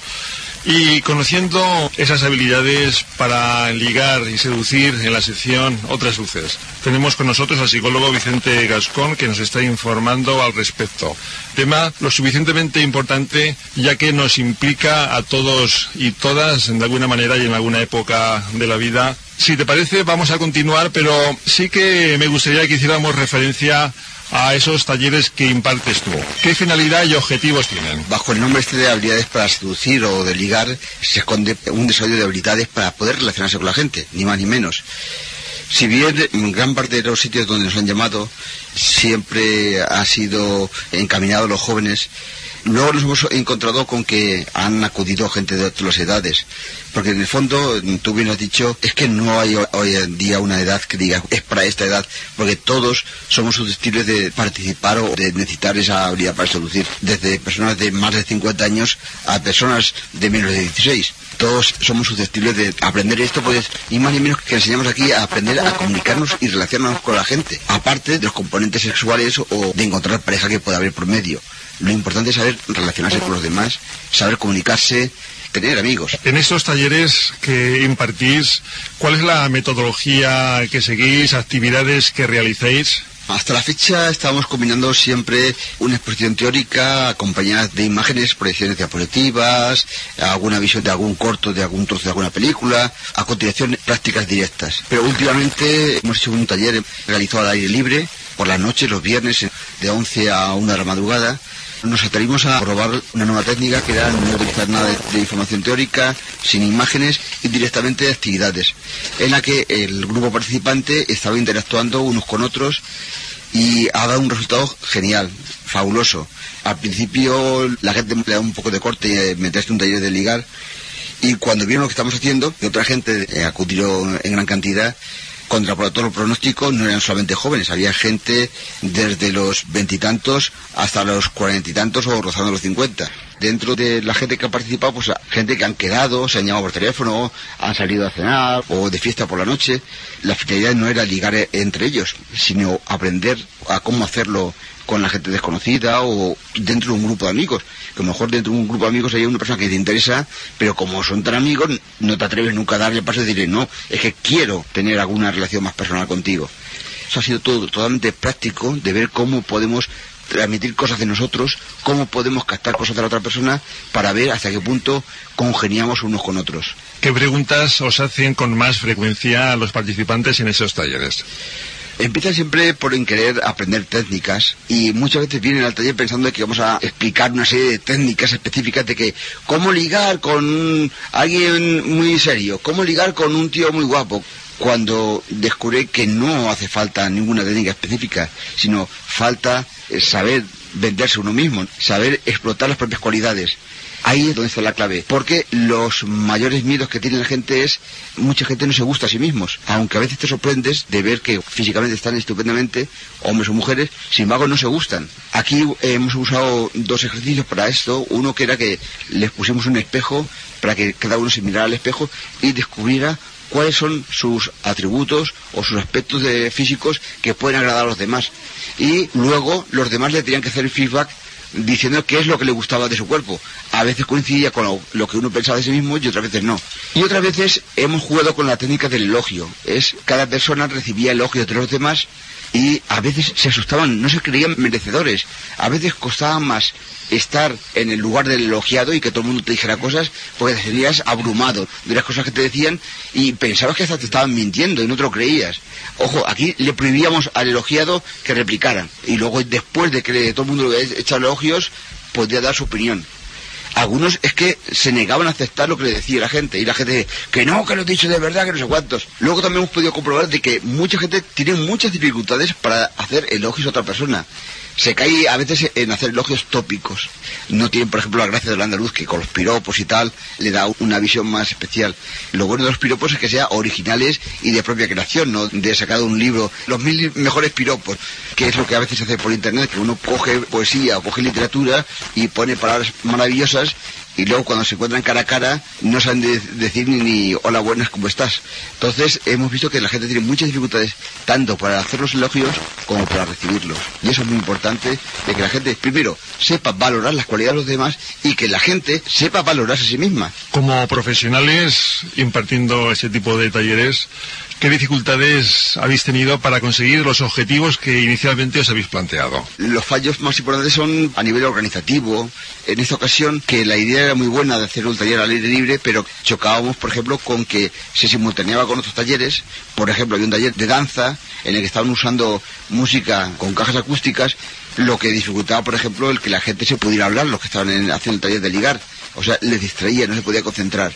y conociendo esas habilidades para ligar y seducir en la sección Otras Luces. Tenemos con nosotros al psicólogo Vicente Gascón, que nos está informando al respecto. Tema lo suficientemente importante, ya que nos implica a todos y todas de alguna manera y en alguna época de la vida. Si te parece, vamos a continuar, pero sí que me gustaría que hiciéramos referencia a esos talleres que impartes tú. ¿Qué finalidad y objetivos tienen? Bajo el nombre de habilidades para seducir o de ligar, se esconde un desarrollo de habilidades para poder relacionarse con la gente, ni más ni menos. Si bien en gran parte de los sitios donde nos han llamado siempre ha sido encaminado a los jóvenes, luego nos hemos encontrado con que han acudido gente de todas las edades, porque en el fondo, tú bien has dicho, es que no hay hoy en día una edad que diga es para esta edad, porque todos somos susceptibles de participar o de necesitar esa habilidad para seducir, desde personas de más de 50 años a personas de menos de 16. Todos somos susceptibles de aprender esto, pues, y más ni menos que enseñamos aquí a aprender a comunicarnos y relacionarnos con la gente, aparte de los componentes sexuales o de encontrar pareja que pueda haber por medio. Lo importante es saber relacionarse con los demás, saber comunicarse, tener amigos. En estos talleres que impartís, ¿cuál es la metodología que seguís, actividades que realicéis? Hasta la fecha estamos combinando siempre una exposición teórica acompañada de imágenes, proyecciones diapositivas, alguna visión de algún corto, de algún trozo de alguna película, a continuación prácticas directas. Pero últimamente hemos hecho un taller realizado al aire libre, por las noches, los viernes, de 11 a 1 de la madrugada. Nos atrevimos a probar una nueva técnica que era no utilizar nada de información teórica, sin imágenes y directamente actividades, en la que el grupo participante estaba interactuando unos con otros y ha dado un resultado genial, fabuloso. Al principio la gente le da un poco de corte y meterse en un taller de ligar, y cuando vieron lo que estamos haciendo, que otra gente acudió en gran cantidad, contra todo el pronóstico, no eran solamente jóvenes, había gente desde los 20 y tantos hasta los 40 y tantos o rozando los 50. Dentro de la gente que ha participado, pues gente que han quedado, se han llamado por teléfono, han salido a cenar o de fiesta por la noche. La finalidad no era ligar entre ellos, sino aprender a cómo hacerlo con la gente desconocida o dentro de un grupo de amigos. Que a lo mejor dentro de un grupo de amigos hay una persona que te interesa, pero como son tan amigos, no te atreves nunca a darle paso y decirle, no, es que quiero tener alguna relación más personal contigo. Eso ha sido todo totalmente práctico, de ver cómo podemos transmitir cosas de nosotros, cómo podemos captar cosas de la otra persona para ver hasta qué punto congeniamos unos con otros. ¿Qué preguntas os hacen con más frecuencia a los participantes en esos talleres? Empiezan siempre por querer aprender técnicas y muchas veces vienen al taller pensando que vamos a explicar una serie de técnicas específicas de que cómo ligar con alguien muy serio, cómo ligar con un tío muy guapo, cuando descubrí que no hace falta ninguna técnica específica, sino falta saber venderse uno mismo, saber explotar las propias cualidades. Ahí es donde está la clave, porque los mayores miedos que tiene la gente es, mucha gente no se gusta a sí mismos, aunque a veces te sorprendes de ver que físicamente están estupendamente, hombres o mujeres, sin embargo no se gustan. Aquí hemos usado dos ejercicios para esto, uno que era que les pusimos un espejo para que cada uno se mirara al espejo y descubriera cuáles son sus atributos o sus aspectos físicos que pueden agradar a los demás, y luego los demás le tenían que hacer el feedback diciendo qué es lo que le gustaba de su cuerpo. A veces coincidía con lo que uno pensaba de sí mismo y otras veces no. Y otras veces hemos jugado con la técnica del elogio. Cada persona recibía elogios de los demás y a veces se asustaban, no se creían merecedores. A veces costaba más estar en el lugar del elogiado y que todo el mundo te dijera cosas, porque te serías abrumado de las cosas que te decían y pensabas que hasta te estaban mintiendo y no te lo creías. Ojo, aquí le prohibíamos al elogiado que replicara, y luego después de que todo el mundo le había echado elogios podía dar su opinión. Algunos es que se negaban a aceptar lo que le decía la gente, y la gente que no lo he dicho de verdad, que no sé cuántos. Luego también hemos podido comprobar de que mucha gente tiene muchas dificultades para hacer elogios a otra persona. Se cae a veces en hacer elogios tópicos. No tienen, por ejemplo, la gracia del andaluz, que con los piropos y tal le da una visión más especial. Lo bueno de los piropos es que sean originales y de propia creación, no de sacado un libro, los 1000 mejores piropos, que es lo que a veces se hace por internet, que uno coge poesía o coge literatura y pone palabras maravillosas, y luego cuando se encuentran cara a cara no saben decir ni hola buenas, ¿cómo estás? Entonces hemos visto que la gente tiene muchas dificultades tanto para hacer los elogios como para recibirlos, y eso es muy importante, de que la gente primero sepa valorar las cualidades de los demás y que la gente sepa valorarse a sí misma. Como profesionales impartiendo ese tipo de talleres, ¿qué dificultades habéis tenido para conseguir los objetivos que inicialmente os habéis planteado? Los fallos más importantes son a nivel organizativo. En esta ocasión, que la idea era muy buena de hacer un taller al aire libre, pero chocábamos, por ejemplo, con que se simultaneaba con otros talleres. Por ejemplo, había un taller de danza en el que estaban usando música con cajas acústicas, lo que dificultaba, por ejemplo, el que la gente se pudiera hablar, los que estaban haciendo el taller de ligar. O sea, les distraía, no se podía concentrar.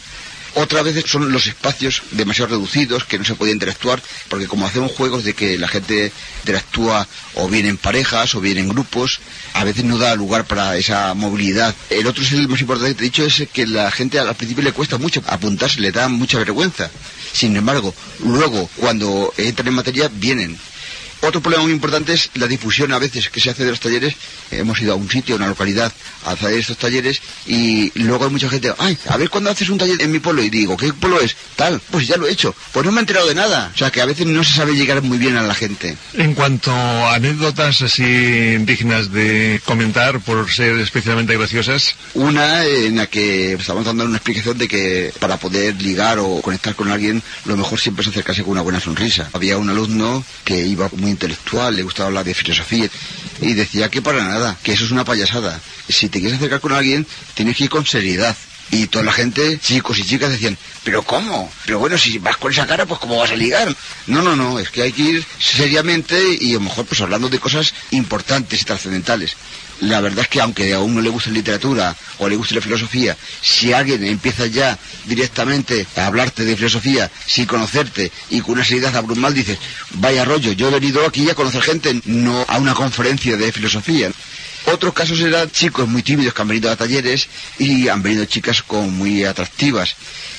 Otras veces son los espacios demasiado reducidos, que no se puede interactuar, porque como hacemos juegos de que la gente interactúa o bien en parejas o bien en grupos, a veces no da lugar para esa movilidad. El otro es el más importante que te he dicho, es que la gente al principio le cuesta mucho apuntarse, le da mucha vergüenza. Sin embargo, luego cuando entran en materia vienen. Otro problema muy importante es la difusión a veces que se hace de los talleres. Hemos ido a un sitio, a una localidad, a hacer estos talleres y luego hay mucha gente, ay, a ver cuándo haces un taller en mi pueblo. Y digo, ¿qué pueblo es? Tal, pues ya lo he hecho. Pues no me he enterado de nada. O sea que a veces no se sabe llegar muy bien a la gente. En cuanto a anécdotas así dignas de comentar por ser especialmente graciosas. Una en la que estábamos dando una explicación de que para poder ligar o conectar con alguien, lo mejor siempre es acercarse con una buena sonrisa. Había un alumno que iba muy intelectual, le gustaba hablar de filosofía y decía que para nada, que eso es una payasada. Si te quieres acercar con alguien, tienes que ir con seriedad. Y toda la gente, chicos y chicas, decían, ¿pero cómo? Pero bueno, si vas con esa cara, pues ¿cómo vas a ligar? No, es que hay que ir seriamente y a lo mejor pues hablando de cosas importantes y trascendentales. La verdad es que aunque a uno le guste la literatura o le guste la filosofía, si alguien empieza ya directamente a hablarte de filosofía sin conocerte y con una seriedad abrumal, dices, vaya rollo, yo he venido aquí a conocer gente, no a una conferencia de filosofía. Otros casos eran chicos muy tímidos que han venido a talleres y han venido chicas muy atractivas.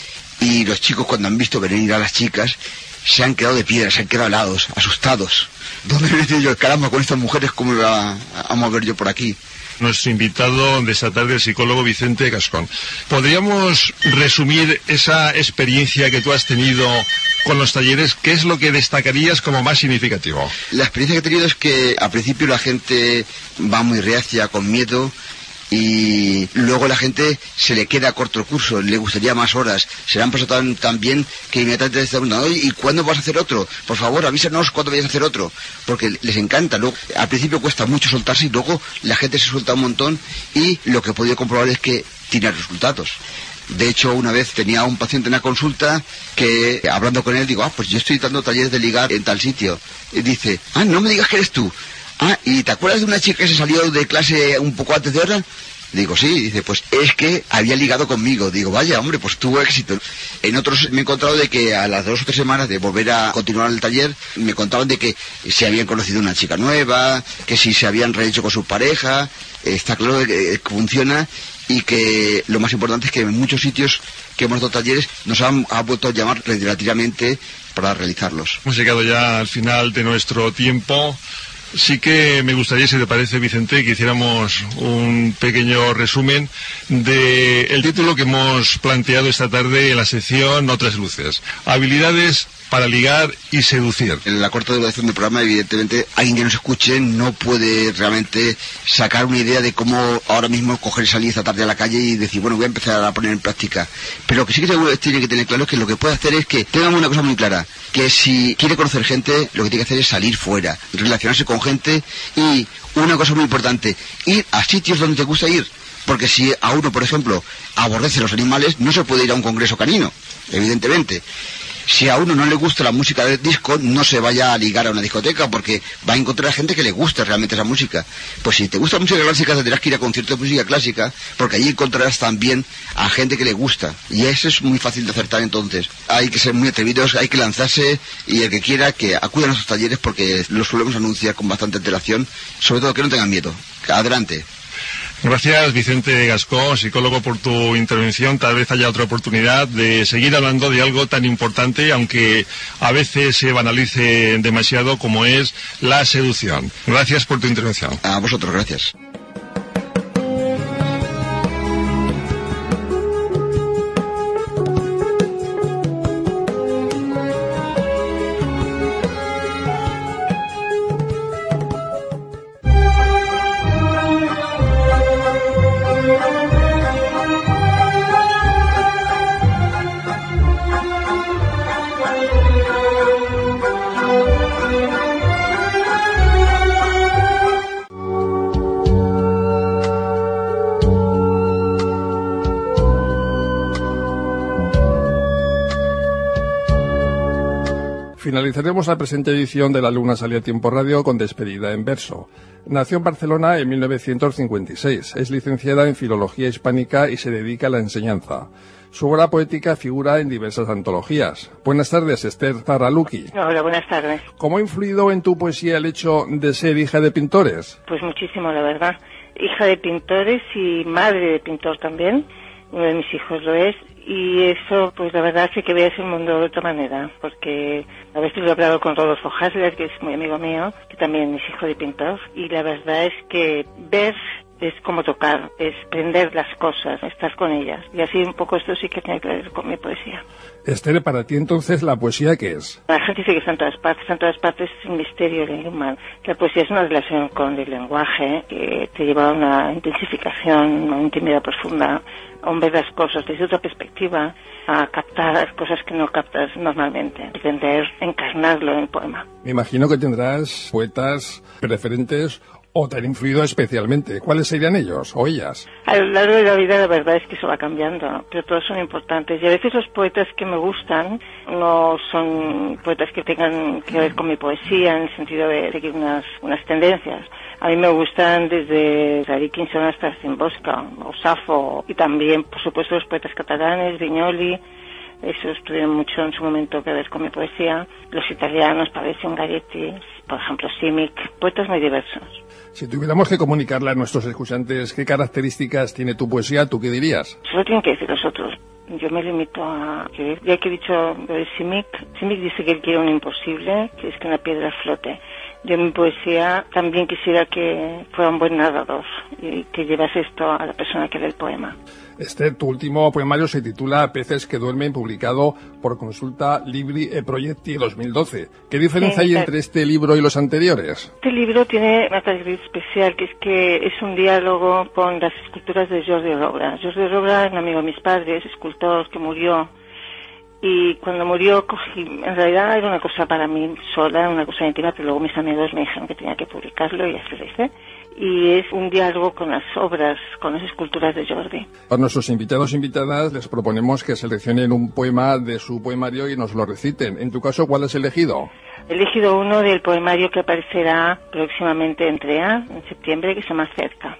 Y los chicos cuando han visto venir a las chicas se han quedado de piedra, se han quedado helados, asustados. ¿Dónde he metido yo? Caramba, con estas mujeres, ¿cómo me va a mover yo por aquí? Nuestro invitado de esta tarde, el psicólogo Vicente Gascón. ¿Podríamos resumir esa experiencia que tú has tenido con los talleres? ¿Qué es lo que destacarías como más significativo? La experiencia que he tenido es que al principio la gente va muy reacia, con miedo, y luego la gente se le queda corto el curso, le gustaría más horas, se le han pasado tan bien que inmediatamente le están preguntando, ¿y cuándo vas a hacer otro? Por favor, avísanos cuándo vayas a hacer otro, porque les encanta. Luego, al principio cuesta mucho soltarse y luego la gente se suelta un montón y lo que he podido comprobar es que tiene resultados. De hecho, una vez tenía un paciente en la consulta que, hablando con él, digo, pues yo estoy dando talleres de ligar en tal sitio. Y dice, no me digas que eres tú. ¿Y te acuerdas de una chica que se salió de clase un poco antes de hora? Digo, sí. Dice, pues es que había ligado conmigo. Digo, vaya, hombre, pues tuvo éxito. En otros me he encontrado de que a las 2 o 3 semanas de volver a continuar el taller, me contaban de que se habían conocido una chica nueva, que si se habían rehecho con su pareja. Está claro que funciona y que lo más importante es que en muchos sitios que hemos dado talleres nos han vuelto a llamar reiterativamente para realizarlos. Hemos llegado ya al final de nuestro tiempo. Sí que me gustaría, si te parece, Vicente, que hiciéramos un pequeño resumen del título que hemos planteado esta tarde en la sección Otras Luces. Habilidades para ligar y seducir. En la corta duración del programa, evidentemente, alguien que nos escuche no puede realmente sacar una idea de cómo ahora mismo coger y salir esta tarde a la calle y decir, bueno, voy a empezar a poner en práctica. Pero lo que sí que seguro tiene que tener claro es que lo que puede hacer es que tengamos una cosa muy clara, que si quiere conocer gente, lo que tiene que hacer es salir fuera, relacionarse con gente y, una cosa muy importante, ir a sitios donde te gusta ir. Porque si a uno, por ejemplo, aborrece los animales, no se puede ir a un congreso canino, evidentemente. Si a uno no le gusta la música del disco, no se vaya a ligar a una discoteca porque va a encontrar a gente que le gusta realmente esa música. Pues si te gusta la música clásica, tendrás que ir a conciertos de música clásica porque allí encontrarás también a gente que le gusta. Y eso es muy fácil de acertar entonces. Hay que ser muy atrevidos, hay que lanzarse y el que quiera que acuda a nuestros talleres porque los solemos anunciar con bastante antelación. Sobre todo que no tengan miedo. Adelante. Gracias, Vicente Gascón, psicólogo, por tu intervención. Tal vez haya otra oportunidad de seguir hablando de algo tan importante, aunque a veces se banalice demasiado, como es la seducción. Gracias por tu intervención. A vosotros, gracias. Finalizaremos la presente edición de La Luna Sale a Tiempo Radio con despedida en verso. Nació en Barcelona en 1956. Es licenciada en Filología Hispánica y se dedica a la enseñanza. Su obra poética figura en diversas antologías. Buenas tardes, Esther Zarraluki. Hola, buenas tardes. ¿Cómo ha influido en tu poesía el hecho de ser hija de pintores? Pues muchísimo, la verdad. Hija de pintores y madre de pintor también. Uno de mis hijos lo es. Y eso, pues la verdad hace que veas el mundo de otra manera. Porque a veces lo he hablado con Rodolfo Hasler, que es muy amigo mío, que también es hijo de pintor. Y la verdad es que ver es como tocar, es prender las cosas, estar con ellas. Y así un poco esto sí que tiene que ver con mi poesía. Esther, para ti entonces, ¿la poesía qué es? La gente dice que está en todas partes, es un misterio el enigma. La poesía es una relación con el lenguaje que te lleva a una intensificación, una intimidad profunda, a ver las cosas desde otra perspectiva, a captar cosas que no captas normalmente, pretender encarnarlo en poema. Me imagino que tendrás poetas preferentes o te han influido especialmente. ¿Cuáles serían ellos o ellas? A lo largo de la vida la verdad es que eso va cambiando, pero todos son importantes. Y a veces los poetas que me gustan no son poetas que tengan que ver con mi poesía en el sentido de seguir unas tendencias. A mí me gustan desde Dickinson hasta Zimbosca o Safo, y también, por supuesto, los poetas catalanes, Viñoli. Esos tuvieron mucho en su momento que ver con mi poesía. Los italianos, Pavese, Ungaretti, por ejemplo, Simic, poetas muy diversos. Si tuviéramos que comunicarle a nuestros escuchantes qué características tiene tu poesía, ¿tú qué dirías? Solo tienen que decir los otros. Yo me limito a que, ya que he dicho lo de Simic dice que él quiere un imposible, que es que una piedra flote. Yo en mi poesía también quisiera que fuera un buen narrador y que llevase esto a la persona que lee el poema. Esther, tu último poemario se titula Peces que duermen, publicado por Consulta Libri e Proietti 2012. ¿Qué diferencia hay entre este libro y los anteriores? Este libro tiene una característica especial, que es que es un diálogo con las esculturas de Jordi Roura. Jordi Roura es un amigo de mis padres, escultor que murió. Y cuando murió en realidad era una cosa para mí sola, una cosa íntima, pero luego mis amigos me dijeron que tenía que publicarlo y así lo hice. Y es un diálogo con las obras, con las esculturas de Jordi. A nuestros invitados e invitadas les proponemos que seleccionen un poema de su poemario y nos lo reciten. En tu caso, ¿cuál has elegido? He elegido uno del poemario que aparecerá próximamente en TREA, en septiembre, que se llama Cerca.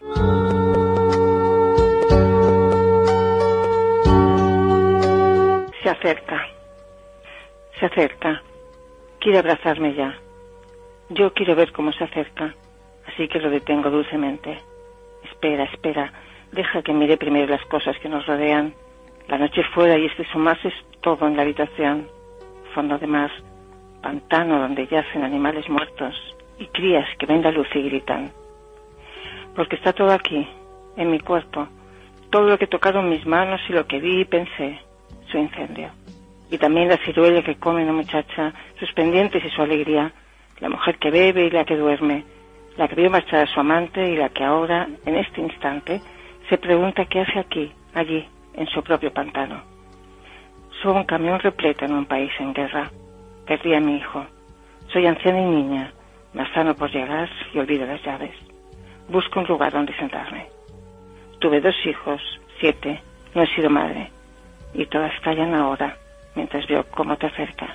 Se acerca, quiere abrazarme ya. Yo quiero ver cómo se acerca, así que lo detengo dulcemente. Espera, deja que mire primero las cosas que nos rodean. La noche fuera y este más es todo en la habitación. Fondo de mar, pantano donde yacen animales muertos y crías que ven la luz y gritan. Porque está todo aquí, en mi cuerpo, todo lo que tocaron mis manos y lo que vi y pensé. Su incendio. Y también la ciruela que come una muchacha, sus pendientes y su alegría, la mujer que bebe y la que duerme, la que vio marchar a su amante y la que ahora, en este instante, se pregunta qué hace aquí, allí, en su propio pantano. Subo un camión repleto en un país en guerra. Perdí a mi hijo. Soy anciana y niña, me afano por llegar y olvido las llaves. Busco un lugar donde sentarme. Tuve 2 hijos, 7, no he sido madre. Y todas callan ahora, mientras veo cómo te acercas.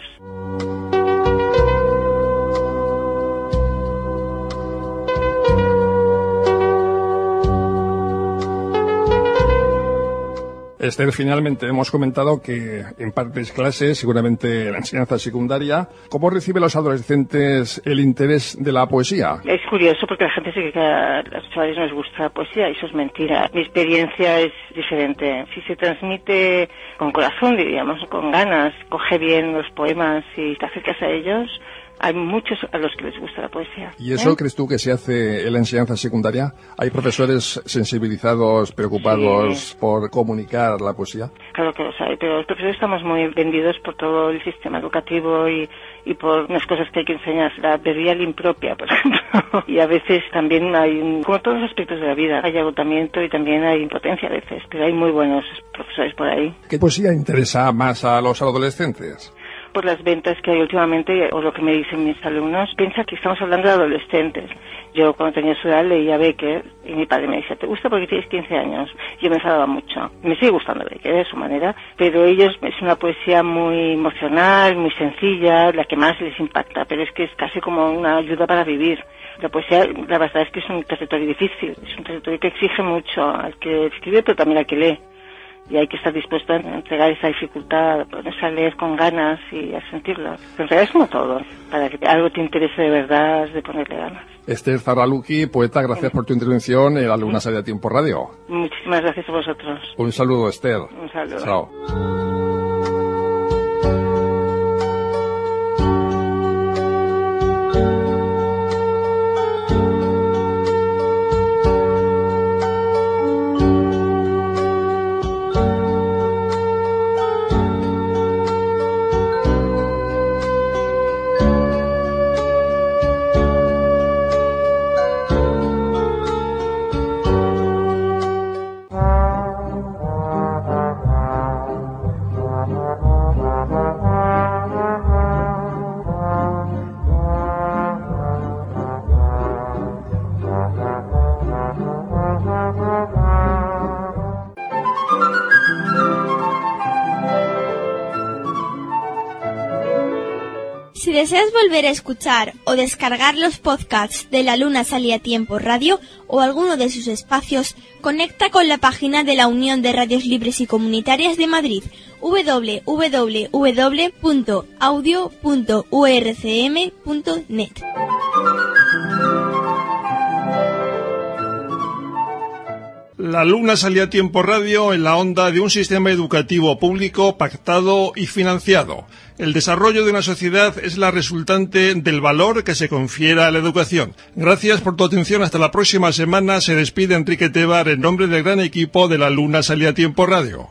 Esther, finalmente hemos comentado que impartes clases, seguramente en la enseñanza secundaria. ¿Cómo reciben los adolescentes el interés de la poesía? Es curioso porque la gente dice que a los chavales no les gusta la poesía, y eso es mentira. Mi experiencia es diferente. Si se transmite con corazón, diríamos, con ganas, coge bien los poemas y te acercas a ellos, hay muchos a los que les gusta la poesía. ¿Y eso crees tú que se hace en la enseñanza secundaria? ¿Hay profesores sensibilizados, preocupados por comunicar la poesía? Claro que los hay, pero los profesores estamos muy vendidos por todo el sistema educativo y por unas cosas que hay que enseñar, la verbal impropia, por ejemplo. Y a veces también hay, como todos los aspectos de la vida, hay agotamiento y también hay impotencia a veces, pero hay muy buenos profesores por ahí. ¿Qué poesía interesa más a los adolescentes? por las ventas que hay últimamente, o lo que me dicen mis alumnos, piensa que estamos hablando de adolescentes. Yo cuando tenía su edad leía Becker y mi padre me decía, ¿te gusta porque tienes 15 años? Yo me enfadaba mucho. Me sigue gustando Becker de su manera, pero ellos es una poesía muy emocional, muy sencilla, la que más les impacta, pero es que es casi como una ayuda para vivir. La poesía, la verdad es que es un territorio difícil, es un territorio que exige mucho al que escribe, pero también al que lee. Y hay que estar dispuesto a entregar esa dificultad, ponerse a leer con ganas y a sentirlo. En realidad es como todo, para que algo te interese de verdad, es de ponerle ganas. Esther Zarraluki, poeta, gracias por tu intervención en La Luna Sale a Tiempo Radio. Muchísimas gracias a vosotros. Un saludo, Esther. Un saludo. Chao. Si deseas volver a escuchar o descargar los podcasts de La Luna Sale a Tiempo Radio o alguno de sus espacios, conecta con la página de la Unión de Radios Libres y Comunitarias de Madrid, www.audio.urcm.net. La Luna Sale a Tiempo Radio en la onda de un sistema educativo público pactado y financiado. El desarrollo de una sociedad es la resultante del valor que se confiera a la educación. Gracias por tu atención. Hasta la próxima semana. Se despide Enrique Tebar en nombre del gran equipo de La Luna Sale a Tiempo Radio.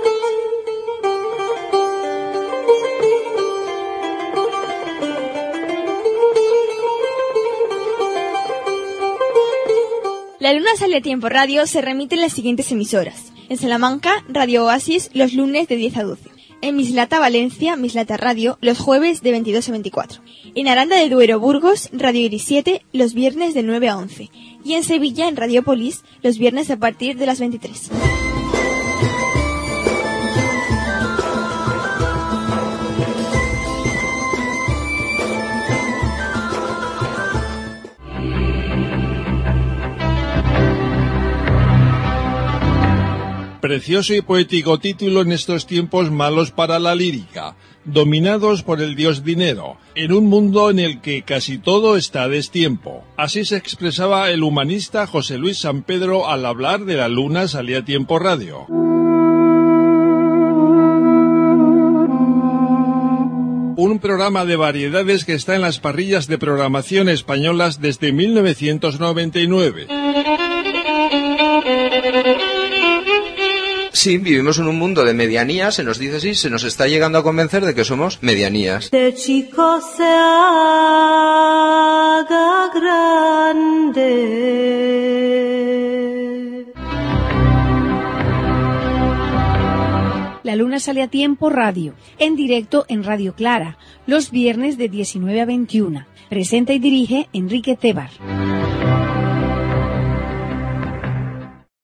La Luna Sale a Tiempo Radio se remite en las siguientes emisoras. En Salamanca, Radio Oasis, los lunes de 10 a 12. En Mislata, Valencia, Mislata Radio, los jueves de 22 a 24. En Aranda de Duero, Burgos, Radio Iris 7, los viernes de 9 a 11. Y en Sevilla, en Radiopolis, los viernes a partir de las 23. Precioso y poético título en estos tiempos malos para la lírica, dominados por el dios dinero, en un mundo en el que casi todo está a destiempo. Así se expresaba el humanista José Luis San Pedro al hablar de La Luna Sale a Tiempo Radio. Un programa de variedades que está en las parrillas de programación españolas desde 1999. Sí, vivimos en un mundo de medianías, se nos dice así, se nos está llegando a convencer de que somos medianías. De chico se haga grande. La Luna Sale a Tiempo Radio, en directo en Radio Clara, los viernes de 19 a 21. Presenta y dirige Enrique Tebar.